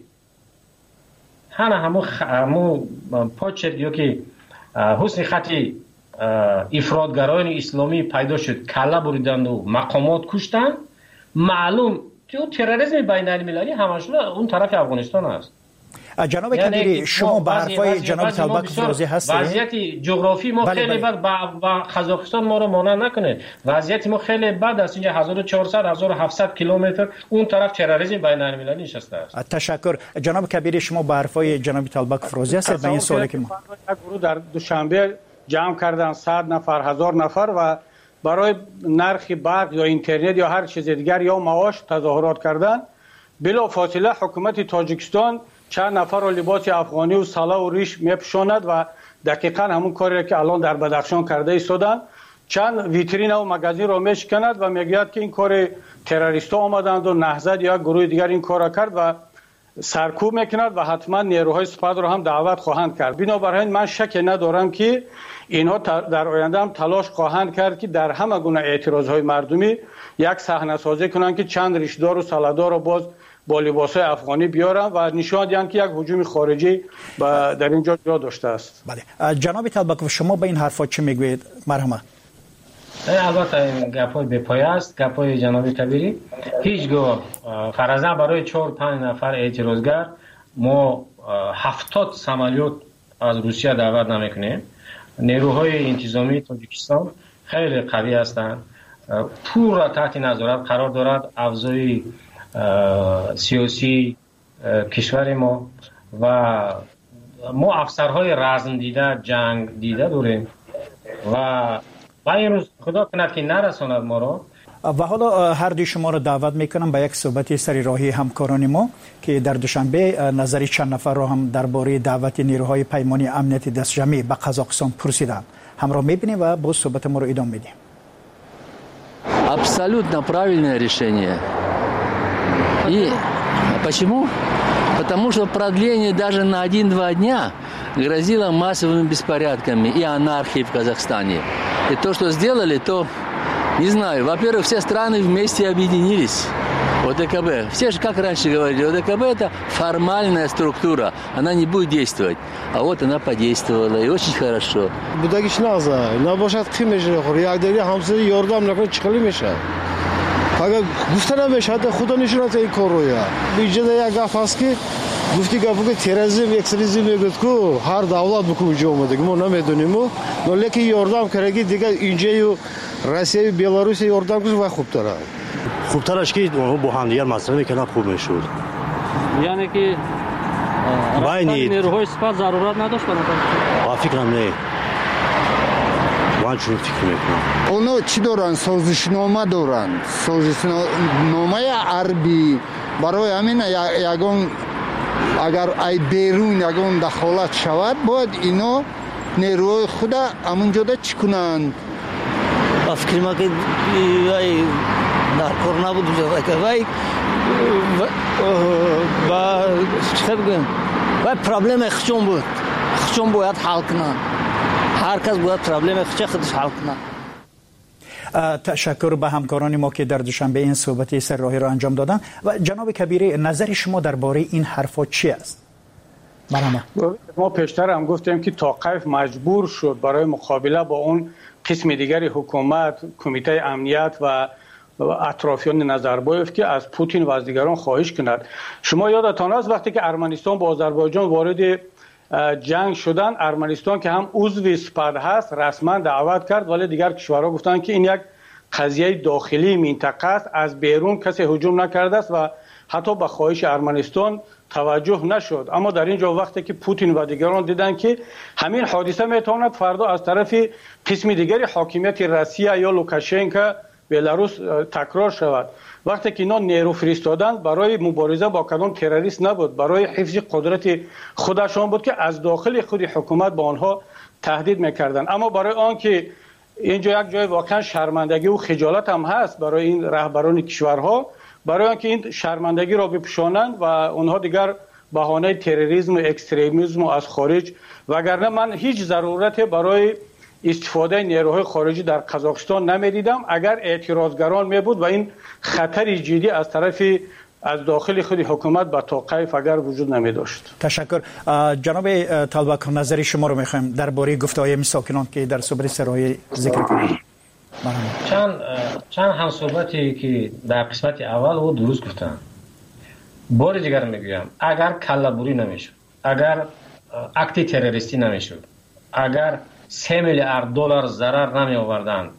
[SPEAKER 17] همه همون همون پاچت یا که حسن خطی افراطگرایان اسلامی پیدا شد، کله بریدند و مقامات کشتند، معلوم که اون تروریسم بین المللی همشون اون طرف افغانستان است.
[SPEAKER 16] جناب کبیری شما به حرفای جناب طلبک راضی هستید؟
[SPEAKER 17] وضعیت جغرافی ما خیلی بد با قزاقستان ما رو مانع نکنه. وضعیت ما خیلی بد است. اینجا هزار و چهارصد هزار و هفتصد کیلومتر اون طرف تروریسم بین المللی نشسته است.
[SPEAKER 16] تشکر. جناب کبیری شما به حرفای جناب طلبک راضی هستید؟ به این سوالی که ما
[SPEAKER 1] گروه در دوشنبه جمع کردن صد نفر، هزار نفر و برای نرخ برق یا اینترنت یا هر چیز دیگر یا معاش تظاهرات کردن، بلا فاصله حکومت تاجیکستان چند نفر را لباس افغانی و سلا و ریش میپوشاند و دقیقا همون کاری که الان در بدخشان کرده ایستادن. چند ویترین و مگزین را میشکند و میگوید که این کار تروریستا آمدند و نهضت یا گروه دیگر این کار را کرد و سرکوب میکند و حتما نیروهای سپاه را هم دعوت خواهند کرد. بنابراین من شک ندارم که اینها در آینده هم تلاش خواهند کرد که در همه گونه اعتراضهای مردمی یک صحنه سازی کنند که چند ریشدار و سلادار را باز با لباسهای افغانی بیارن و نشان دهند که یک هجوم خارجی در اینجا جا داشته است.
[SPEAKER 16] بله جناب طلبکوف، شما به این حرفا چه میگویید؟ مرحمت.
[SPEAKER 17] البته این گپای به پایه است. گپای جناب کبیری هیچگاه فرضاً برای چهار پنج نفر اعتراضگر ما هفتاد سمالیات از روسیه دعوت نمیکنیم. نیروهای انتظامی تاجیکستان خیلی قوی هستند، پور را تحت نظارت قرار دارد. افزای سیاسی کشور ما و ما افسرهای رزم دیده، جنگ دیده داریم و و این روز خدا کند که نرساند ما را.
[SPEAKER 16] و حالا هر دوی شما را دعوت میکنم به یک صحبت سری راهی همکاران ما که در دوشنبه نظری چند нафар را هم درباره دعوت نیروهای پیمانی امنیت دست جمعی به قزاقستان پرسیدند. همراه میبینیم و باز صحبت ما رو ادامه میدیم.
[SPEAKER 5] Абсолютно правильное решение. И почему? Потому что продление даже на один-два дня грозило массовыми беспорядками и анархией в Казахстане. И то, что сделали, то, не знаю, во-первых, все страны вместе объединились. ОДКБ. Все же, как раньше говорили, ОДКБ это формальная структура, она не будет действовать. А вот она подействовала, и очень хорошо.
[SPEAKER 12] Будагиш наза, набошад химеше, реагдери хамсы Йордан након чикали меша. Ага гуфтана меша, да худа нишунат ин короя. Биджада я гафас ки гуфти гапу ки терроризм, экстремизм мегӯяд ку ҳар давлат букун ҷо омадаги мо намедонему, но лекин Йордан караги дига инҷаю Россия, Беларусь Йордан кус ва хубтара.
[SPEAKER 18] خوبترش که با هم دیگر مسئله میکنن خوب میشود.
[SPEAKER 19] یعنی که رفتن نیروهای سپاه ضرورت نداشت برای
[SPEAKER 18] با فکرم نه. من چون فکر میکنم.
[SPEAKER 20] اونا چی دارن؟ سازشنامه دارن. سازشنامه عربی برای همین یگان اگر ای بیرون یگان دخالت شود باید اینا نیروهای خود همونجا چی کنن؟
[SPEAKER 18] با فکر ما که در کار نبود که وای با چه بگم وای پرابلم خشم بود خشم باید حل کنن هر کس باید پرابلم خشم خودش حل کنن.
[SPEAKER 16] تشکر به همکاران ما که در دوشنبه این صحبت سر راهی را انجام دادن. و جناب کبیری نظر شما درباره این حرفا چی است؟ مرحبا.
[SPEAKER 1] ما پیشتر هم گفتیم که توقیف مجبور شد برای مقابله با اون قسم دیگری حکومت، کمیته امنیت و اطرافیان نظربایف که از پوتین و از دیگران خواهش کند. شما یادتان است وقتی که ارمنستان با آذربایجان وارد جنگ شدن، ارمنستان که هم عضو سپاه هست رسما دعوت کرد، ولی دیگر کشورها گفتند که این یک قضیه داخلی منطقه است، از بیرون کسی هجوم نکرده است و حتی به خواهش ارمنستان توجه نشد. اما در اینجا وقتی که پوتین و دیگران دیدن که همین حادثه میتواند فردا از طرف قسم دیگری حاکمیت روسیه یا لوکاشنکو بلاروس تکرار شود، وقتی که اینا نیرو فرستادن برای مبارزه با کدام تروریست نبود، برای حفظ قدرت خودشان بود که از داخل خود حکومت با آنها تهدید میکردن. اما برای آن که اینجا یک جای واقعا شرمندگی و خجالت هم هست برای این رهبران کشورها، برای آن که این شرمندگی را بپوشانند و اونها دیگر بهانه تروریسم و اکستریمیسم از خارج، وگرنه من هیچ ضرورت برای استفاده نیروهای خارجی در قزاقستان نمیدیدم اگر اعتراضگران می بود و این خطر جدی از طرف از داخل خود حکومت به توقیف اگر وجود نمی داشت.
[SPEAKER 16] تشکر. جناب طلبک نظری شما رو میخوایم درباره گفته‌های مساکنان که در صحبت سرای ذکر کنید.
[SPEAKER 17] چند چند هم صحبتی که در قسمت اول او درست گفتن. بار دیگر میگویم اگر کله‌بری نمیشد، اگر اکت تروریستی نمیشد، اگر سه میلیارد دلار ضرر نمی آوردند،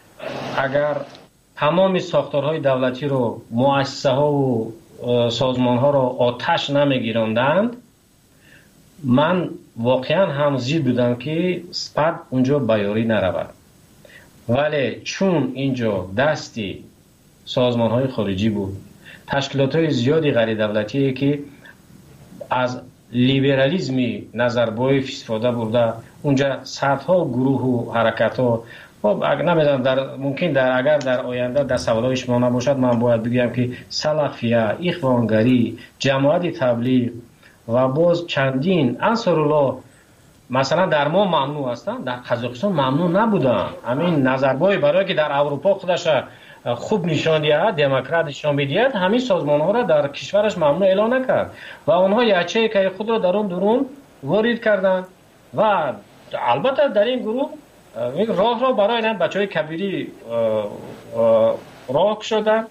[SPEAKER 17] اگر تمام ساختارهای دولتی رو مؤسسه ها و سازمان ها رو آتش نمی گیراندند، من واقعا هم زید بودم که سپاه اونجا بیاری نرود. ولی چون اینجا دستی سازمان های خارجی بود، تشکیلات های زیادی غیر دولتی که از لیبرالیزمی نظربایف استفاده برده، اونجا صدها گروه و حرکت ها، خب نمیدونم در ممکن در اگر در آینده در سوالای شما نباشد من باید بگم که سلفیه، اخوانگری، جماعت تبلیغ و باز چندین انصارالله مثلا در ما ممنوع هستند، در قزاقستان ممنوع نبودن. همین نظربای برای که در اروپا خودش خوب نشان دهد، دموکرات نشان بدهد، همین سازمان ها را در کشورش ممنوع اعلان نکرد و آنها یچه که خود را درون درون وارد کردند و البته در این گروه راه را برای این بچه های کبیری راه شدن،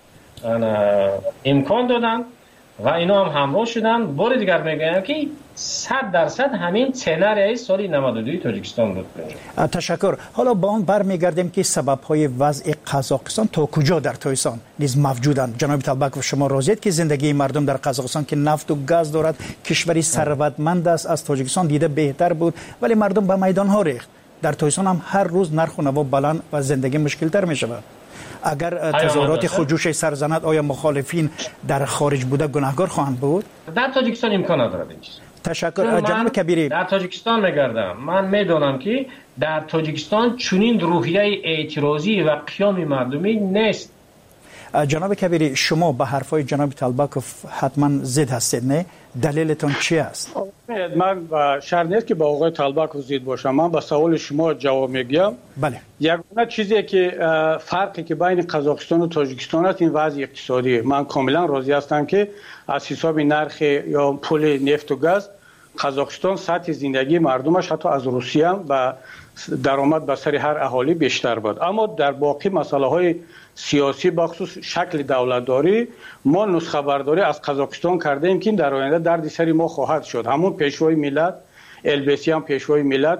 [SPEAKER 17] امکان دادن و اینا هم همراه شدن. بار دیگر میگن که صد درصد همین سناریوی سال نود و دو تاجیکستان بود.
[SPEAKER 16] تشکر. حالا با اون برمیگردیم که سبب‌های وضع قزاقستان تا کجا در تویسان نیز موجودند. جناب طالبکوف، شما راضیید که زندگی مردم در قزاقستان که نفت و گاز دارد، کشوری ثروتمند است، از تاجیکستان دیده بهتر بود، ولی مردم به میدان ها ریخت. در تویسان هم هر روز نرخ و نوا بلند و زندگی مشکل تر می شود. اگر تظاهرات خودجوش سرزند، آیا مخالفین در خارج بوده گناهکار خواهند بود؟
[SPEAKER 17] در تاجیکستان امکان ندارد این چیز.
[SPEAKER 16] تشکر. جناب کبیری،
[SPEAKER 17] در تاجیکستان میگردم، من میدونم که در تاجیکستان چنین روحیه اعتراضی و قیام مردمی نیست.
[SPEAKER 16] جناب کبیری، شما به حرفای جناب طالبکوف حتما ضد هستید، نه؟ دلیلتون چی است؟
[SPEAKER 1] من شرط نیست که با آقای طالبکوف ضد باشم. من به سوال شما جواب میگم.
[SPEAKER 16] بله.
[SPEAKER 1] یگانه چیزی که فرقی که بین قزاقستان و تاجیکستان است این وضع اقتصادی. من کاملا راضی هستم که از حساب نرخ یا پول نفت و گاز قزاقستان سطح زندگی مردمش حتی از روسیه هم به درآمد به سر هر اهالی بیشتر بود. اما در باقی مسائل های سیاسی بخصوص شکل دولتداری ما نسخه برداری از قزاقستان کرده ایم که در آینده درد سری ما خواهد شد. همون پیشوای ملت، البسی هم پیشوای ملت،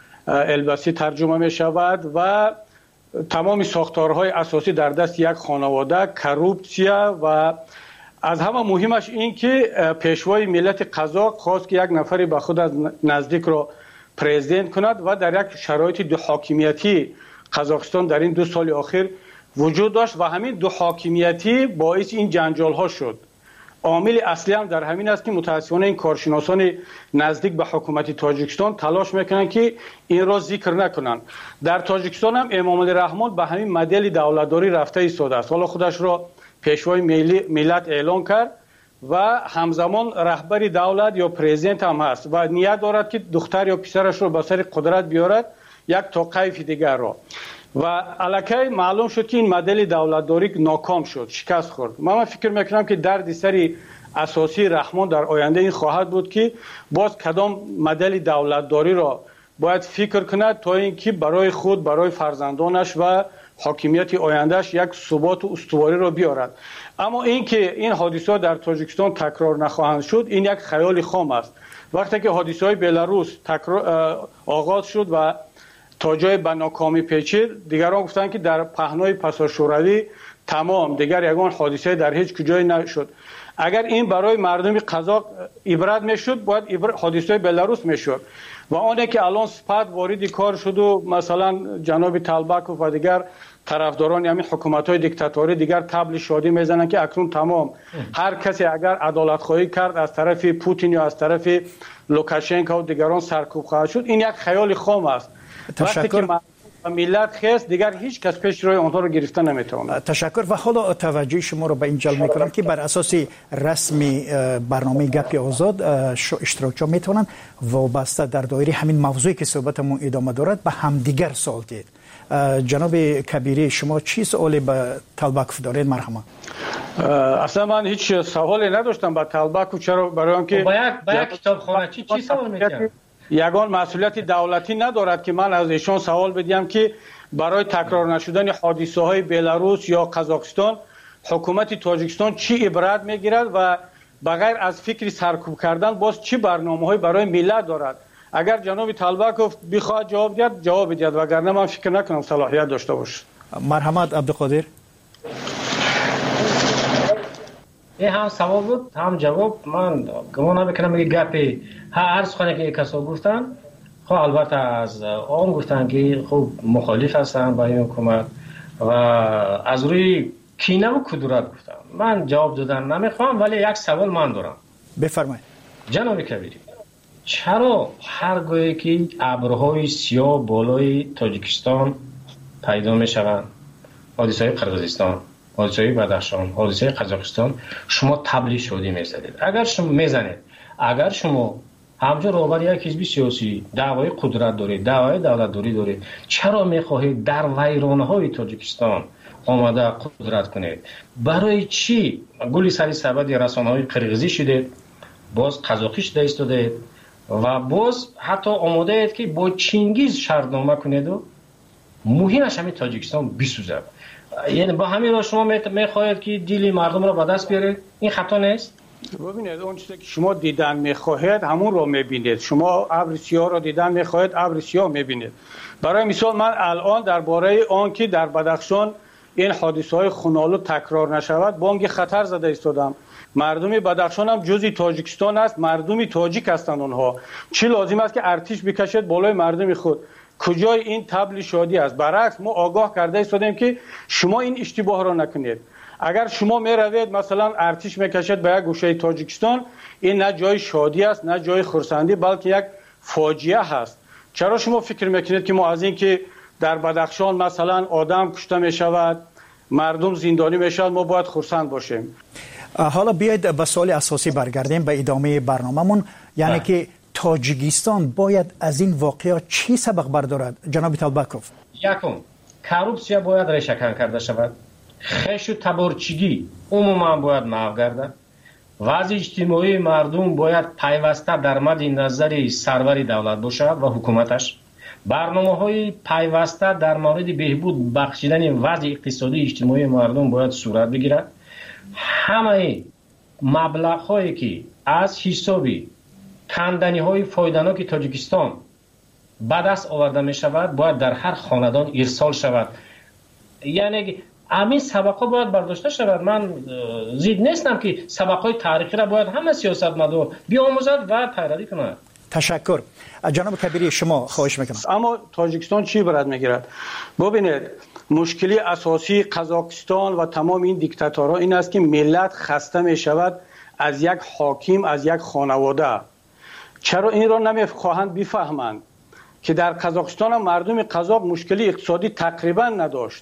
[SPEAKER 1] البسی ترجمه می شود و تمام ساختارهای اساسی در دست یک خانواده، کروپسیا و از همه مهمش این که پیشوای ملت قزاق خواست که یک نفری به خود از نزدیک را پرزیدنت کند و در یک شرایط دو حاکمیتی قزاقستان در این دو سال اخیر وجود داشت و همین دو حاکمیتی باعث این جنجال ها شد. عامل اصلی هم در همین است که متاسفانه این کارشناسان نزدیک به حکومت تاجیکستان تلاش میکنن که این را ذکر نکنن. در تاجیکستان هم امام علی رحمان به همین مدل دولتداری رفته ایستاده است. حالا خودش را پیشوای ملت اعلان کرد و همزمان رهبری دولت یا پرزیدنت هم هست و نیت دارد که دختر یا پسرش را به سر قدرت بیارد یک توقیف دیگر را. و الکی معلوم شد که این مدل دولتداری ناکام شد، شکست خورد. من فکر میکنم که درد سری اساسی رحمان در آینده این خواهد بود که باز کدام مدل دولتداری را باید فکر کند تا اینکه برای خود، برای فرزندانش و حاکمیت آیندهش یک ثبات و استواری را بیارد. اما اینکه این حادثات در تاجیکستان تکرار نخواهند شد این یک خیال خام است. وقتی که حادثه های بلاروس تکرار آغاز شد و تا جای به ناکامی پیچید، دیگران گفتن که در پهنای پسا شوروی تمام، دیگر یگان حادثه در هیچ کجای نشد. اگر این برای مردم قزاق عبرت میشد باید حادثه بلاروس میشد و آنه که الان سپاد وارد کار شد و مثلا جناب طالبکوف و دیگر طرفداران همین حکومت‌های دیکتاتوری دیگر تبل شادی میزنن که اکنون تمام هر کسی اگر عدالت خواهی کرد از طرف پوتین یا از طرف لوکاشنکو و دیگران سرکوب خواهد شد. این یک خیال خام است.
[SPEAKER 16] تشکر.
[SPEAKER 1] ملت خیست دیگر هیچ کس پیش روی آنها رو گرفته نمیتواند.
[SPEAKER 16] تشکر. و حالا توجه شما رو به این جلب میکنم که بر اساس رسمی برنامه گپ آزاد اشتراکچی میتونن وابسته در دایره همین موضوعی که صحبتمون ادامه دارد به همدیگر سوال دید. جناب کبیری شما چی سوالی به طالبکوف دارید؟ مرحبا.
[SPEAKER 1] اصلا من هیچ سوالی نداشتم با طالبکوف. چرا؟ برای آنکه
[SPEAKER 17] با یک با یک کتابخانه چی چی سوال میکنید؟
[SPEAKER 1] یگان مسئولیت دولتی ندارد که من از ایشان سوال بدیم که برای تکرار نشدن حادثه های بلاروس یا قزاقستان حکومت تاجیکستان چی عبرت میگیرد و بغیر از فکری سرکوب کردن باز چی برنامه‌های برای ملت دارد. اگر جناب طالبکوف بخواد جواب دهد جواب بدهد وگرنه من فکر نکنم صلاحیت داشته باشه.
[SPEAKER 16] مرحمت عبدالقادر.
[SPEAKER 17] این هم سوال بود هم جواب. من گمان نمیکنم که گپی هر سخنی که کسا گفتن خب البته از آن گفتن که خب مخالف هستن با این حکومت و از روی کینه و کدورت گفتن. من جواب دادن نمیخوام، ولی یک سوال من دارم.
[SPEAKER 16] بفرمایید.
[SPEAKER 17] جناب کبیری، چرا هرگاهی که ابرهای سیاه بالای تاجیکستان پیدا میشوند، حادثه قرقیزستان، حادثه بدخشان، حادثه قزاقستان، شما طبل شادی میزدید؟ اگر شما میزنید، اگر شما همچون رهبر یک حزب سیاسی دعوای قدرت دارید، دعوای دولت داری دارید، چرا میخواهید در ویرانهای تاجیکستان آماده قدرت کنید؟ برای چی گلی سری سبد رسانه‌های قرقیزی شدید، باز قزاقی شده ایستادید و باز حتی آماده اید که با چینگیز شرطنامه کنید و مهمش همین تاجیکستان بسوزد؟ یعنی با همین را شما میخواهید که دیلی مردم را به دست بیارید؟ این خطا نیست؟
[SPEAKER 1] ببینید اون چیزی که شما دیدن میخواهید همون رو میبینید. شما ابر سیاه رو دیدن میخواهید، ابر سیاه میبینید. برای مثال من الان درباره آن که در بدخشان این حادثه های خونالو تکرار نشود بانگ خطر زده ایستادم. مردمی بدخشان هم جزئی تاجیکستان است، مردمی تاجیک هستند اونها. چی لازم است که ارتش بکشد بالای مردم خود؟ کجای این طبل شادی است؟ برعکس ما آگاه کرده ایستادیم که شما این اشتباه را نکنید. اگر شما می روید مثلا ارتش میکشد به یک گوشه تاجیکستان، این نه جای شادی است نه جای خرسندی، بلکه یک فاجعه هست. چرا شما فکر میکنید که ما از این که در بدخشان مثلا آدم کشته می شود، مردم زندانی می شود، ما باید خرسند باشیم؟
[SPEAKER 16] حالا بیاید به سوال اساسی برگردیم به ادامه برنامه‌مون، یعنی ده. که تاجیکستان باید از این واقعه چی سبق بردارد جناب طلبکوف؟
[SPEAKER 17] یکم کورپسیا باید ریشه‌کن کرده شود، خش و تبارچگی عموما باید محو گردد، وضع اجتماعی مردم باید پیوسته در مد نظر سرور دولت باشد و حکومتش. برنامه‌های پیوسته در مورد بهبود بخشیدن وضع اقتصادی اجتماعی مردم باید صورت بگیرد. همه مبلغ‌هایی که از حسابی کندنی‌های فایده‌ناک تاجیکستان به دست آورده می‌شود باید در هر خاندان ارسال شود. یعنی همین سبق‌ها باید برداشته شود. من زید نیستم که سبق‌های تاریخی را باید همه سیاستمدار بیاموزد و پیروی کند.
[SPEAKER 16] تشکر. جناب کبیری شما خواهش میکنم.
[SPEAKER 1] اما تاجیکستان چی برات میگیرد؟ ببینید مشکلی اساسی قزاقستان و تمام این دیکتاتورها این است که ملت خسته میشود از یک حاکم، از یک خانواده. چرا این را نمیخواهند بفهمند که در قزاقستان مردم قزاق مشکلی اقتصادی تقریبا نداشت،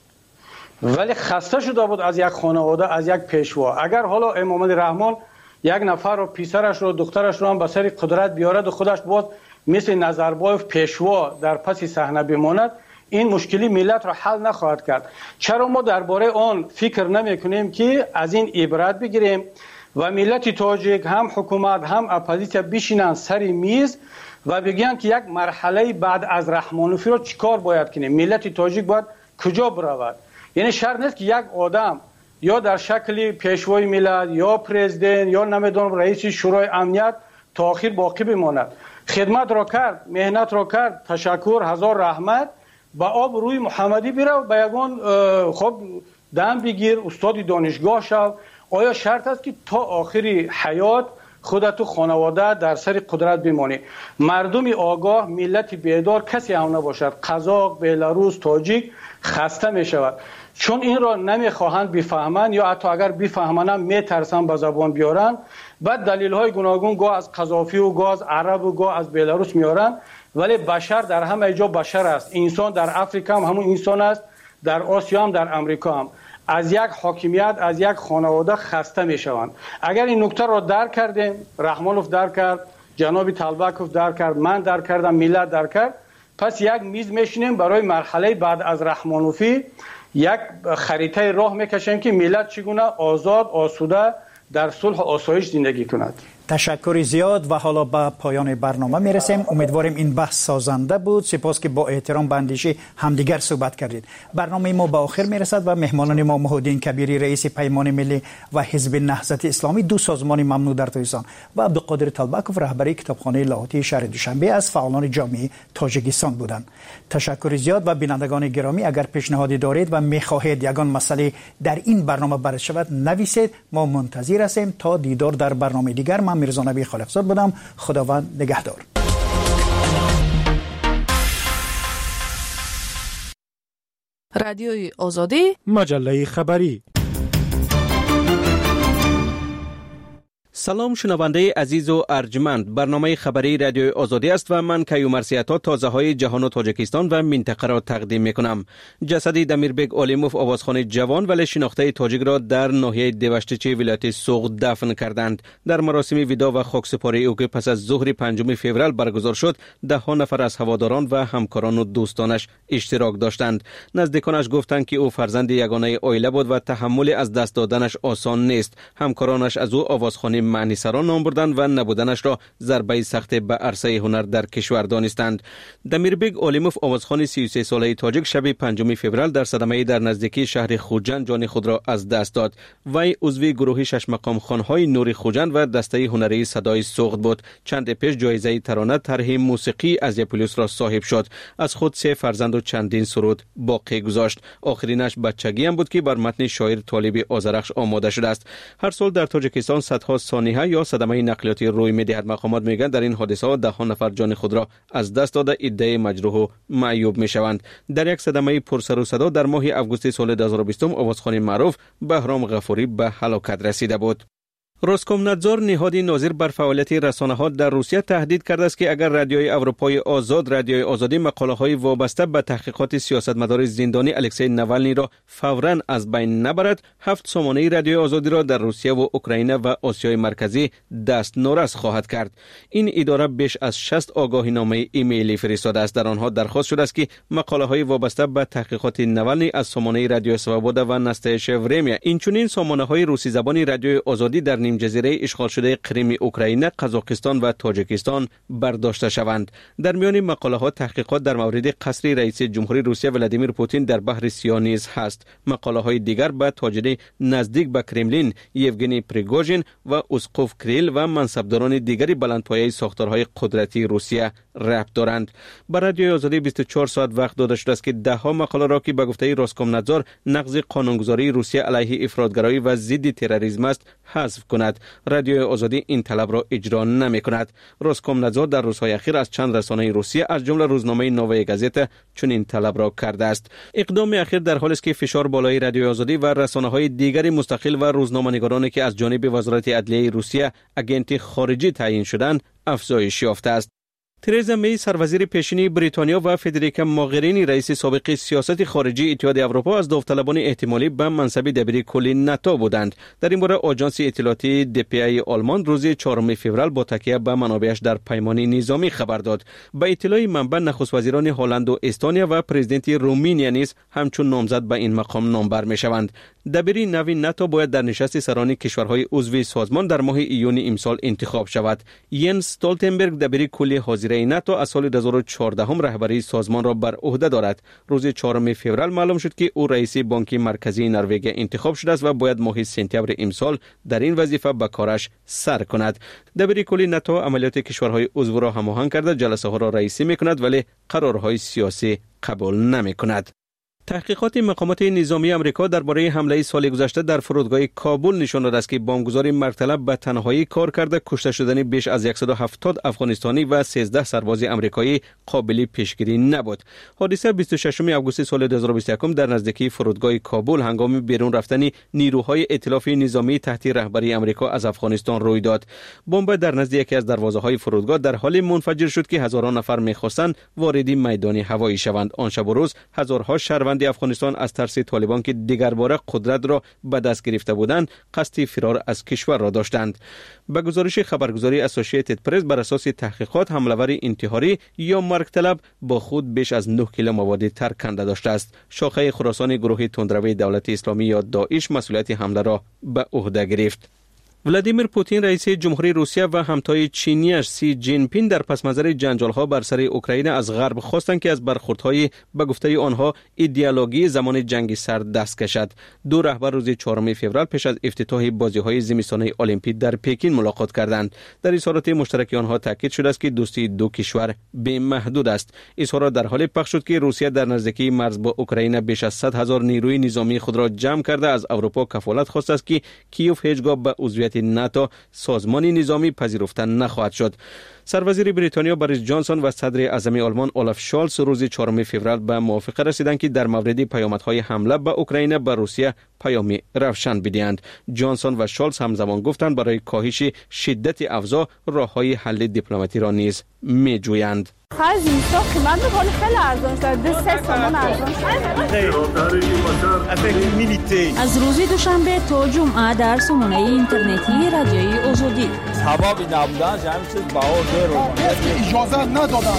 [SPEAKER 1] ولی خسته شده بود از یک خانواده، از یک پیشوا. اگر حالا امام علی رحمان یک نفر رو، پسرش رو، دخترش رو هم به سر قدرت بیارد و خودش باز مثل نظربایف پیشوا در پس صحنه بماند، این مشکلی ملت را حل نخواهد کرد. چرا ما درباره آن فکر نمی کنیم که از این عبرت بگیریم و ملت تاجیک هم حکومت هم اپوزیسیون بشینن سر میز و بگن که یک مرحله بعد از رحمانوفی رو چیکار باید کنیم؟ ملت تاجیک باید کجا برود؟ یعنی شرط نیست که یک آدم یا در شکل پیشوای ملت یا پرزیدنت یا نمیدونم رئیس شورای امنیت تا آخر باقی بماند. خدمت را کرد، مهنت را کرد، تشکر، هزار رحمت، با آب روی محمدی بره و به یگان خب دم بگیر، استاد دانشگاه شو. آیا شرط است که تا آخری حیات خودت و خانواده در سر قدرت بمانی؟ مردم آگاه، ملت بیدار کسی هم نباشد، قزاق، بلاروس، تاجیک خسته می شود چون این را نمیخواهند بفهمند، یا حتی اگر بفهمند هم میترسن به زبان بیارن. بعد دلیل های گوناگون گاه از قذافی و گاه از عرب و گاه از بلاروس میارن، ولی بشر در همه جا بشر است. انسان در افریقا هم همون انسان است، در آسیا هم در امریکا هم. از یک حاکمیت، از یک خانواده خسته میشوند. اگر این نکته را درک کردیم، رحمانوف درک کرد، جناب طلبکوف درک کرد، من درک کردم، ملت درک کرد، پس یک میز میشینیم برای مرحله بعد از رحمانوفی یک خریطه راه میکشیم که ملت چگونه آزاد، آسوده در صلح و آسایش زندگی کند.
[SPEAKER 16] تشکر زیاد و حالا به پایان برنامه میرسیم. امیدواریم این بحث سازنده بود. سپاس که با احترام به اندیشه همدیگر صحبت کردید. برنامه ما به آخر میرسد و مهمانان ما محمدالدین کبیری رئیس پیمان ملی و حزب نهضت اسلامی، دو سازمان ممنوع در تاجیکستان، و عبدالقادر طلبکوف رهبری کتابخانه لاهوتی شهر دوشنبه از فعالان جامعه تاجیکستان بودند. تشکر زیاد. و بینندگان گرامی، اگر پیشنهادی دارید و میخواهید یگان مسئله در این برنامه بررسی شود نویسید، ما منتظر هستیم. تا دیدار در برنامه دیگر، من میرزا نبی خالقزاد بودم. خداوند نگهدار.
[SPEAKER 21] رادیوی آزادی،
[SPEAKER 28] مجله خبری.
[SPEAKER 3] سلام شنونده عزیز و ارجمند، برنامه خبری رادیوی آزادی است و من کیومرسیاتا تازه های جهان و تاجیکستان و منطقه را تقدیم می کنم. جسد دمیربگ علیموف آوازخوان جوان ولی شناخته تاجیک را در ناحیه دیوشتچی ولایت سوغد دفن کردند. در مراسم ودا و خاکسپاری او که پس از ظهر پنجم فوریه برگزار شد، ده ها نفر از هواداران و همکاران و دوستانش اشتراک داشتند. نزدیکانش گفتند که او فرزند یگانه عائله بود و تحمل از دست دادنش آسان نیست. همکارانش از او آوازخوان معنی سران نام بردند و نبودنش را ضربه سخت به عرصه هنر در کشور دانستند. دمیربگ علیموف آوازخوان سی و سه ساله تاجیک شب پنجم فوریه در صدمه در نزدیکی شهر خوجند جان خود را از دست داد. وی عضو گروه شش مقام خوانهای نور خوجند و دسته هنری صدای سوغد بود. چند پیش جایزه ترانه طرح موسیقی از پلیس را صاحب شد. از خود سه فرزند و چندین سرود باقی گذاشت. آخرینش بچگی هم بود که بر متن شاعر طالب آذرخش آماده شده است. هر سال در تاجیکستان صدها سانحه یا صدمه نقلیاتی روی می‌دهد. مقامات میگن در این حادثه ده ها نفر جان خود را از دست داده، عده مجروح و معیوب میشوند. در یک صدمه پرسر و صدا در ماه آگوست سال دو هزار و بیست آوازخوان معروف بهرام غفوری به هلاکت رسیده بود. روسکومنادزور نهادی ناظر بر فعالیت رسانه‌ها در روسیه تهدید کرده است که اگر رادیوی اروپای آزاد رادیوی آزادی مقاله‌های وابسته به تحقیقات سیاستمدار زندانی الکسی ناوالنی را فوراً از بین نبرد، هفت سامانه رادیوی آزادی را در روسیه و اوکراین و آسیای مرکزی دست نورس خواهد کرد. این اداره بیش از شصت آگاهینامه ایمیلی فرستاده است. در آنها درخواست شده است که مقاله‌های وابسته به تحقیقات ناوالنی از سامانه رادیو سوابودا و نستایش ورمیا، اینچنین سامانه‌های روسی زبانی رادیوی آزادی در نیم جزیره اشغال شده کریم اوکراین، قزاقستان و تاجیکستان برداشته شوند. در میان مقاله ها تحقیقات در مورد قصر رئیس جمهوری روسیه ولادیمیر پوتین در بحر سیاه نیز هست. مقاله های دیگر به تاجر نزدیک به کرملین یوگنی پریگوژین و اسقف کریل و منصبداران دیگری بلندپایه ساختارهای قدرتی روسیه ربط دارند. بر رادیوی آزادی بیست و چهار ساعت وقت داده شده است که ده ها مقاله را که به گفته روسکومنادزور نقض قانونگذاری روسیه علیه افراطگرایی و ضد تروریسم است حذف کند. رادیوی آزادی این طلب را اجرا نمی کند. روسکومنادزور در روزهای اخیر از چند رسانه روسیه از جمله روزنامه نووی گازیتا چنین طلب را کرده است. اقدام اخیر در حالی است که فشار بالای رادیوی آزادی و رسانه‌های دیگری مستقل و روزنامه‌نگارانی که از جانب وزارت عدلیه روسیه اگنت خارجی تعیین شدند افزایش یافته است. ترزا می سروزیر پیشینی بریتانیا و فدریکا موغرینی رئیس سابق سیاست خارجی اتحاد اروپا از داوطلبان احتمالی به منصب دبیر کلی ناتو بودند. در این باره آژانس اطلاعاتی دی پی ای آلمان روز چهارم فوریه با تکیه به منابعش در پیمان نظامی خبر داد. به اطلاع منبع نخست وزیران هلند و استونیا و پرزیدنت رومانیا نیز همچون نامزد به این مقام نامبر میشوند. دبیری نوی ناتو باید در نشست سران کشورهای عضو سازمان در ماه ایون امسال انتخاب شود. ینس استولتنبرگ دبیر کلی حاضره ناتو از سال دو هزار و چهارده هم رهبری سازمان را بر عهده دارد. روز چهارم فوریه معلوم شد که او رئیس بانک مرکزی نروژ انتخاب شده است و باید ماه سپتامبر امسال در این وظیفه به کارش سر کند. دبیر کلی ناتو عملیات کشورهای عضو را هماهنگ کرده جلسه ها را رئیسی میکند ولی قرارهای سیاسی قبول نمیکند. تحقیقات مقامات نظامی آمریکا درباره حمله سال گذشته در فرودگاه کابل نشان داده است که بمبگذار مرتلب به تنهایی کار کرده کشته شدن بیش از صد و هفتاد افغانستانی و سیزده سرباز آمریکایی قابل پیشگیری نبود. حادثه بیست و ششم آگوست سال دو هزار و بیست و یک در نزدیکی فرودگاه کابل هنگام بیرون رفتن نیروهای ائتلاف نظامی تحت رهبری آمریکا از افغانستان روی داد. بمب در نزد یکی از دروازه‌های فرودگاه در حال منفجر شد که هزاران نفر می‌خواستند وارد میدان هوایی شوند. آن شب و روز هزارها شهروند افغانستان از ترس طالبان که دیگر باره قدرت را به دست گرفته بودند قصد فرار از کشور را داشتند. به گزارش خبرگزاری اسوسییتد پرس بر اساس تحقیقات حمله‌ور انتحاری یا مرگ طلب با خود بیش از نه کیلو مواد ترکنده داشته است. شاخه خراسان گروه تندروی دولت اسلامی یا داعش مسئولیت حمله را به عهده گرفت. ولادیمیر پوتین رئیس جمهوری روسیه و همتای چینیش سی جین پین در پس منظر جنجال‌ها بر سر اوکراین از غرب خواستند که از برخوردهای به گفته آنها ایدئولوژی زمان جنگ سرد دست کشد. دو رهبر روز چهارم فوریه پیش از افتتاح بازی‌های زمستانه المپیک در پکین ملاقات کردند. در اظهارات مشترک آنها تاکید شده است که دوستی دو کشور بی‌محدود است. اظهارات در حال پخش شد که روسیه در نزدیکی مرز با اوکراین بیش از صد هزار نیروی نظامی خود را جمع کرده از اروپا کفالت خواسته است که کیوف هیچگاه به عضویت حمایت ناتو سازمان نظامی پذیرفته نخواهد شد. سروزیر بریتانیا بوریس جانسون و صدر اعظم آلمان اولاف شالز روز چهارم فوریه به موافقه رسیدند که در مورد پیامدهای حمله به اوکراین به روسیه پیامی روشن بدهند. جانسون و شالز همزمان گفتند برای کاهش شدت اوضاع راههای حل دیپلماتی را نیز می‌جویند.
[SPEAKER 7] خرج اینستا قیمت می‌کنه خیلی ارزان شده. سه تومان ارزان شده.
[SPEAKER 2] از روز دوشنبه تا جمعه در سامانه اینترنتی رادیوی آزادی.
[SPEAKER 11] سبب نبودن همین چیز بهار
[SPEAKER 22] اجازه ندادن.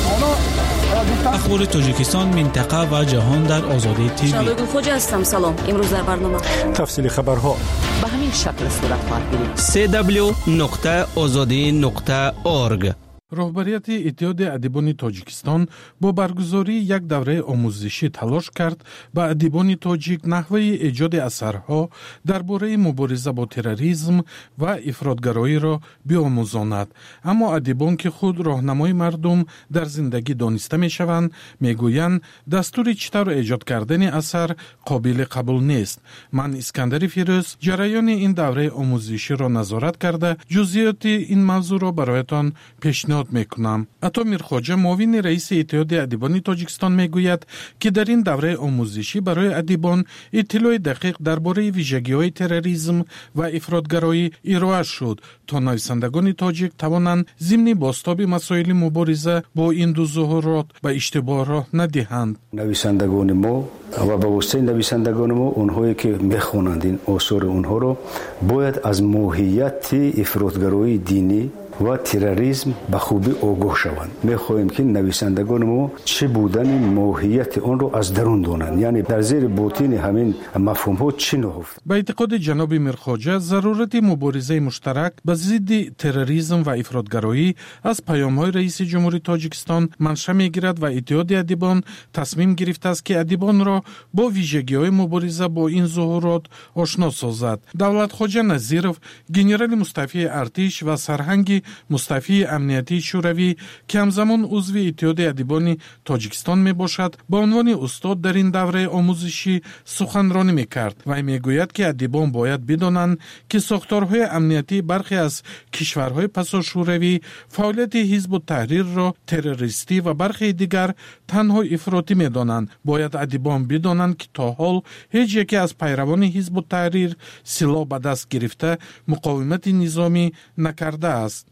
[SPEAKER 9] اخبار تاجیکستان، منطقه و جهان در آزادی تیوی.
[SPEAKER 10] شادو خوجا هستم. سلام. امروز در برنامه
[SPEAKER 28] تفصیل خبرها
[SPEAKER 10] به همین شکل صورت خواهد گرفت.
[SPEAKER 3] سی دبلیو نقطه آزادی نقطه اورگ.
[SPEAKER 22] راهبریت اتحاد ادیبان تاجیکستان با برگزاری یک دوره آموزشی تلاش کرد به ادیبان تاجیک نحوه ایجاد اثرها درباره مبارزه با تروریسم و افراطگرایی را بیاموزاند. اما ادیبان که خود راهنمای مردم در زندگی دانسته میشوند میگویند دستور چطور ایجاد کردن اثر قابل قبول نیست. من اسکندر فیروز جریان این دوره آموزشی را نظارت کرده جزئیات این موضوع را برایتان پیشنهاد میکنم. عطا میرخواجه معاون رئیس اتحاد ادیبان تاجیکستان میگوید که در این دوره آموزشی برای ادیبان اطلاع دقیق درباره ویژگی‌های تروریسم و افراطگرایی ارائه شد تا نویسندگان تاجیک توانند ضمن بازتاب مسائل مبارزه با این دو ظاهرات به اشتباه راه ندهند.
[SPEAKER 23] نویسندگان ما و با واسطه نویسندگان ما اونهایی که میخوانند این آثار اونها رو باید از ماهیت افراطگرایی دینی و تروریسم به خوبی آگاه شوند. می‌خواهیم که نویسندگان ما چه بودن ماهیت آن را از درون دانند، یعنی در زیر باطن همین مفهوم‌ها چی نهفته.
[SPEAKER 22] به اعتقاد جناب میرخواجه ضرورت مبارزه مشترک به ضد تروریسم و افراطگرایی از پیام‌های رئیس جمهوری تاجیکستان منشأ می‌گیرد و اتحاد ادیبان تصمیم گرفته است که ادیبان را با ویژگی‌های مبارزه با این ظاهرات آشنا سازد. دولتخواجه نظیرов گنرال مستعفی ارتش و سرهنگ مستعفی امنیتی شوروی که همزمان عضو اتحاد ادیبان تاجیکستان می باشد به عنوان استاد در این دوره آموزشی سخنرانی می کرد و می گوید که ادیبان باید بدانند که ساختارهای امنیتی برخی از کشورهای پسا شوروی فعالیت حزب التحریر را تروریستی و برخی دیگر تنها افراطی می دانند. باید ادیبان بدانند که تا حال هیچ یکی از پیروان حزب التحریر سلاح به دست گرفته مقاومت نظامی نکرده است.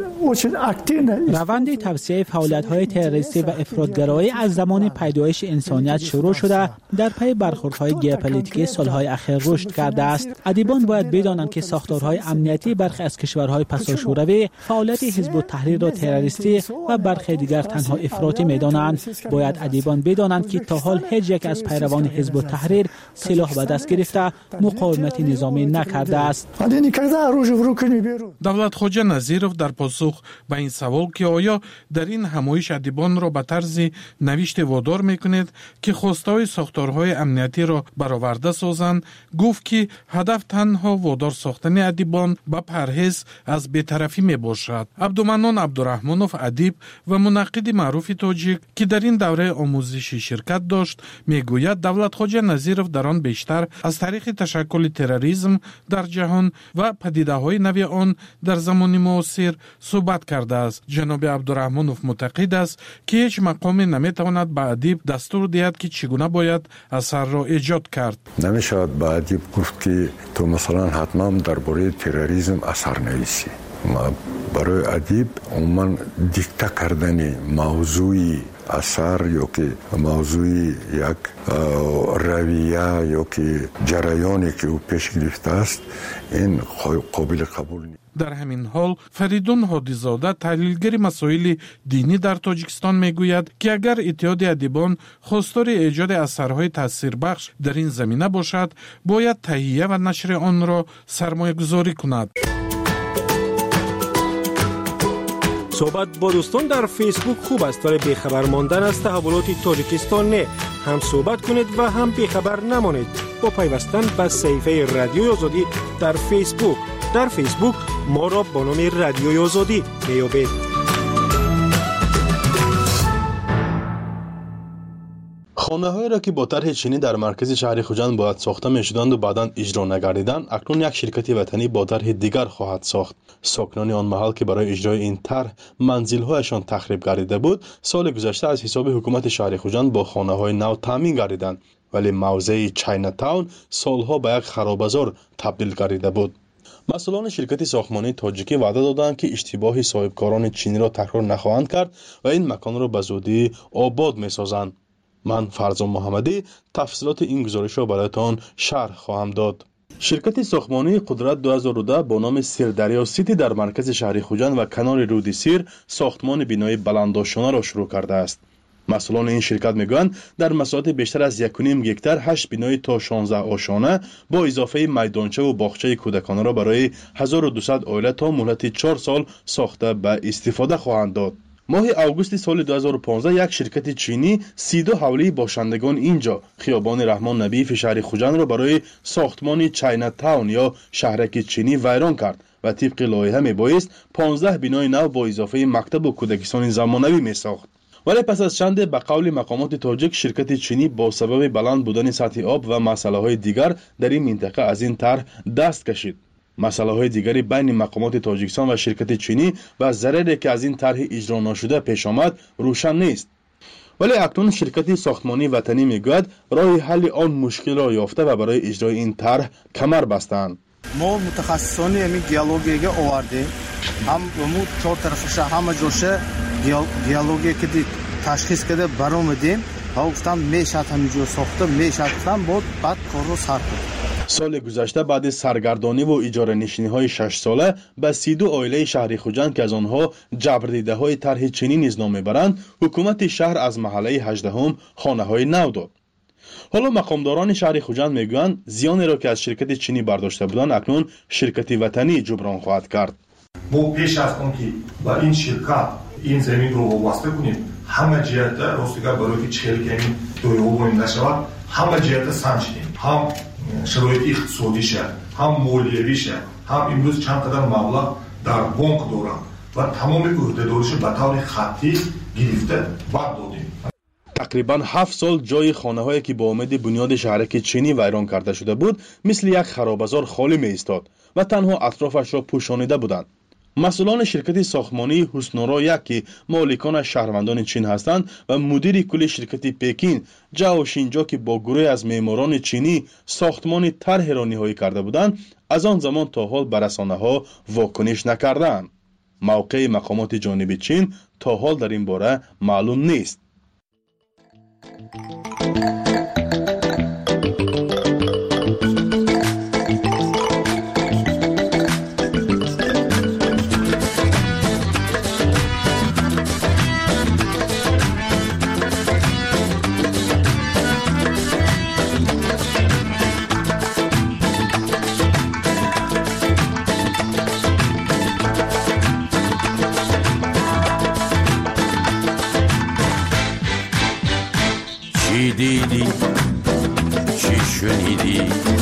[SPEAKER 9] روند توسعه فعالیت‌های تروریستی و افراطگرایی از زمان پیدایش انسانیت شروع شده در پی برخوردهای ژئوپلیتیکی سالهای اخیر رشد کرده است. ادیبان باید بدانند که ساختارهای امنیتی برخی از کشورهای پسا شوروی فعالیت حزب التحریر را تروریستی و برخی دیگر تنها افراطی می‌دانند. باید ادیبان بدانند که تا حال هیچ یک از پیروان حزب التحریر سلاح به دست گرفته مقاومت نظامی نکرده است.
[SPEAKER 22] دولتخواجه نظیرов در پاسخ به این سوال که آیا در این همایش ادیبان را به طرز نوشته وادار میکنید که خواستهای ساختارهای امنیتی را برآورده سازند، گفت که هدف تنها وادار ساختن ادیبان به پرهیز از بی‌طرفی می باشد. عبدالمنان عبدالرحمنوف ادیب و منقد معروف تاجیک که در این دوره آموزشی شرکت داشت میگوید دولتخواجه نظیرов در آن بیشتر از طریق تشکل تروریسم در جهان و پدیده‌های نوی آن در زمان معاصر صحبت کرده است. جناب عبدالرحمنوف معتقد است که هیچ مقامی نمیتواند به ادیب دستور دهد که چگونه باید اثر را ایجاد کرد.
[SPEAKER 24] نمیشود به ادیب گفت که تو مثلا حتما درباره تروریسم اثر نویسی. برای ادیب عموما دیکته کردن موضوعی اثر یا که موضوعی یک رویه یا که جریانی که او پیش گرفته است این قابل قبول نیست.
[SPEAKER 22] در همین حال فریدون هادیزاده تحلیلگر مسائل دینی در تاجیکستان میگوید که اگر اتحاد ادیبان خواستار ایجاد اثرهای تاثیربخش در این زمینه باشد باید تهیه و نشر آن را سرمایه گذاری کند.
[SPEAKER 28] صحبت با دوستان در فیسبوک خوب است ولی بیخبر ماندن از تحولات تاجیکستان نه. هم صحبت کنید و هم بیخبر نمانید با پیوستن به صفحه رادیوی آزادی در فیسبوک. در فیسبوک ما را با نام رادیوی آزادی میابید.
[SPEAKER 4] خانه‌هایی را که با طرح چینی در مرکز شهر خوجند باید ساخته می‌شدند و بعداً اجرا نگردیدند، اکنون یک شرکت وطنی با طرح دیگر خواهد ساخت. ساکنان آن محل که برای اجرای این طرح منزل‌هایشان تخریب گردیده بود، سال گذشته از حساب حکومت شهر خوجند با خانه‌های نو تامین گردیدند، ولی موضع چاینا تاون سالها به یک خرابه‌زار تبدیل گردیده بود. مسئولان شرکت ساختمانی تاجیکی وعده دادند که اشتباه صاحبکاران چینی را تکرار نخواهند کرد و این مکان را به زودی آباد می‌سازند. من فرزان محمدی تفصیلات این گزارش را برایتان شرح خواهم داد. شرکت ساختمانی قدرت دو هزار و ده با نام سیردریا سیتی در مرکز شهر خوجند و کنار رود سیر ساختمان بینای بلندآشانه را شروع کرده است. مسئولان این شرکت میگویند در مساحت بیشتر از یک و نیم گکتار هشت بینای تا شانزده آشانه با اضافه میدانچه و باغچه کودکانه را برای هزار و دویست عائله تا مهلت چهار سال ساخته به استفاده خواهند داد. ماه اوگوست سال دو هزار و پانزده یک شرکت چینی سی و دو حوله باشندگان اینجا خیابان رحمان نبی شهر خوجند را برای ساختمان چاینا تاون یا شهرک چینی ویران کرد و طبق لایحه میبایست پانزده بینای نو با اضافه مکتب و کودکستان زمانوی میساخت. ولی پس از چند به قول مقامات تاجیک شرکت چینی با سبب بلند بودن سطح آب و مسئله های دیگر در این منطقه از این طرح دست کشید. مسئله های دیگری بین مقامات تاجیکستان و شرکت چینی و ضرری که از این طرح اجرا نشده پیش آمد روشن نیست. ولی اکنون شرکت ساختمانی وطنی میگوید راه حل آن مشکل را یافته و برای اجرای این طرح کمر بستند.
[SPEAKER 12] ما متخصصان همین گیالوگیگه آوردیم. هم مو چهار طرفش همه جوشه گیالوگی که تشخیص کرده برآمدیم. ها گفتم میشه همینجور ساخته میشه گفتم بود بعد کار رو سر کنیم.
[SPEAKER 4] سال گذشته بعد سرگردانی و اجاره نشینی های شش ساله به سی و دو عائله شهر خوجند که از آنها جبردیده های طرح چینی نیز نام میبرند، حکومت شهر از محله هجدهم خانه های نو داد. حالا مقامداران شهر خوجند میگویند زیانی را که از شرکت چینی برداشته بودند اکنون شرکت وطنی جبران خواهد کرد.
[SPEAKER 6] ما پیش از آن که با این شرکت این زمین رو وابسته کنیم همه جهت راستگر برای که چهل کمی دویوبانی نشود همه جهت سنجیدیم، هم شرایط اقتصادیشه هم مالیویشه هم امروز چند قدر مبلغ در بانک دارند و تمام عهدهداریش به طور خطی گرفته بعد دادیم.
[SPEAKER 4] تقریبا هفت سال جای خانه‌هایی که با امید بنیاد شهرک چینی ویران کرده شده بود مثل یک خرابه‌زار خالی می ایستاد و تنها اطرافش را پوشانیده بودند. مسئولان شرکت ساختمانی حسنورا یک که مالکان شهروندان چین هستند و مدیر کل شرکت پکین جاو شینجا که با گروه از معماران چینی ساختمان طرح را نهایی کرده بودند از آن زمان تا حال به رسانه‌ها واکنش نکردند. موقع مقامات جانب چین تا حال در این باره معلوم نیست.
[SPEAKER 8] چی دیدی چی شنیدی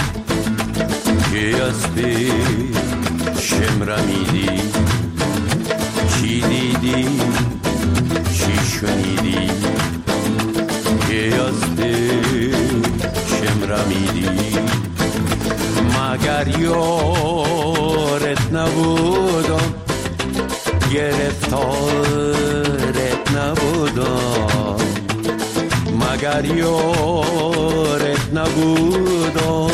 [SPEAKER 8] که از پیشم رمیدی چی دیدی چی شنیدی که از پیشم رمیدی مگر یارت نبودم گرفتارت نبودم مگر یارت نبودم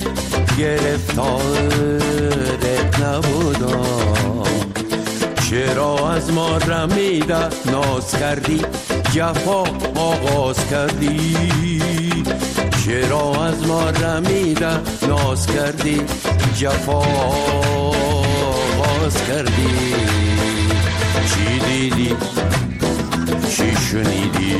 [SPEAKER 8] گرفتارت نبودم چرا از ما رمیده ناز کردی جفا آغاز کردی چرا از ما رمیده ناز کردی جفا آغاز کردی چی دیدی چی شنیدی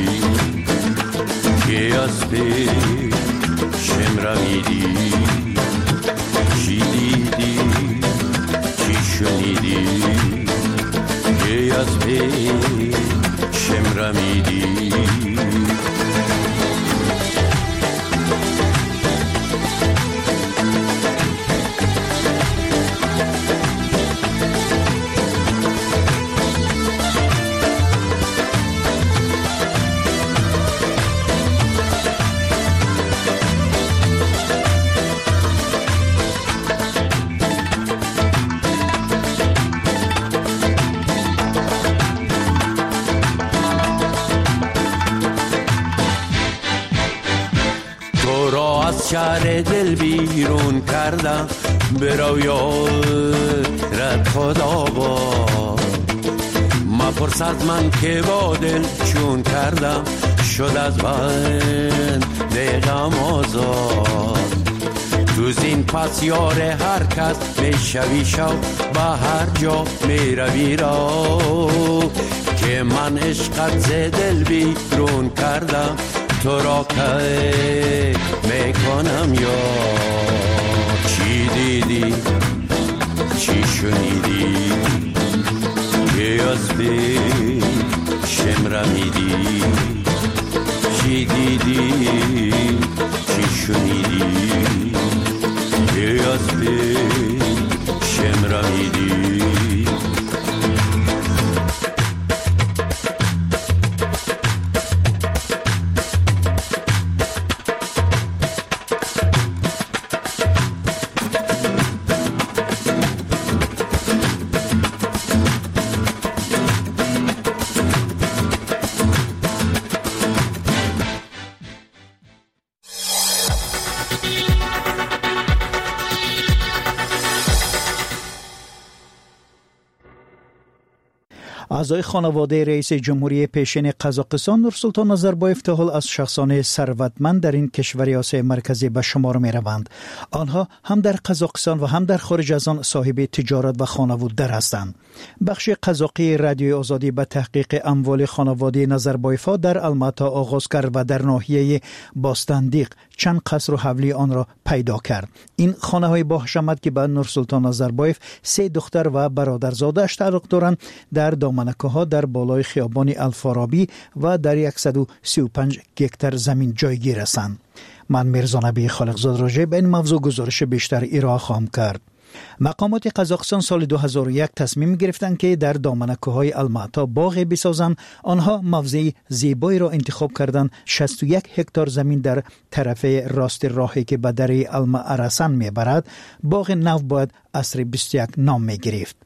[SPEAKER 8] که از پیشم رمیدی چی دیدی چی شنیدی که از پیشم رمیدی از شهر دل بیرون کردم برو یارت خدا با مپرس از من که با دل چون کردم شد از بند دقم آزاد تو زین پس یار هر کس میشوی شو به هر جا میروی را که من عشقت ز دل بیرون کردم تو را که میکنم یا چی دیدی چی شنیدی که از بی شمرمیدی چی دیدی چی شنیدی که از بی شمرمیدی
[SPEAKER 16] اعضای خانواده رئیس جمهوری پیشین قزاقستان نورسلطان نظربایف تا حال از شخصان ثروتمند در این کشور آسیای مرکزی به شمار می روند. آنها هم در قزاقستان و هم در خارج از آن صاحب تجارت و خانواده هستند. بخش قزاقی رادیوی آزادی به تحقیق اموال خانواده نظربایف ها در الماتا آغاز کرد و در ناحیه باستندیق چند قصر و حولی آن را پیدا کرد. این خانه های با حشمت که به نورسلطان نظربایف سه دختر و برادرزاده‌اش تعلق دارند در دامنکه ها در بالای خیابان الفارابی و در صد و سی و پنج گکتر زمین جایگیر هستند. من میرزا نبی خالقزاد راجع به این موضوع گزارش بیشتر ارائه خواهم کرد. مقامات قزاقستان سال دو هزار و یک تصمیم گرفتند که در دامنکه های الماتا باغی بسازند. آنها موضع زیبایی را انتخاب کردند. شصت و یک هکتار زمین در طرف راست راهی که به دره الما ارسن میبرد. باغ نو باید عصر بیست و یک نام میگرفت.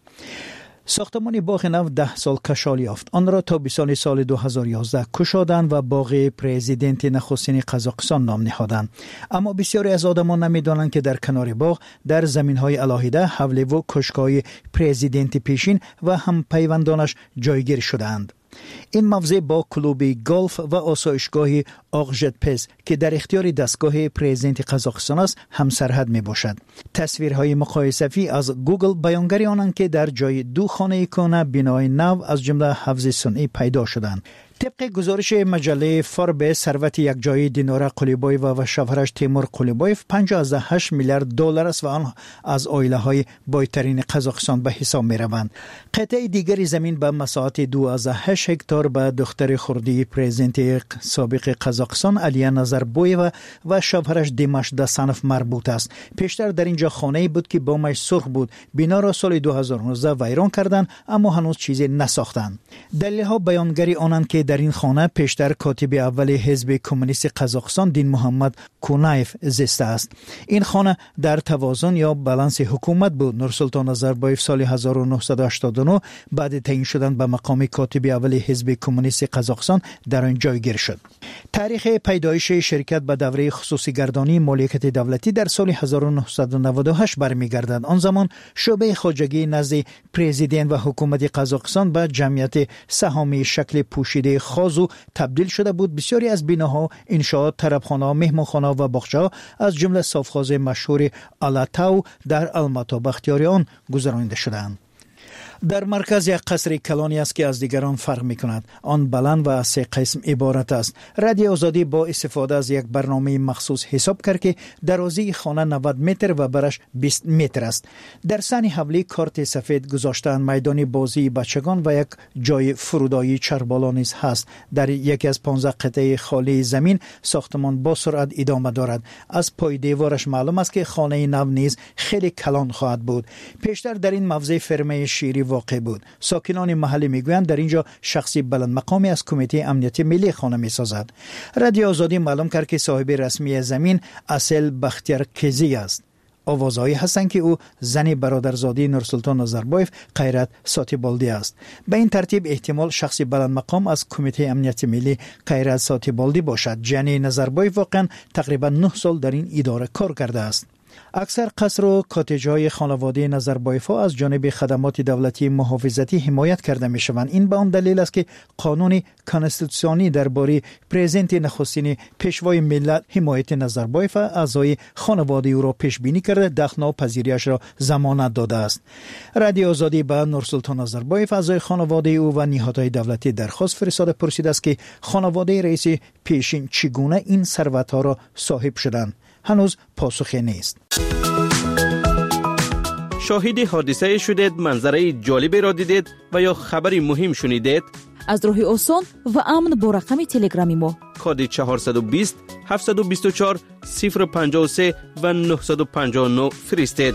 [SPEAKER 16] ساختمان باغ نو ده سال کشال یافت. آن را تابستان سال دو هزار و یازده کشادند و باغ پرزیدنت نخستین قزاقستان نام نهادند. اما بسیاری از آدمان نمیدانند که در کنار باغ در زمین‌های علاهیده حوله و کشک‌های پرزیدنت پیشین و هم پیوندانش جایگیر شدند. این موضع با کلوب گلف و آسایشگاه آقژتپز که در اختیار دستگاه پرزیدنت قزاقستان است هم سرحد می باشد. تصویرهای مقایسه‌ای از گوگل بیانگر آنند که در جای دو خانه کهنه بنای نو از جمله حفظ صنعی پیدا شدند. طبق گزارش مجله فارب ثروت یک جایی دیناره قلیبایف و شوهرش تیمور قلیبایف پنجاه و هشت میلیارد دلار است و آن از عائله های بایترین قزاقستان به حساب می روند. قطعه دیگری زمین به مساحت دو از هشت هکتار به دختر خردی پرزیدنت سابق قزاقستان علیه نظربایف و شوهرش دیماش دسانف مربوط است. پیشتر در اینجا خانه‌ای بود که بامش سرخ بود. بنا را سال دو هزار و نوزده ویران کردند اما هنوز چیزی نساختند. دلیل‌ها بیانگری آنند که در این خانه پیشتر کاتب اول حزب کمونیست قزاقستان دین محمد کونایف زیسته است. این خانه در توازن یا بالانس حکومت بود. نورسلطان نظربایف سال هزار و نهصد و هشتاد و نه بعد تعیین شدن به مقام کاتب اول حزب کمونیست قزاقستان در آن جایگیر شد. تاریخ پیدایش شرکت به دوره خصوصی گردانی مالکیت دولتی در سال هزار و نهصد و نود و هشت برمیگردد. آن زمان شعبه خواجگی نزد پرزیدنت و حکومت قزاقستان به جمعیت سهامی شکل پوشیده خازو تبدیل شده بود. بسیاری از بیناها، انشاءات، طربخانه، مهمانخانه و باغچه‌ها از جمله صافخاز مشهور آلاتاو در الماتا به اختیار آن گذرانده شدند. در مرکز یک قصر کلانی است که از دیگران فرق می کند. آن بلند و از سه قسم عبارت است. رادیو آزادی با استفاده از یک برنامه مخصوص حساب کرد که درازی خانه نود متر و برش بیست متر است. در سن حولی کارت سفید گذاشتن، میدان بازی بچگان و یک جای فرودایی چربالا نیز هست. در یکی از پانزده قطعه خالی زمین ساختمان با سرعت ادامه دارد. از پای دیوارش معلوم است که خانه نو نیز خیلی کلان خواهد بود. پیشتر در این موضع فرمه شیری واقع بود. ساکنان محلی میگویند در اینجا شخصی بلند مقامی از کمیته امنیتی ملی خانه میسازد. رادیو آزادی معلوم کرد که صاحب رسمی زمین اصل بختیار کزی است. آوازهایی هستند که او زن برادرزاده نورسلطان نظربایف غیرت ساتیبالدی است. به این ترتیب احتمال شخصی بلند مقام از کمیته امنیت ملی غیرت ساتیبالدی باشد. جنی نظربایف واقعا تقریبا نه سال در این اداره کار کرده است. اکثر قصر و کاتج‌های خانواده نظربایف از جانب خدمات دولتی محافظتی حمایت کرده می‌شوند. این به آن دلیل است که قانون کانستیتوسیونی درباره پرزنت نخستین پیشوای ملت حمایت نظربایف اعضای خانواده او را پیش بینی کرده دخل‌ناپذیریش را ضمانت داده است. رادیو آزادی به نورسلطان نظربایف اعضای خانواده او و نهادهای دولتی درخواست فرستاده پرسیده است که خانواده رئیس پیشین چگونه این ثروت‌ها را صاحب شدند. هنوز پاسخی نیست.
[SPEAKER 3] شاهد حادثه شدید، منظره جالبی را دیدید و یا خبری مهم شنیدید؟
[SPEAKER 2] از راه آسان و امن با رقم تلگرامی ما
[SPEAKER 3] کد چهارصد و بیست هفتصد و بیست و چهار صفر پنجاه و سه و نهصد و پنجاه و نه فرستید.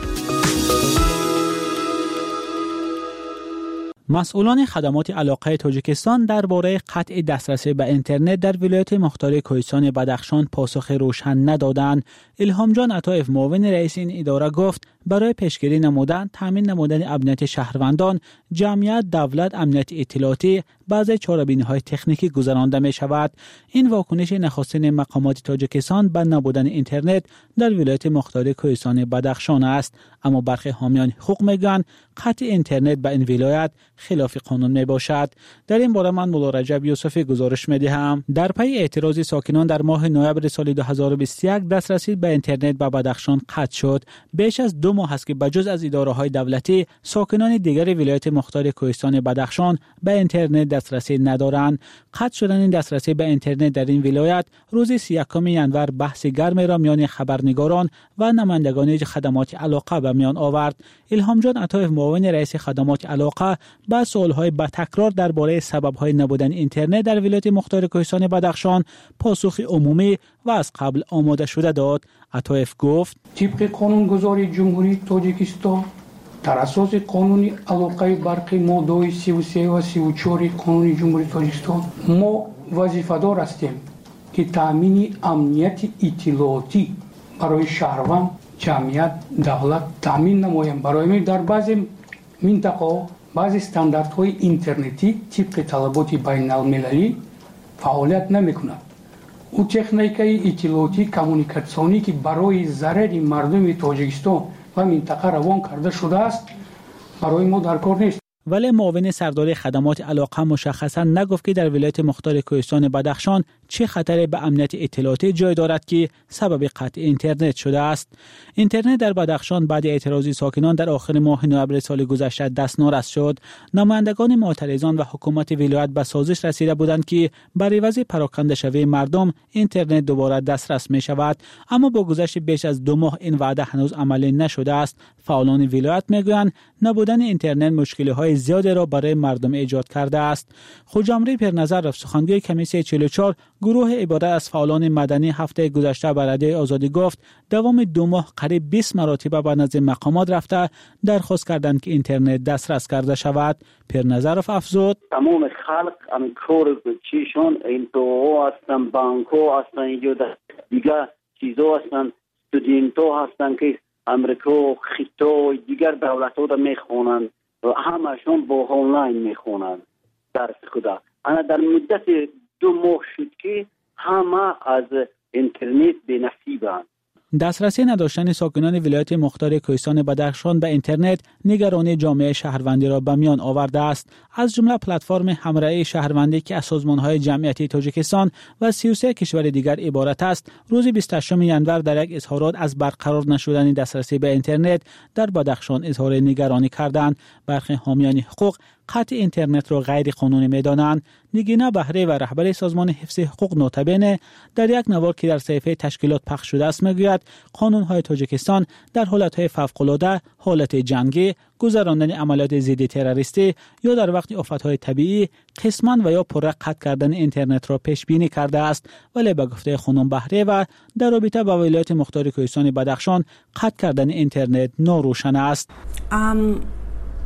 [SPEAKER 9] مسئولان خدمات علاقه تاجیکستان درباره قطع دسترسی به اینترنت در ولایت مختار کوهستان بدخشان پاسخ روشن ندادند. الهام جان عطایف معاون رئیس این اداره گفت برای پیشگیری نمودن تامین نمودن امنیت شهروندان، جمعیت، دولت، امنیت اطلاعاتی بعضی چاره‌بینی‌های تکنیکی گذرانده می شود. این واکنش نخستین مقامات تاجیکستان به نبودن اینترنت در ولایت مختار کوهستان بدخشان است، اما برخی حامیان حقوق میگن قطع اینترنت به این ولایت خلاف قانون می باشد. در این باره من مولا رجب یوسفی گزارش می دهم. در پی اعتراض ساکنان در ماه نوامبر سال دو هزار و بیست و یک دسترسی به اینترنت به بدخشان قطع شد. بیش از دو ماه است که بجز از اداره‌های دولتی ساکنان دیگر ولایت مختار کوهستان بدخشان به اینترنت دسترسی ندارند. قطع شدن این دسترسی به اینترنت در این ولایت روز سی و یکم ینور بحث گرم را میان خبرنگاران و نمایندگان خدمات علاقه به میان آورد. الهام جان عطایف معاون رئیس خدمات علاقه با سوال‌های با تکرار درباره سبب‌های نبودن اینترنت در ولایت مختار کوهستان بدخشان پاسخ عمومی و از قبل آماده شده داد. عطایف گفت
[SPEAKER 5] طبق قانونگذاری جمهوری تاجیکستان در اساس قانون علاقه برقی ماده سی و سه و سی و چهار قانون جمهوری تاجیکستان ما وظیفه‌دار هستیم که تامین امنیت اطلاعاتی برای شهروند، جمعیت، دولت تامین نماییم. برای ما در بعضی منطقه بعضی استانداردهای اینترنتی طبق طلبات بین المللی فعالیت نمی‌کند. او تکنیکای اطلاعاتی کمونیکاسیونی که برای ضرر مردم تاجیکستان و منطقه روان کرده شده است برای ما در کار نیست.
[SPEAKER 9] ولی معاون سردار خدمات علاقه مشخصا نگفت که در ولایت مختار کوهستان بدخشان چه خطری به امنیت اطلاعاتی جای دارد که سبب قطع اینترنت شده است. اینترنت در بدخشان بعد اعتراض ساکنان در آخر ماه نوامبر سال گذشته دستنارس شد. نمایندگان معترضان و حکومت ولایت به سازش رسیده بودند که برای وضع پراکنده شوی مردم اینترنت دوباره دسترس می شود، اما با گذشت بیش از دو ماه این وعده هنوز عملی نشده است. فعالان ولایت میگویند نبودن اینترنت مشکل‌های زیادی را برای مردم ایجاد کرده است. خوجامری پرنظر سخنگوی کمیسیون چهل و چهار گروه عبارت از فعالان مدنی هفته گذشته به رادیو آزادی گفت دوام دو ماه قریب بیست مرتبه به نزد مقامات رفته درخواست کردند که اینترنت دسترس کرده شود. پرنظرف افزود
[SPEAKER 13] تمام خلق ام کور چیشون این تو هستن، بانکو هستن، اینجا دیگه چیزا هستن، استودنتو هستن که امریکا و خیتو دیگر دولت ها را میخونن و همشون با آنلاین میخونن درس خدا. انا در مدت دو ماه شد که همه از اینترنت به نصیبند.
[SPEAKER 9] دسترسی نداشتن ساکنان ولایت مختار کوهستان بدخشان به اینترنت نگرانی جامعه شهروندی را به میان آورده است. از جمله پلتفرم همراهی شهروندی که از سازمان‌های جمعیتی تاجیکستان و سی و سه کشور دیگر عبارت است، روز بیست و هشتم ژانویه در یک اظهارات از برقرار نشدن دسترسی به اینترنت در بدخشان اظهار نگرانی کردند. برخی حامیان حقوق قطع اینترنت را غیر قانونی می‌دانند. نگینا بهره و رهبر سازمان حفظ حقوق نوتبینه در یک نوار که در صحیفه تشکیلات پخش شده است میگوید قانون‌های تاجیکستان در حالت‌های فوق‌العاده، حالت جنگی، گذراندن عملیات ضد تروریستی یا در وقت آفت‌های طبیعی قسماً و یا پره قطع کردن اینترنت را پیش بینی کرده است. ولی به گفته خانم بهره و در رابطه با ولایت مختار کوهستان بدخشان قطع کردن اینترنت ناروشن است.
[SPEAKER 10] ام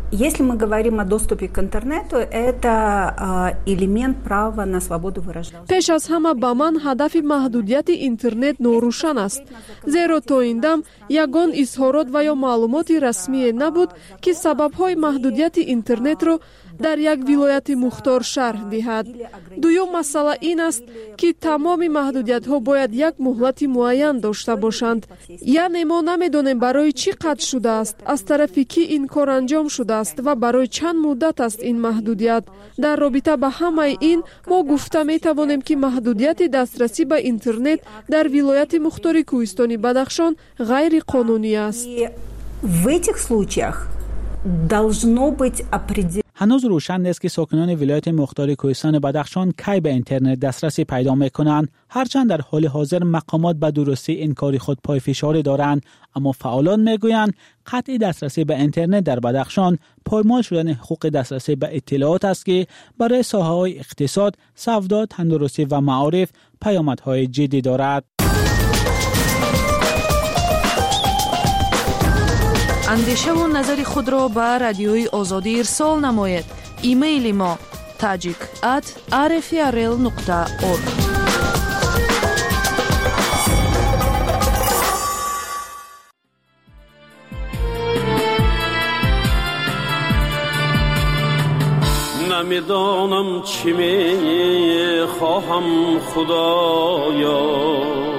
[SPEAKER 14] Если мы говорим о доступе к интернету, это элемент права на свободу выражения.
[SPEAKER 21] пеш аз ҳама ба ман ҳадафи маҳдудияти интернет норӯшан аст, зеро то ин дам ягон изҳорот ва ё маълумоти расмие набуд ки сабабҳои маҳдудияти интернетро дар як вилояти мухтор шарҳ диҳад. дуюм масъала ин аст ки тамоми маҳдудиятҳо бояд як муҳлати муайян дошта бошанд. яъне мо намедонем барои чӣ қатъ шудааст, аз тарафи кӣ ин кор анҷом шудааст ва барои чанд муддат аст ин маҳдудият. дар робита ба ҳамаи ин мо гуфта метавонем ки маҳдудияти дастрасӣ ба интернет дар вилояти мухтори кӯҳистони Бадахшон ғайриқонунӣ аст.
[SPEAKER 14] В этих случаях должно быть определено.
[SPEAKER 9] هنوز روشن نیست که ساکنان ولایت مختار کوهستان بدخشان کی به اینترنت دسترسی پیدا میکنند، هرچند در حال حاضر مقامات به درستی این کاری خود پای فشار دارند، اما فعالان میگویند قطع دسترسی به اینترنت در بدخشان پایمال شدن حقوق دسترسی به اطلاعات است که برای ساحه‌های اقتصاد، سودا، تندرستی و معارف پیامدهای جدی دارد.
[SPEAKER 15] اندیشه و نظر خود را به رادیوی آزادی ارسال نماید. ایمیل ما تاجیک ات آر اف ار ال نقطه اورگ.
[SPEAKER 18] نمیدانم چی می خواهم خدایا،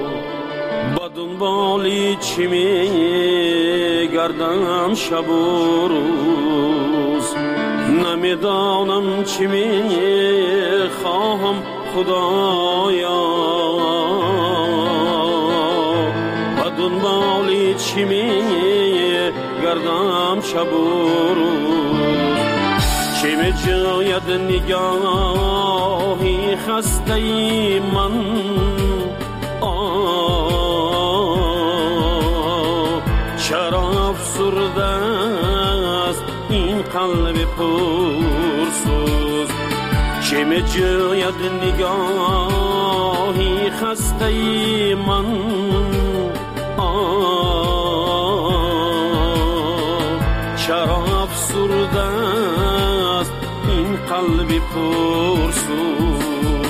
[SPEAKER 18] دنبالی چی می گردم شب و روز، نمیدانم چی می خواهم خدایا، و دنبالی چی می گردم شب و روز. چی می جاید نگاهی خسته ای من، چرا افسرده است این قلب پرسوز. چه می جاید نگاهی خسته ای من، چرا افسرده است این قلب پرسوز.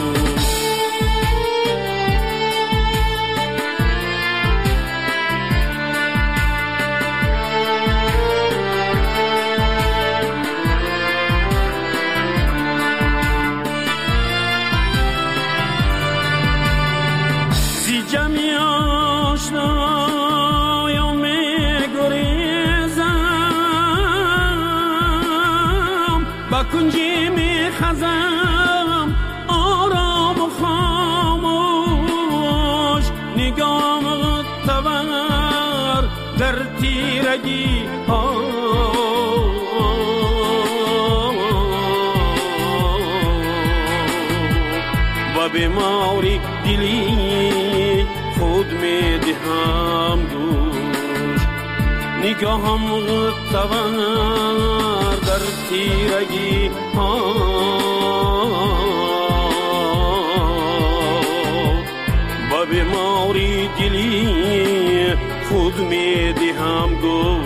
[SPEAKER 18] کنجی می خزم آرام و خاموش، نگام تور در تیرگی ها و بیماری دلی خود می دهم دوش، نگاهم تور در تیرگی ها با بیماری دلی خود می دهم گو.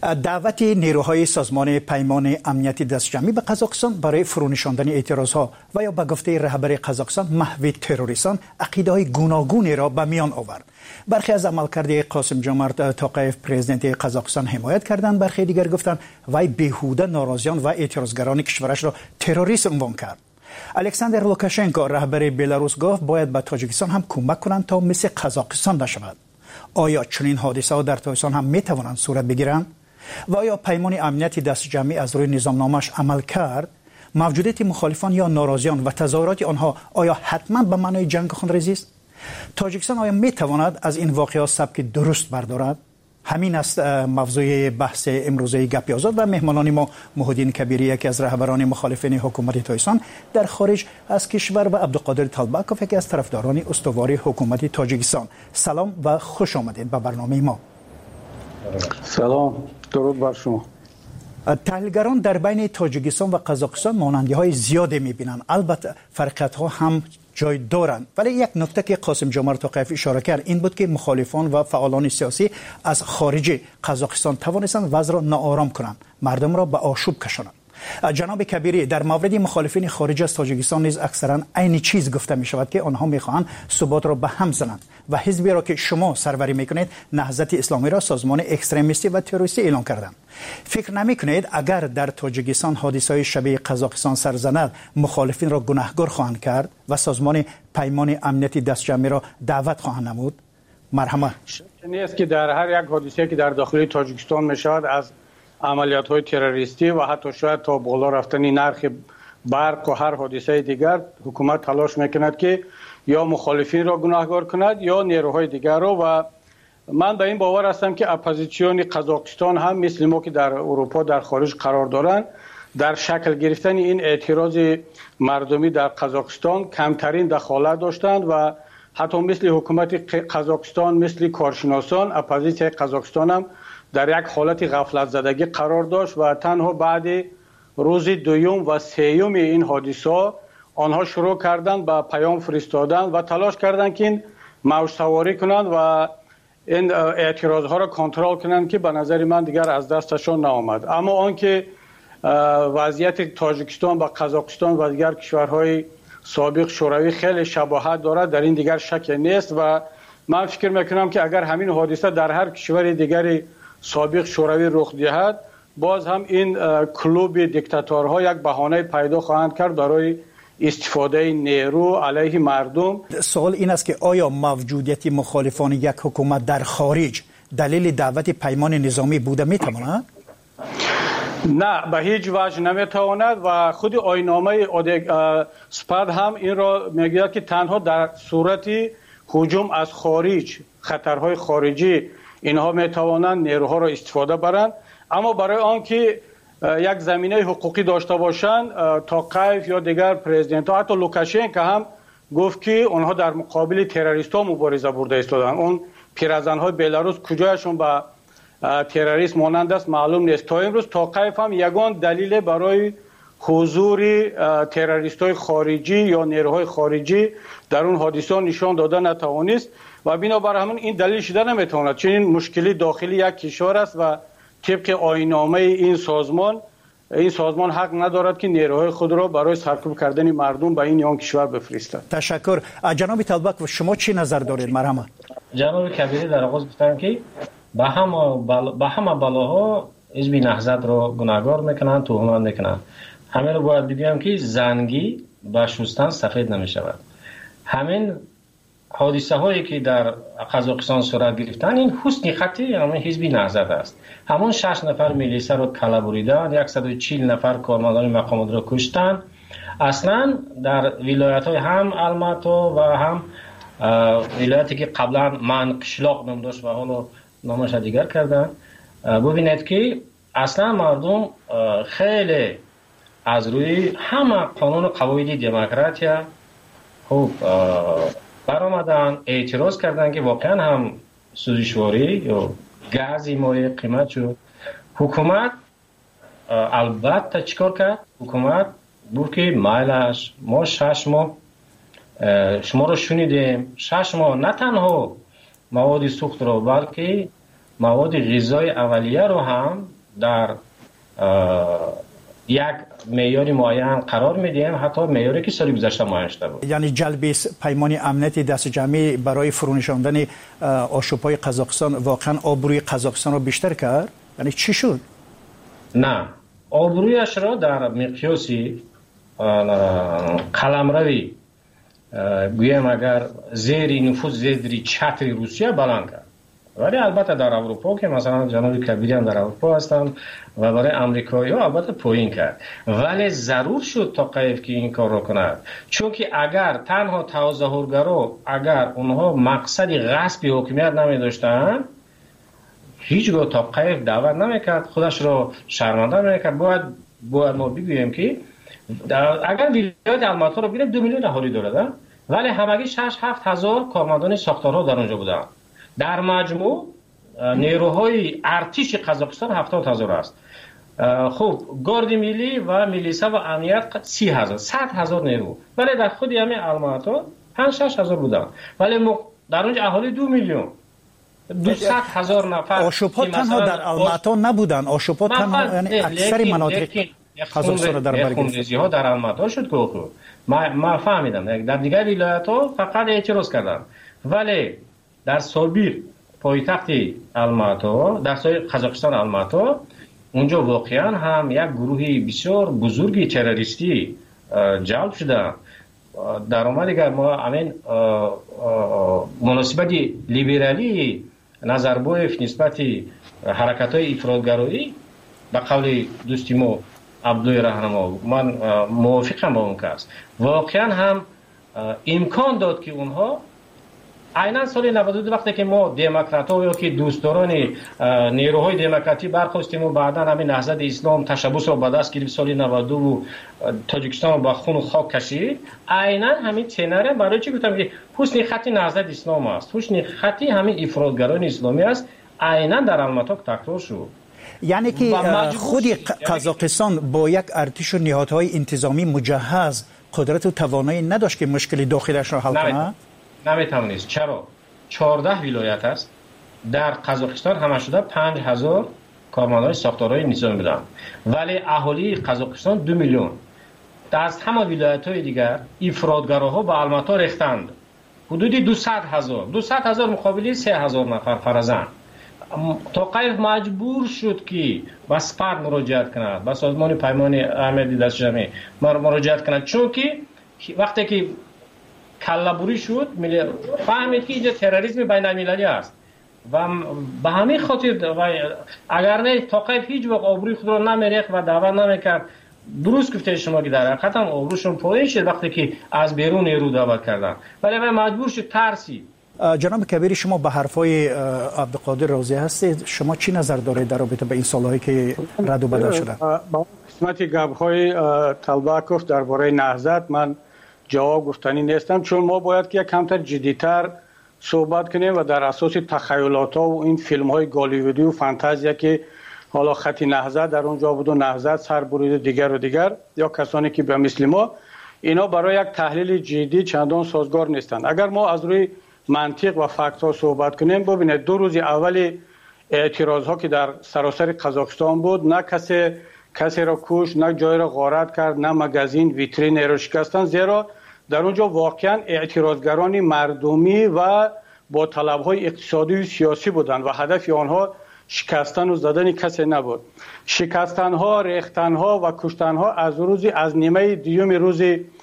[SPEAKER 16] دعوت نیروهای سازمان پیمان امنیتی دستجمعی به قزاقستان برای فرونشاندن اعتراضها و یا به گفته رهبر قزاقستان محو تروریستان عقیده‌های گوناگونی را به میان آورد. برخی از عملکرد قاسم جمعت توقیف پرزیدنت قزاقستان حمایت کردند، برخی دیگر گفتند وی بیهوده ناراضیان و اعتراضگران کشورش را تروریست عنوان کرد. الکساندر لوکاشنکو رهبر بلاروس گفت باید به تاجیکستان هم کمک کنند تا مثل قزاقستان نشود. آیا چنین حادثه ها در تاجیکستان هم می توانند صورت بگیرند؟ و آیا پیمان امنیتی دست جمعی از روی نظامنامه‌اش عمل کرد؟ موجودیت مخالفان یا ناراضیان و تظاهرات آنها آیا حتما به معنای جنگ خونریزی است؟ تاجیکستان آیا می تواند از این واقعات سبک درست بردارد؟ همین است موضوع بحث امروزه گپی آزاد و مهمانان ما محمد کبیری، یکی از رهبران مخالفین حکومت تاجیکستان در خارج از کشور، و عبدالقادر طالبکوف، یکی از طرفداران استوار حکومت تاجیکستان. سلام و خوش آمدید به برنامه ما.
[SPEAKER 1] سلام، درود بر شما.
[SPEAKER 16] تحلیلگران در بین تاجیکستان و قزاقستان مانندی‌های زیادی می‌بینند، البته فرقیت‌ها هم جای دارند، ولی یک نکته که قاسم جمعت توقیف اشاره کرد این بود که مخالفان و فعالان سیاسی از خارج قزاقستان توانستند وضع را ناآرام کنند، مردم را به آشوب کشانند. جناب کبیری، در مورد مخالفین خارج از تاجیکستان نیز اکثرا عین چیز گفته می شود که آنها میخواهند ثبات را به هم زنند و حزبی را که شما سروری میکنید، نهضت اسلامی، را سازمان اکستریمیستی و تروریستی اعلام کردند. فکر نمی کنید اگر در تاجیکستان حادثه‌های شبیه قزاقستان سر زند مخالفین را گناهکار خواهند کرد و سازمان پیمان امنیتی دستجمعی را دعوت خواهند نمود؟ مرحمت.
[SPEAKER 1] نیست که در هر یک حادثه که در داخل تاجیکستان میشود از عملیات های تروریستی و حتی شاید تا بالا رفتن نرخ برق و هر حادثه دیگر حکومت تلاش میکند که یا مخالفین را گناهکار کند یا نیروهای دیگر را، و من به این باور هستم که اپوزیسیون قزاقستان هم مثل ما که در اروپا در خارج قرار دارند در شکل گرفتن این اعتراض مردمی در قزاقستان کمترین دخالت داشتند و حتی مثل حکومت قزاقستان، مثل کارشناسان، اپوزیسیون قزاقستان هم در یک حالت غفلت زدگی قرار داشت و تنها بعد روز دوم و سوم این حادثه آنها شروع کردند به پیام فرستادن و تلاش کردند که این موج سواری کنند و این اعتراضها را کنترل کنند که به نظر من دیگر از دستشان نآمد. اما آنکه وضعیت تاجیکستان و قزاقستان و دیگر کشورهای سابق شوروی خیلی شباهت دارد، در این دیگر شک نیست و من فکر میکنم که اگر همین حادثه در هر کشور دیگری سابق شوروی رخ دهد، باز هم این کلوب دیکتاتورها یک بهانه پیدا خواهند کرد برای استفاده نیرو علیه مردم.
[SPEAKER 16] سوال این است که آیا موجودیت مخالفان یک حکومت در خارج دلیل دعوت پیمان نظامی بوده میتواند؟
[SPEAKER 1] نه، به هیچ وجه نمیتواند و خود آیین‌نامه سپاد هم این را میگوید که تنها در صورت هجوم از خارج، خطرهای خارجی، اینها میتوانند نیروها را استفاده برند. اما برای آنکه یک زمینه حقوقی داشته باشند، توقیف یا دیگر پرزیدنت ها، حتی لوکاشنکو هم گفت که آنها در مقابل تروریست ها مبارزه برده ایستادند. اون پیرزن های بلاروس کجایشون به تروریست مانند است معلوم نیست. تا امروز توقیف هم یگان دلیل برای حضور تروریست های خارجی یا نیروهای خارجی در اون حادثه نشان داده نتوانست و بنابر همین این دلیل شده نمیتواند، چون این مشکلی داخلی یک کشور است و طبق آیین‌نامه این سازمان این سازمان حق ندارد که نیروهای خود را برای سرکوب کردن مردم به این یا آن کشور بفرستد.
[SPEAKER 16] تشکر. جناب طالبک، و شما چی نظر دارید؟ مرحمت.
[SPEAKER 7] جناب کبیری در آغاز گفتن که به همه بل... به همه بلاها حزب نهضت را گناهکار میکنند، تهمت میکنند. همه رو باید بگویم که زنگی با شستن سفید نمیشود. همین حادثه هایی که در قزاقستان صورت گرفتن این حسن خطی همین حزب نهضت است. همون شش نفر میلیسه رو کلا بریدن، صد و چهل نفر کارمندان مقامات رو کشتن. اصلا در ولایت های هم الماتا و هم ولایتی که قبلا من قشلاق نام داشت و حالا نامش دیگر کردن، ببینید که اصلا مردم خیلی از روی همه قانون و قواعد دموکراتیا خوب برآمدن، اعتراض کردن که واقعا هم سوزشواری یا گازی مایع قیمت شد. حکومت البته چیکار کرد؟ حکومت بود که مایلش ما شش ماه شما رو شنیدیم، شش ماه نه تنها مواد سوخت رو بلکه مواد غذای اولیه رو هم در یک معیار معین قرار میدیم، حتی معیاری که سال گذشته معین شده بود.
[SPEAKER 16] یعنی جلب پیمان امنیتی دست جمعی برای فرونشاندن آشوب‌های قزاقستان واقعا آبروی قزاقستان رو بیشتر کرد؟ یعنی چی شد؟
[SPEAKER 7] نه، آبرویش را در مقیاس قلمروی گویم اگر زیر نفوذ زیر چتر روسیه بلند کرد. ولی البته در اروپا که مثلا جناب کبیری هم در اروپا هستن و برای امریکایی ها البته پایین کرد، ولی ضرور شد توقیف که این کار رو کند، چون که اگر تنها تظاهرگرا اگر اونها مقصد غصب حکومت نمی داشتن هیچگاه توقیف دعوت نمیکرد، خودش رو شرمنده نمیکرد. باید باید ما بگوییم که اگر ولایت الماتا رو بگیریم دو میلیون اهالی داره، ولی همگی شش هفت هزار کارمندان ساختارها در اونجا بودن. در مجموع نیروهای ارتش قزاقستان هفتاد هزار است. خب گارد ملی و میلیسا و امنیت سی هزار، صد هزار نیرو، ولی در خود همین الماتا پنج شش هزار بودن، ولی در اونجا اهالی دو میلیون دویست هزار نفر.
[SPEAKER 16] آشوب‌ها تنها در الماتا نبودن، آشوب‌ها تنها یعنی اکثر مناطق قزاقستان رو در بر گرفت.
[SPEAKER 7] ها در الماتا شد که ما ما فهمیدم در دیگر ولایت‌ها فقط اعتراض کردن، ولی در سابیر پایتخت الماتا در سای قزاقستان الماتا اونجا واقعا هم یک گروهی بسیار بزرگی تروریستی جلب شده. در اومد اگر ما همین مناسبت لیبرالی نظربایف نسبت حرکت های افراطگرایی به قول دوستی ما عبدوی رهنما من موافقم با اون کس، واقعا هم امکان داد که اونها عیناً سال نود و دو وقتی که ما دموکرات‌ها یا که دوستداران نیروهای دموکراتی برخواستیم و بعدا همین نهضت اسلام تشبث را به دست گرفت سال نود و دو و تاجیکستان رو با خون و خاک کشید، عیناً همین تنره برای چی گفتم که حسن خطی نهضت اسلام است، حسن خطی همین افراطگران اسلامی است، عیناً در الماتا تکرار شد.
[SPEAKER 16] یعنی که خود قزاقستان با یک ارتش و نهادهای انتظامی مجهز قدرت و توانایی نداشت که مشکل داخلش را حل کنه؟
[SPEAKER 7] نمیتونست. چرا؟ چهارده ولایت است در قزاقستان، همه شده پنج هزار کارمندان ساختارهای نظامی بودن، ولی اهالی قزاقستان دو میلیون. از همه ولایت‌های دیگر افراطگراها به الماتا ریختند، حدودی دویست هزار دویست هزار مقابل سه هزار نفر فرزند. توقیف مجبور شد که به سپاه مراجعت کند، به سازمان پیمان امنیتی دست جمعی مراجعت کند، چون که وقتی که کله‌بری شد فهمید که اینجا تروریسم بین المللی است و به همین خاطر اگر نه توقیف هیچ وقت آبروی خود را نمیریخت و دعوت نمیکرد. درست گفته شما که در حقیقت هم آبروشون پایین شد وقتی که از بیرون نیرو دعوت کردن، ولی مجبور شد ترسی.
[SPEAKER 16] جناب کبیری، شما به حرفای عبدالقادر راضی هستید؟ شما چی نظر دارید در رابطه به این سالهایی که رد و بدل شده؟
[SPEAKER 1] با قسمت گپ‌های طلبکوف درباره نهضت من جواب گفتنی نیستم، چون ما باید که یک کمتر جدی‌تر صحبت کنیم و در اساس تخیلات ها و این فیلم های گالیوودی و فانتزیا که حالا خط نهضت در اونجا بود و نهضت سر برید دیگر و دیگر یا کسانی که به مثل ما، اینا برای یک تحلیل جدی چندان سازگار نیستند. اگر ما از روی منطق و فکت ها صحبت کنیم، ببینید دو روز اول اعتراض ها که در سراسر قزاقستان بود، نه کسی کسی را کش، نه جای را غارت کرد، نه مگزین ویترین را شکستن، زیرا در اونجا واقعا اعتراضگران مردمی و با طلبهای اقتصادی و سیاسی بودند و هدف آنها شکستن و زدن کسی نبود. شکستن ها، ریختن ها و کشتن ها از روز از نیمه دیوم روز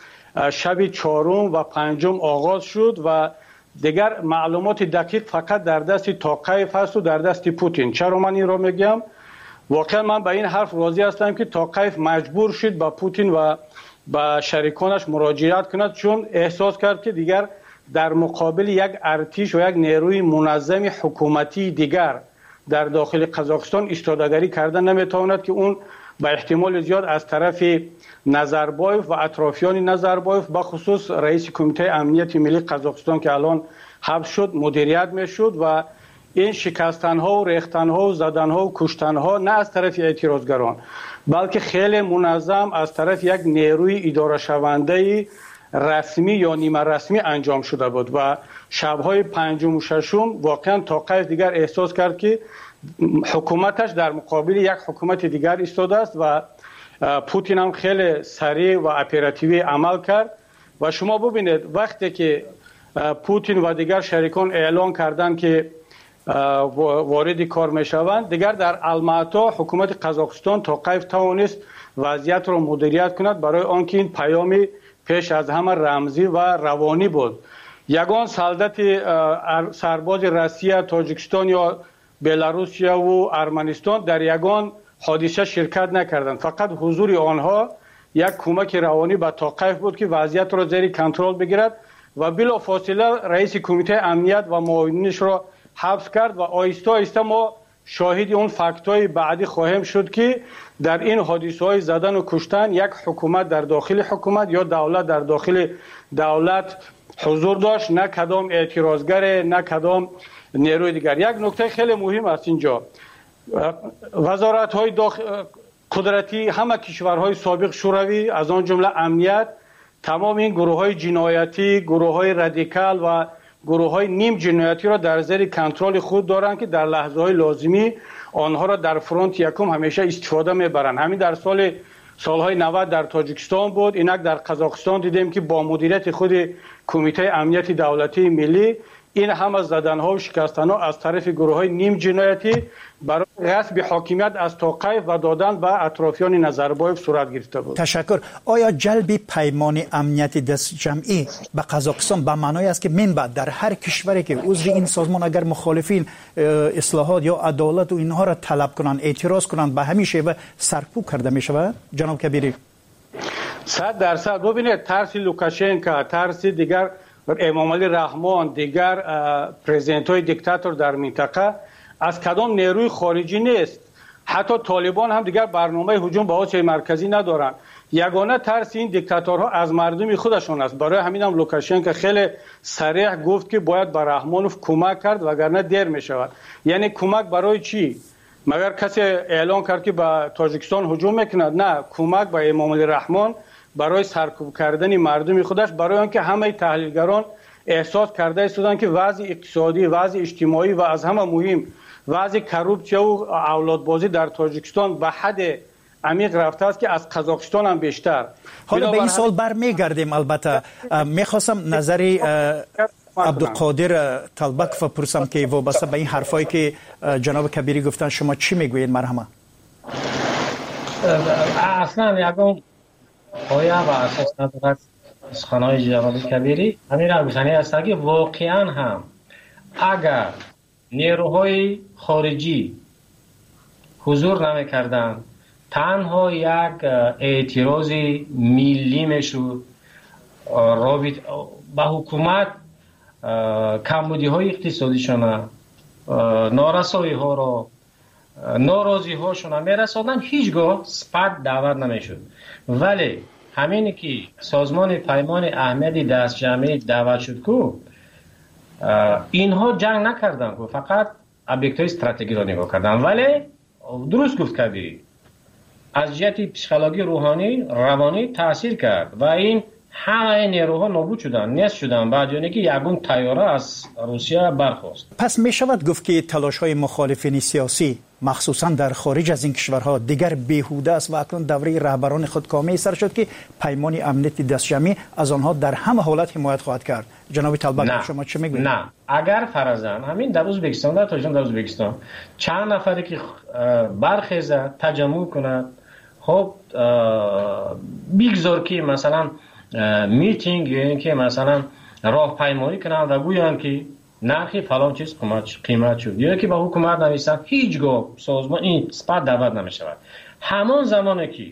[SPEAKER 1] شب چهارم و پنجم آغاز شد و دیگر معلومات دقیق فقط در دست توقیف هست و در دست پوتین. چرا من این را میگم؟ واقعا من به این حرف راضی هستم که توقیف مجبور شد با پوتین و با شریکانش مراجعت کند، چون احساس کرد که دیگر در مقابل یک ارتش و یک نیروی منظم حکومتی دیگر در داخل قزاقستان ایستادگی کردن نمیتواند که اون به احتمال زیاد از طرف نظربایف و اطرافیان نظربایف به خصوص رئیس کمیته امنیت ملی قزاقستان که الان حبس شد مدیریت میشد و این شکستن ها و ریختن ها و زدن ها و کشتن ها نه از طرف اعتراضگران بلکه خیلی منظم از طرف یک نیروی اداره شونده رسمی یا نیمه رسمی انجام شده بود و شبهای پنجم و ششم واقعا توقیف دیگر احساس کرد که حکومتش در مقابل یک حکومت دیگر ایستاده است و پوتین هم خیلی سریع و اپراتیوی عمل کرد و شما ببینید وقتی که پوتین و دیگر شریکان اعلان کردند که وارد کار میشوند، دیگر در الماتا حکومت قزاقستان تا کیف توانست وضعیت را مدیریت کند، برای آنکه این پیامی پیش از همه رمزی و روانی بود. یگان سلطت سرباز روسیه، تاجیکستان یا بلاروسیا و ارمنستان در یگان حادثه شرکت نکردند، فقط حضور آنها یک کمک روانی به توقیف بود که وضعیت را زیر کنترل بگیرد و بلافاصله رئیس کمیته امنیت و معاونینش را حبس کرد و آهسته آهسته ما شاهد اون فکت‌های بعدی خواهیم شد که در این حادثه‌های زدن و کشتن یک حکومت در داخل حکومت یا دولت در داخل دولت حضور داشت، نه کدام اعتراضگر، نه کدام نیروی دیگر. یک نکته خیلی مهم است اینجا، وزارت‌های داخل قدرتی همه کشورهای سابق شوروی از آن جمله امنیت تمام این گروه‌های جنایتی، گروه‌های رادیکال و گروه‌های نیم جنایتی را در زیر کنترل خود دارند که در لحظه‌های لازمی آنها را در فرانت یکم همیشه استفاده می‌برند. همین در سال سالهای نود در تاجیکستان بود، اینک در قزاقستان دیدیم که با مدیریت خود کمیته امنیت دولتی ملی این همه زدن‌ها و شکستن‌ها از طرف گروه‌های نیم جنایتی برای غصب حاکمیت از توقیف و دادن به اطرافیان نظربایف صورت گرفته بود.
[SPEAKER 16] تشکر. آیا جلب پیمان امنیت دست جمعی به قزاقستان به معنای است که من بعد در هر کشوری که عضو این سازمان اگر مخالفین اصلاحات یا عدالت و اینها را طلب کنند، اعتراض کنند، به همین شیوه سرکوب کرده می شود؟ جناب کبیری.
[SPEAKER 1] صد درصد. ببینید ترس لوکاشنکو، ترس دیگر امام علی رحمان، دیگر پرزیدنت های دیکتاتور در منطقه از کدام نیروی خارجی نیست. حتی طالبان هم دیگر برنامه هجوم به آسیای مرکزی ندارند. یگانه ترس این دیکتاتورها از مردم خودشون است. برای همین هم لوکاشنکو خیلی صریح گفت که باید به رحمانوف کمک کرد وگرنه دیر می شود. یعنی کمک برای چی؟ مگر کسی اعلان کرد که به تاجیکستان هجوم میکند؟ نه، کمک به امام علی رحمان برای سرکوب کردن مردم خودش، برای آنکه همه تحلیلگران احساس کرده ایستادند که وضع اقتصادی، وضع اجتماعی و از همه مهم وضع کروپسیا و اولادبازی در تاجیکستان به حد عمیق رفته است که از قزاقستان هم بیشتر.
[SPEAKER 16] حالا به این سال برمیگردیم. البته میخواستم نظری عبدالقادر طلبک بپرسم که وابسته به این حرفایی که جناب کبیری گفتن شما چی میگویید؟ مرحمه.
[SPEAKER 7] اصلا یکم پایه و اساس ندارد سخنهای جناب کبیری همین را گفتنی است که واقعا هم اگر نیروهای خارجی حضور نمی کردن، تنها یک اعتراض ملی میشد رابط با حکومت، کمبودی های اقتصادیشان، نارسایی ها را، ناراضی هاشون میرساندن، هیچگاه سپد دعوت نمیشد. ولی همینی که سازمان پیمان اهمیتی دست جمعی دعوت شد که اینها جنگ نکردن، که فقط ابجکت های استراتژی را نگاه کردن. ولی درست گفت کبیری از جهت پسیکولوژی روحانی روانی تاثیر کرد و این همه نیروها نابود شدن، نیست شدن، بعد یعنی که یگون طیاره از روسیه برخاست.
[SPEAKER 16] پس می شود گفت که تلاش های مخالفین سیاسی مخصوصا در خارج از این کشورها دیگر بیهوده است و اکنون دوره رهبران خودکامه سر شد که پیمان امنیت دست جمعی از آنها در همه حالت حمایت خواهد کرد. جناب طلبک شما چه میگویید؟
[SPEAKER 7] نه، اگر فرضاً همین در ازبکستان، در تاجیکستان، در ازبکستان چند نفری که برخیزه تجمع کند، خب بیگذار که مثلا میتینگ یا اینکه مثلا راهپیمایی کنن و گویان که نرخی فلان چیز قیمت شد یا که به حکومت نویسن، هیچگاه سازمان این سپد دعوت نمیشود. همان زمانی که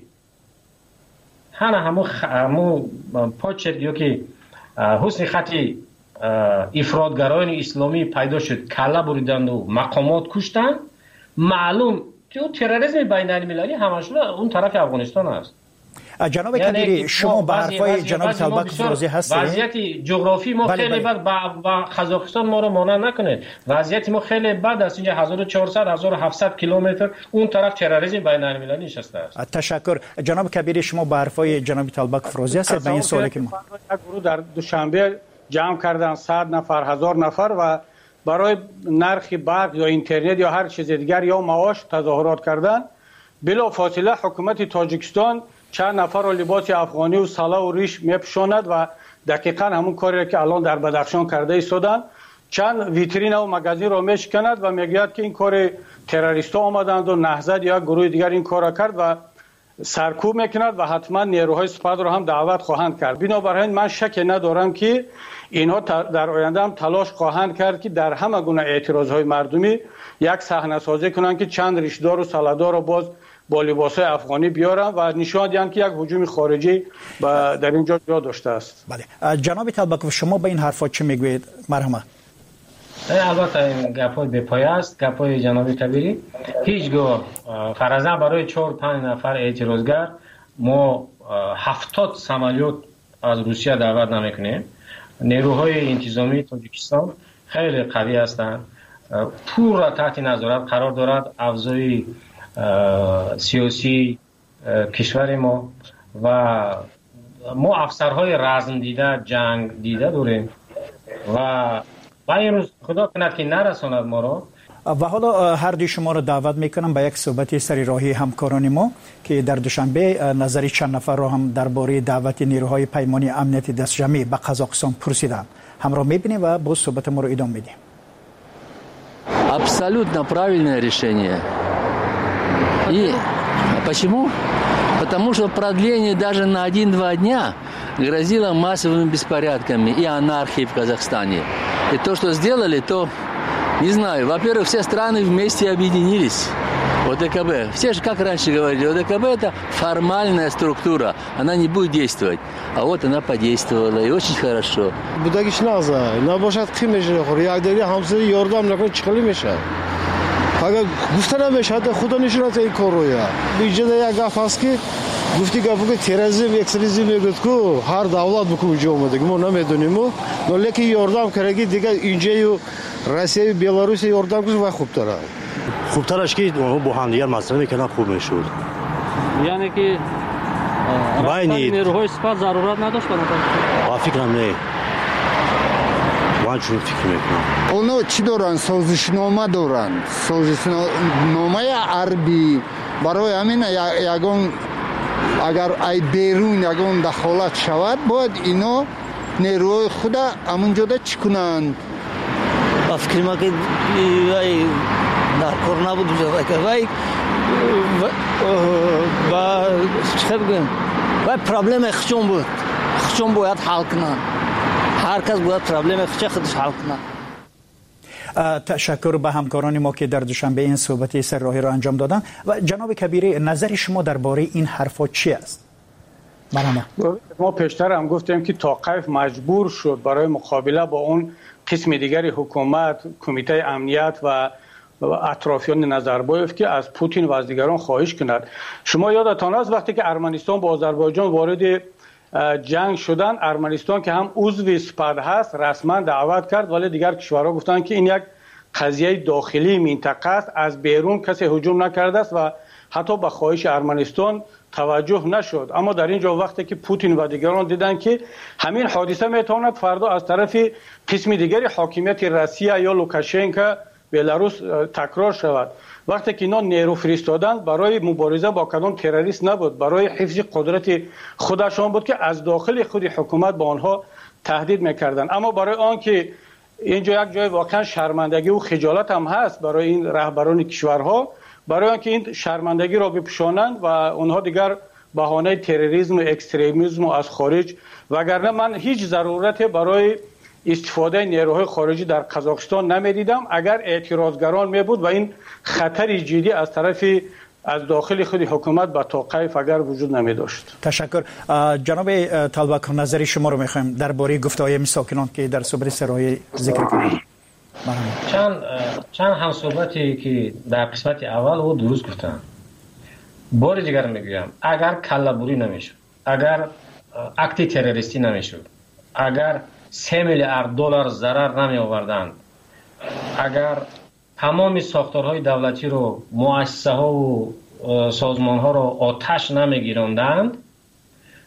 [SPEAKER 7] همه همو همو پاچت یا که حسن خطی افراطگرایان اسلامی پیدا شد، کله بریدند و مقامات کشتند، معلوم که تروریسم بین المللی همشون اون طرف افغانستان است.
[SPEAKER 16] جناب کبیری شما به حرفای جناب طلبک فروزی هستید؟
[SPEAKER 7] وضعیت جغرافی ما خیلی بد با قزاقستان ما رو مانع نکنید. وضعیت ما خیلی بد است. اینجا هزار و چهارصد هزار و هفتصد کیلومتر اون طرف تروریسم بین المللی نشسته است.
[SPEAKER 16] تشکر. جناب کبیری شما به حرفای جناب طلبک فروزی هستید؟ به این سوالی که ما
[SPEAKER 1] یک گروه در دوشنبه جمع کردن صد نفر، هزار نفر و برای نرخ برق یا اینترنت یا هر چیز دیگر یا معاش تظاهرات کردن، بلا فاصله حکومت تاجیکستان چند نفر را لباس افغانی و سلا و ریش میپوشاند و دقیقا همون کاری که الان در بدخشان کرده ایستادن. چند ویترین و مغازه را میشکند و میگوید که این کار تروریستا آمدند و نهضت یا گروه دیگر این کار را کرد و سرکوب میکند و حتما نیروهای سپاه را هم دعوت خواهند کرد. بنابراین من شک ندارم که اینها در آینده هم تلاش خواهند کرد که در همه گونه اعتراضهای مردمی یک صحنه سازی کنند که چند ریشدار و سلادار را باز با لباسهای افغانی بیارن و نشان دهند که یک هجوم خارجی در اینجا جا داشته است.
[SPEAKER 16] بله جناب طلبکوف، شما به این حرفا چه میگویید؟ مرحمت.
[SPEAKER 7] البته این گپای به پایه است، گپای جناب کبیری. هیچگاه فرضاً برای چهار پنج نفر اعتراضگر ما هفتاد سمالیات از روسیه دعوت نمیکنیم. نیروهای انتظامی تاجیکستان خیلی قوی هستند، پور را تحت نظارت قرار دارد. افزای سیاسی کشور ما و ما افسرهای رزم دیده، جنگ دیده داریم و با این روز خدا کند که نرساند ما را.
[SPEAKER 16] و حالا هر دوی شما را دعوت میکنم به یک صحبت سری راهی همکاران ما که در دوشنبه نظری چند نفر را هم درباره دعوت نیروهای پیمانی امنیت دست جمعی به قزاقستان پرسیدم. همراه میبینیم و باز صحبت ما رو ادامه میدیم.
[SPEAKER 11] Абсолютно правильное решение. И почему? Потому что продление даже на один-два дня грозило массовыми беспорядками и анархией в Казахстане. И то, что сделали, то, не знаю, во-первых, все страны вместе объединились. ОДКБ. Все же, как раньше говорили, ОДКБ это формальная структура, она не будет действовать. А вот она подействовала, и очень хорошо.
[SPEAKER 17] Будагиш наза, набошад химеше, ягдери хамсари ярдам након чиқали мешад. Ага гуфта намешад, худа нишонат ин короя. Иҷада як гаф аст ки гуфти гапу ки терроризм, экстремизм мегӯяд ку ҳар давлат бу куҷо омадаги мо намедонему, но лекин ярдам караги дигар инҷаю Россия, Беларусь ярдам куш ва хубтара.
[SPEAKER 19] خوبترش که با هم دیگر مسئله میکنن خوب میشود.
[SPEAKER 20] یعنی که رفتن نیروهای سپاه ضرورت نداشت
[SPEAKER 19] با فکرم نه. من چون فکر میکنم.
[SPEAKER 23] اونا چی دارن؟ سازشنامه دارن. سازشنامه عربی برای همین یگان اگر ای بیرون یگان دخالت شود باید اینا نیروهای خود همونجا چی کنن؟
[SPEAKER 19] با فکر ما که در کار نبود که وای با چه بگم وای پرابلم خشم بود خشم باید حل کنن هر کس باید پرابلم خشم خودش حل کنن.
[SPEAKER 16] تشکر به همکاران ما که در دوشنبه این صحبت سر راهی را انجام دادن. و جناب کبیری نظر شما درباره این حرفا چی است؟
[SPEAKER 1] مرحبا. ما پیشتر هم گفتیم که توقیف مجبور شد برای مقابله با اون قسم دیگری حکومت، کمیته امنیت و اطرافیان نظربایف که از پوتین و از دیگران خواهش کند. شما یادتان است وقتی که ارمنستان با آذربایجان وارد جنگ شدن، ارمنستان که هم عضو سپاه هست رسما دعوت کرد، ولی دیگر کشورها گفتند که این یک قضیه داخلی منطقه است، از بیرون کسی هجوم نکرده است و حتی به خواهش ارمنستان توجه نشد. اما در اینجا وقتی که پوتین و دیگران دیدن که همین حادثه میتواند فردا از طرف قسم دیگری حاکمیت روسیه یا لوکاشنکو بلاروس تکرار شود، وقتی که اینا نیرو فرستادن برای مبارزه با کدام تروریست نبود، برای حفظ قدرت خودشان بود که از داخل خود حکومت با آنها تهدید میکردن. اما برای آن که اینجا یک جای واقعا شرمندگی و خجالت هم هست برای این رهبران کشورها، برای آن که این شرمندگی را بپوشانند و اونها دیگر بهانه تروریسم و اکستریمیسم از خارج، وگرنه من هیچ ضرورت برای استفاده نیروهای خارجی در قزاقستان نمیدیدم اگر اعتراضگران می بود و این خطر جدی از طرف از داخل خود حکومت به توقیف اگر وجود نمی داشت.
[SPEAKER 16] تشکر. جناب طلبک نظری شما رو میخوایم درباره گفته‌های مساکنان که در صحبت سرای ذکر کنید.
[SPEAKER 7] چند چند هم صحبتی که در قسمت اول او درست گفتن. بار دیگر میگویم اگر کله‌بری نمیشد، اگر اکت تروریستی نمیشد، اگر سه میلیارد دلار ضرر نمی آوردند، اگر تمام ساختارهای دولتی رو مؤسسه ها و سازمان ها رو آتش نمی گیراندند،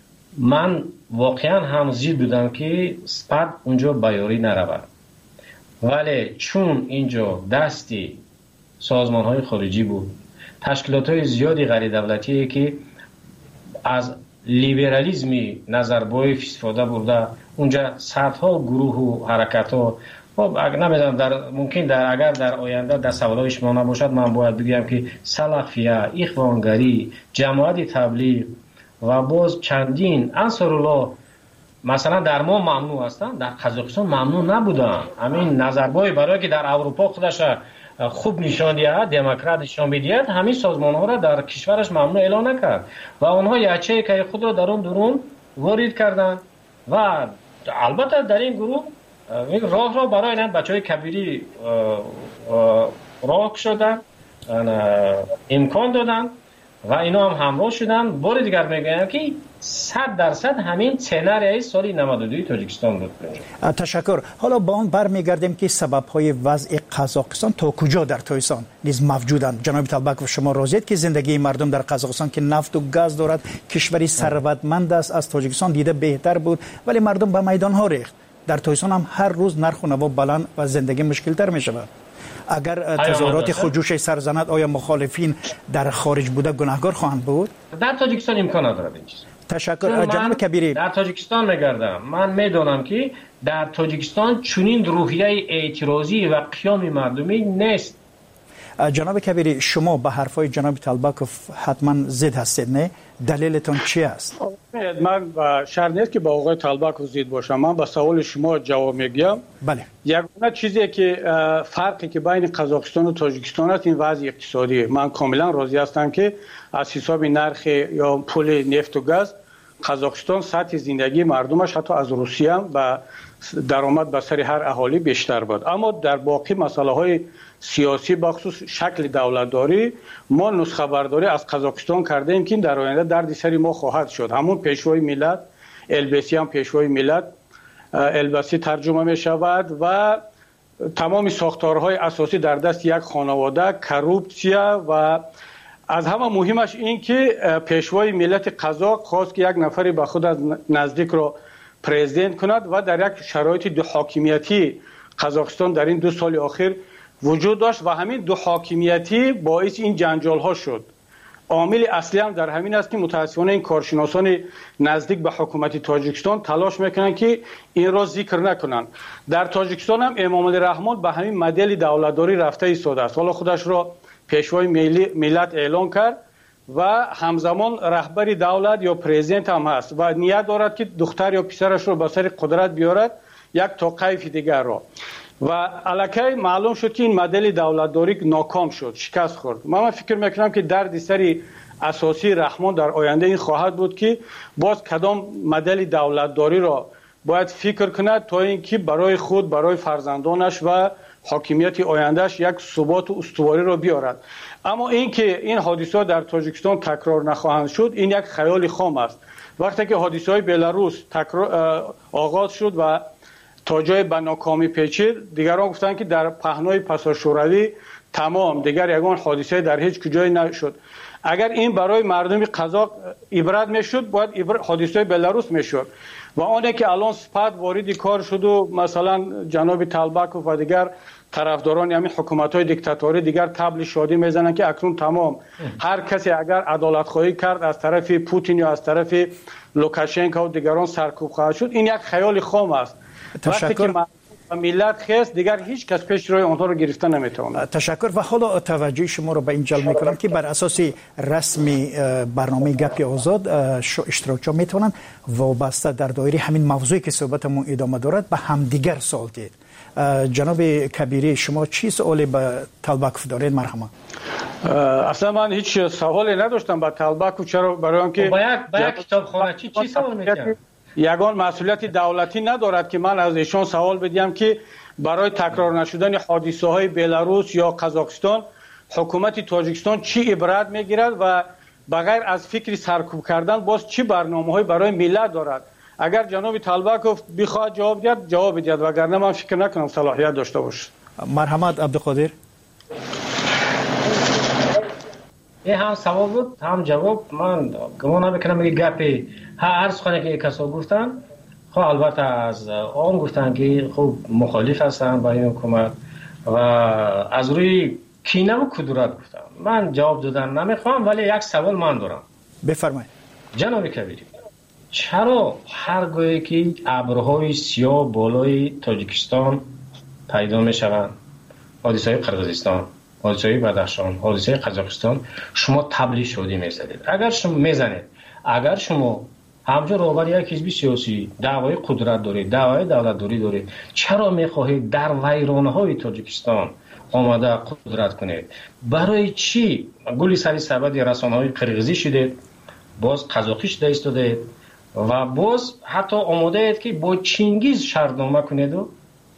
[SPEAKER 7] من واقعا هم زید بودم که سپاه اونجا بیاری نرود. ولی چون اینجا دستی سازمان های خارجی بود، تشکیلات های زیادی غیر دولتی که از لیبرالیزمی نظربایف استفاده برده، اونجا صدها گروه و حرکت ها، خب نمیدونم در ممکن در اگر در آینده در سوالای شما نباشد من باید بگم که سلفیه، اخوانگری، جماعت تبلیغ و باز چندین انصارالله مثلا در ما ممنوع هستند، در قزاقستان ممنوع نبودن. همین نظربای برای که در اروپا خودش خوب نشان دهد، دموکرات نشان بدهد، همین سازمان ها را در کشورش ممنوع اعلان نکرد و آنها یچه که خود را در اون درون وارد کردند و البته در این گروه راه را برای این بچه های کبیری راه شدن، امکان دادن و اینا هم همراه شدن. بار دیگر میگم که صد درصد همین سناریوی سال نود و دو تاجیکستان بود.
[SPEAKER 16] تشکر. حالا با اون برمیگردیم که سبب‌های وضع قزاقستان تا کجا در تویسان نیز موجودند. جناب طالبکوف، شما راضیید که زندگی مردم در قزاقستان که نفت و گاز دارد، کشوری ثروتمند است، از تاجیکستان دیده بهتر بود، ولی مردم به میدان ها ریخت. در تویسان هم هر روز نرخ و نوا بلند و زندگی مشکل تر می شود. اگر تظاهرات خودجوش سرزند، آیا مخالفین در خارج بوده گناهکار خواهند بود؟
[SPEAKER 7] در تاجیکستان امکان ندارد این چیز.
[SPEAKER 16] تشکر جناب کبیری.
[SPEAKER 7] در تاجیکستان میگردم، من میدونم که در تاجیکستان چنین روحیه اعتراضی و قیام مردمی نیست.
[SPEAKER 16] جناب کبیری، شما به حرفای جناب طالبکوف حتما ضد هستید، نه؟ دلیلتون چی است؟
[SPEAKER 1] من شرط نیست که با آقای طالبکوف ضد باشم. من به سوال شما جواب میگم.
[SPEAKER 16] بله.
[SPEAKER 1] یگانه چیزی که فرقی که بین قزاقستان و تاجیکستان است این وضع اقتصادی. من کاملا راضی هستم که از حساب نرخ یا پول نفت و گاز قزاقستان سطح زندگی مردمش حتی از روسیه هم به درآمد به سر هر اهالی بیشتر بود. اما در باقی مسائل های سیاسی بخصوص شکل دولتداری ما نسخه برداری از قزاقستان کرده ایم که در آینده درد سر ما خواهد شد. همون پیشوای ملت، البسی هم پیشوای ملت، البسی ترجمه می شود و تمام ساختارهای اساسی در دست یک خانواده، کروپسیا و از همه مهمش این که پیشوای ملت قزاق خواست که یک نفری به خود از نزدیک را پرزیدنت کند و در یک شرایط دو حاکمیتی قزاقستان در این دو سال اخیر وجود داشت و همین دو حاکمیتی باعث این جنجال ها شد. عامل اصلی هم در همین است که متاسفانه این کارشناسان نزدیک به حکومت تاجیکستان تلاش میکنن که این را ذکر نکنن. در تاجیکستان هم امام علی رحمان به همین مدل دولتداری رفته ایستاده است. حالا خودش را پیشوای ملت اعلان کرد و همزمان رهبری دولت یا پرزیدنت هم هست و نیت دارد که دختر یا پسرش را به سر قدرت بیارد یک توقیف دیگر را. و الکی معلوم شد که این مدل دولتداری ناکام شد، شکست خورد. من فکر میکنم که درد سری اساسی رحمان در آینده این خواهد بود که باز کدام مدل دولتداری را باید فکر کند تا اینکه برای خود، برای فرزندانش و حاکمیت آیندهش یک ثبات و استواری را بیارد. اما اینکه این حادثه در تاجیکستان تکرار نخواهند شد این یک خیال خام است. وقتی که حادثه های بلاروس تکرار آغاز شد و تا جای به ناکامی پیچید، دیگران گفتند که در پهنای پسا شوروی تمام، دیگر یگان حادثه در هیچ کجای نشد. اگر این برای مردم قزاق عبرت میشد باید حادثه بلاروس میشد و آنه که الان سپاد وارد کار شد و مثلا جناب طالبکوف و دیگر طرفداران همین حکومت‌های دیکتاتوری دیگر تبل شادی میزنن که اکنون تمام هر کسی اگر عدالت خواهی کرد از طرف پوتین یا از طرف لوکاشنکو و دیگران سرکوب خواهد شد. این یک خیال خام است. وقتی که ملت خیست دیگر هیچ کس پیش روی آنها رو گرفته نمیتواند.
[SPEAKER 16] تشکر. و حالا توجه شما رو به این جلب میکنم که بر اساس رسمی برنامه گپ آزاد اشتراکچی میتونن وابسته در دایره همین موضوعی که صحبتمون ادامه دارد به همدیگر سوال دید. جناب کبیری شما چی سوالی به طالبکوف دارید؟ مرحبا.
[SPEAKER 1] اصلا من هیچ سوالی نداشتم با طالبکوف. چرا؟ برای آنکه
[SPEAKER 7] باید باید کتابخانه‌چی چی سوال میکنه؟
[SPEAKER 1] یگان مسئولیت دولتی ندارد که من از ایشان سوال بدیم که برای تکرار نشدن حادثه های بلاروس یا قزاقستان حکومت تاجیکستان چی عبرت میگیرد و بغیر از فکر سرکوب کردن باز چی برنامه‌های برای ملت دارد. اگر جناب طالبکوف بخواد جواب دهد جواب بدهد، وگرنه من فکر نکنم صلاحیت داشته باشه.
[SPEAKER 16] مرحمت عبدالقادر.
[SPEAKER 7] این هم سوال بود هم جواب. من گمان نمیکنم که گپی هر سخنی که کسا گفتن خب البته از آن گفتن که خب مخالف هستن با این حکومت و از روی کینه و کدورت گفتن. من جواب دادن نمیخوام، ولی یک سوال من دارم.
[SPEAKER 16] بفرمایید.
[SPEAKER 7] جناب کبیری، چرا هرگاهی که ابرهای سیاه بالای تاجیکستان پیدا میشوند، حادثه قرقیزستان، حادثه بدخشان، حادثه قزاقستان، شما طبل شادی میزدید؟ اگر شما میزنید، اگر شما همجور روبر یک حزب سیاسی دعوای قدرت دارید، دعوای دولت داری دارید، چرا میخواهید در ویرانهای تاجیکستان آماده قدرت کنید؟ برای چی گلی سری سبد رسانه‌های قرقیزی شدید، باز قزاقی شده ایستادید و باز حتی آماده اید که با چینگیز شرطنامه کنید و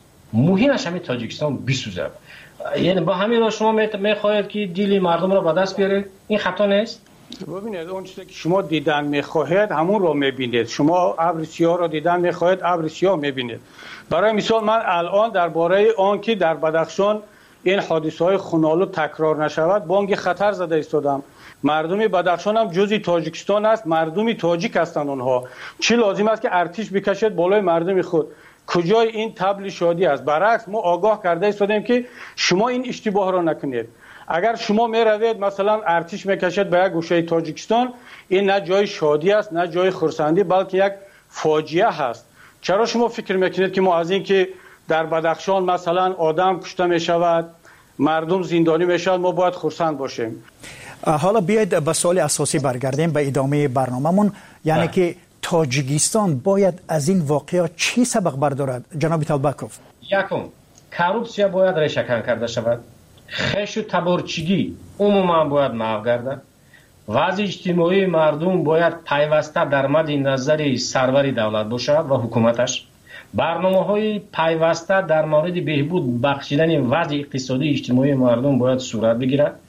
[SPEAKER 7] مهمش همین تاجیکستان بسوزد؟ یعنی با همین را شما میخواهید که دیلی مردم را به دست بیارید؟ این خطا نیست؟
[SPEAKER 1] ببینید اون چیزی که شما دیدن میخواهید همون رو میبینید. شما ابر سیاه رو دیدن میخواهید، ابر سیاه میبینید. برای مثال من الان درباره آن که در بدخشان این حادثه های خونالو تکرار نشود بانگ خطر زده ایستادم. مردمی بدخشان هم جزئی تاجیکستان است، مردمی تاجیک هستند اونها. چی لازم است که ارتش بکشد بالای مردم خود؟ کجای این طبل شادی است؟ برعکس ما آگاه کرده ایستادیم که شما این اشتباه را نکنید. اگر شما می روید مثلا ارتش میکشد به یک گوشه تاجیکستان، این نه جای شادی است نه جای خرسندی، بلکه یک فاجعه هست. چرا شما فکر میکنید که ما از این که در بدخشان مثلا آدم کشته می شود، مردم زندانی می شود، ما باید خرسند باشیم؟
[SPEAKER 16] حالا بیاید به سوال اساسی برگردیم به ادامه برنامه‌مون، یعنی ده. که تاجیکستان باید از این واقعه چی سبق بردارد جناب طلبکوف؟
[SPEAKER 7] یکم کورپسیا باید ریشه‌کن کرده شود، خش و تبارچگی عموما باید محو گردد، وضع اجتماعی مردم باید پیوسته در مد نظر سرور دولت باشد و حکومتش. برنامه‌های پیوسته در مورد بهبود بخشیدن وضع اقتصادی اجتماعی مردم باید صورت بگیرد.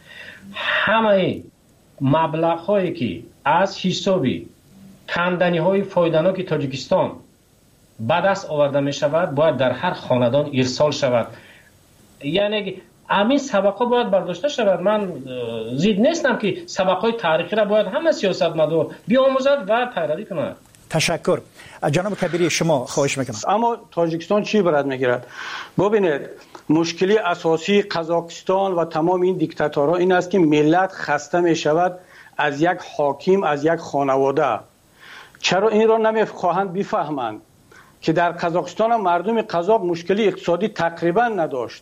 [SPEAKER 7] همه مبلغ‌هایی که از حسابی کندنی‌های فایده‌ناک تاجیکستان به دست آورده می‌شود باید در هر خاندان ارسال شود. یعنی همین سبق‌ها باید برداشته شود. من زید نیستم که سبق‌های تاریخی را باید همه سیاستمدار بیاموزد و پیروی کند.
[SPEAKER 16] تشکر. جناب کبیری شما خواهش میکنم.
[SPEAKER 1] اما تاجیکستان چی برات میگیرد؟ ببینید مشکلی اساسی قزاقستان و تمام این دیکتاتورها این است که ملت خسته میشود از یک حاکم، از یک خانواده. چرا این را نمیخواهند بفهمند که در قزاقستان هم مردم قزاق مشکلی اقتصادی تقریبا نداشت،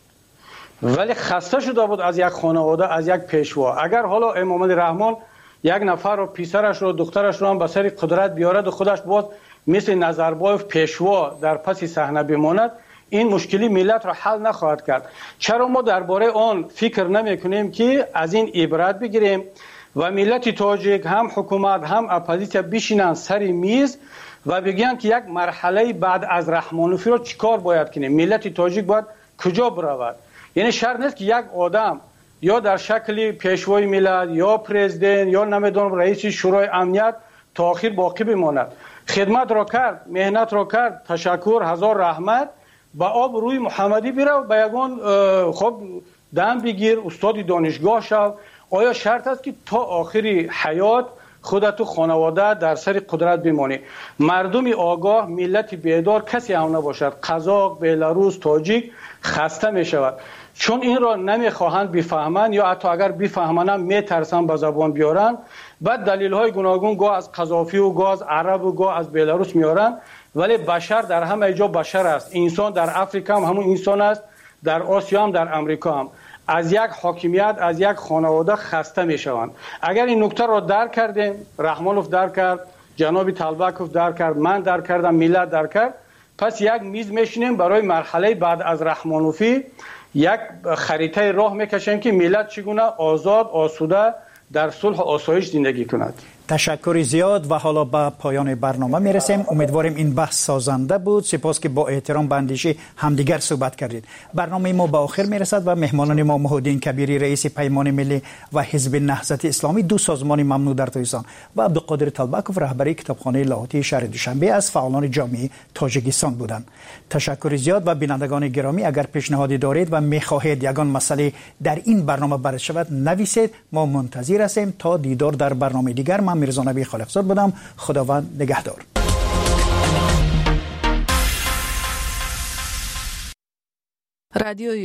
[SPEAKER 1] ولی خسته شده بود از یک خانواده، از یک پیشوا. اگر حالا امام علی رحمان یک نفر رو، پسرش رو، دخترش رو هم به سر قدرت بیارد و خودش باز مثل نظربایف پیشوا در پس صحنه بماند، این مشکلی ملت را حل نخواهد کرد. چرا ما درباره آن فکر نمی کنیم که از این عبرت بگیریم و ملت تاجیک هم حکومت هم اپوزیسیون بشینن سر میز و بگن که یک مرحله بعد از رحمانوفی رو چیکار باید کنیم؟ ملت تاجیک باید کجا برود؟ یعنی شرط نیست که یک آدم یا در شکل پیشوای ملت یا پرزیدنت یا نمیدونم رئیس شورای امنیت تا آخر باقی بماند. خدمت را کرد، مهنت را کرد، تشکر، هزار رحمت، با آب روی محمدی بره و به یگان خب دم بگیر، استاد دانشگاه شو. آیا شرط است که تا آخری حیات خودت و خانواده در سر قدرت بمانی؟ مردم آگاه، ملت بیدار کسی هم نباشد، قزاق، بلاروس، تاجیک خسته می شود چون این را نمیخواهند بفهمند، یا حتی اگر بفهمند هم میترسن به زبان بیارن. بعد دلیل های گوناگون گاه از قذافی و گاه از عرب و گاه از بلاروس میارن، ولی بشر در همه جا بشر است. انسان در افریقا هم همون انسان است، در آسیا هم در امریکا هم. از یک حاکمیت، از یک خانواده خسته میشوند. اگر این نکته را درک کردیم، رحمانوف درک کرد، جناب طلبکوف درک کرد، من درک کردم، ملت درک کرد، پس یک میز میشینیم برای مرحله بعد از رحمانوفی یک خریطه راه میکشیم که ملت چگونه آزاد، آسوده در صلح و آسایش زندگی کند.
[SPEAKER 16] تشکر زیاد و حالا به پایان برنامه میرسیم. امیدواریم این بحث سازنده بود. سپاس که با احترام به اندیشه همدیگر صحبت کردید. برنامه ما به آخر میرسد و مهمانان ما محمدالدین کبیری رئیس پیمان ملی و حزب نهضت اسلامی، دو سازمان ممنوع در تاجیکستان، و عبدالقادر طلبکوف رهبری کتابخانه لاهوتی شهر دوشنبه از فعالان جامعه تاجیکستان بودند. تشکر زیاد. و بینندگان گرامی اگر پیشنهادی دارید و میخواهید یگان مسئله در این برنامه بررسی شود نویسید، ما منتظر هستیم. تا دیدار در برنامه دیگر، من میرزا نبی خالقزاد بودم. خداوند نگهدار.
[SPEAKER 15] радиои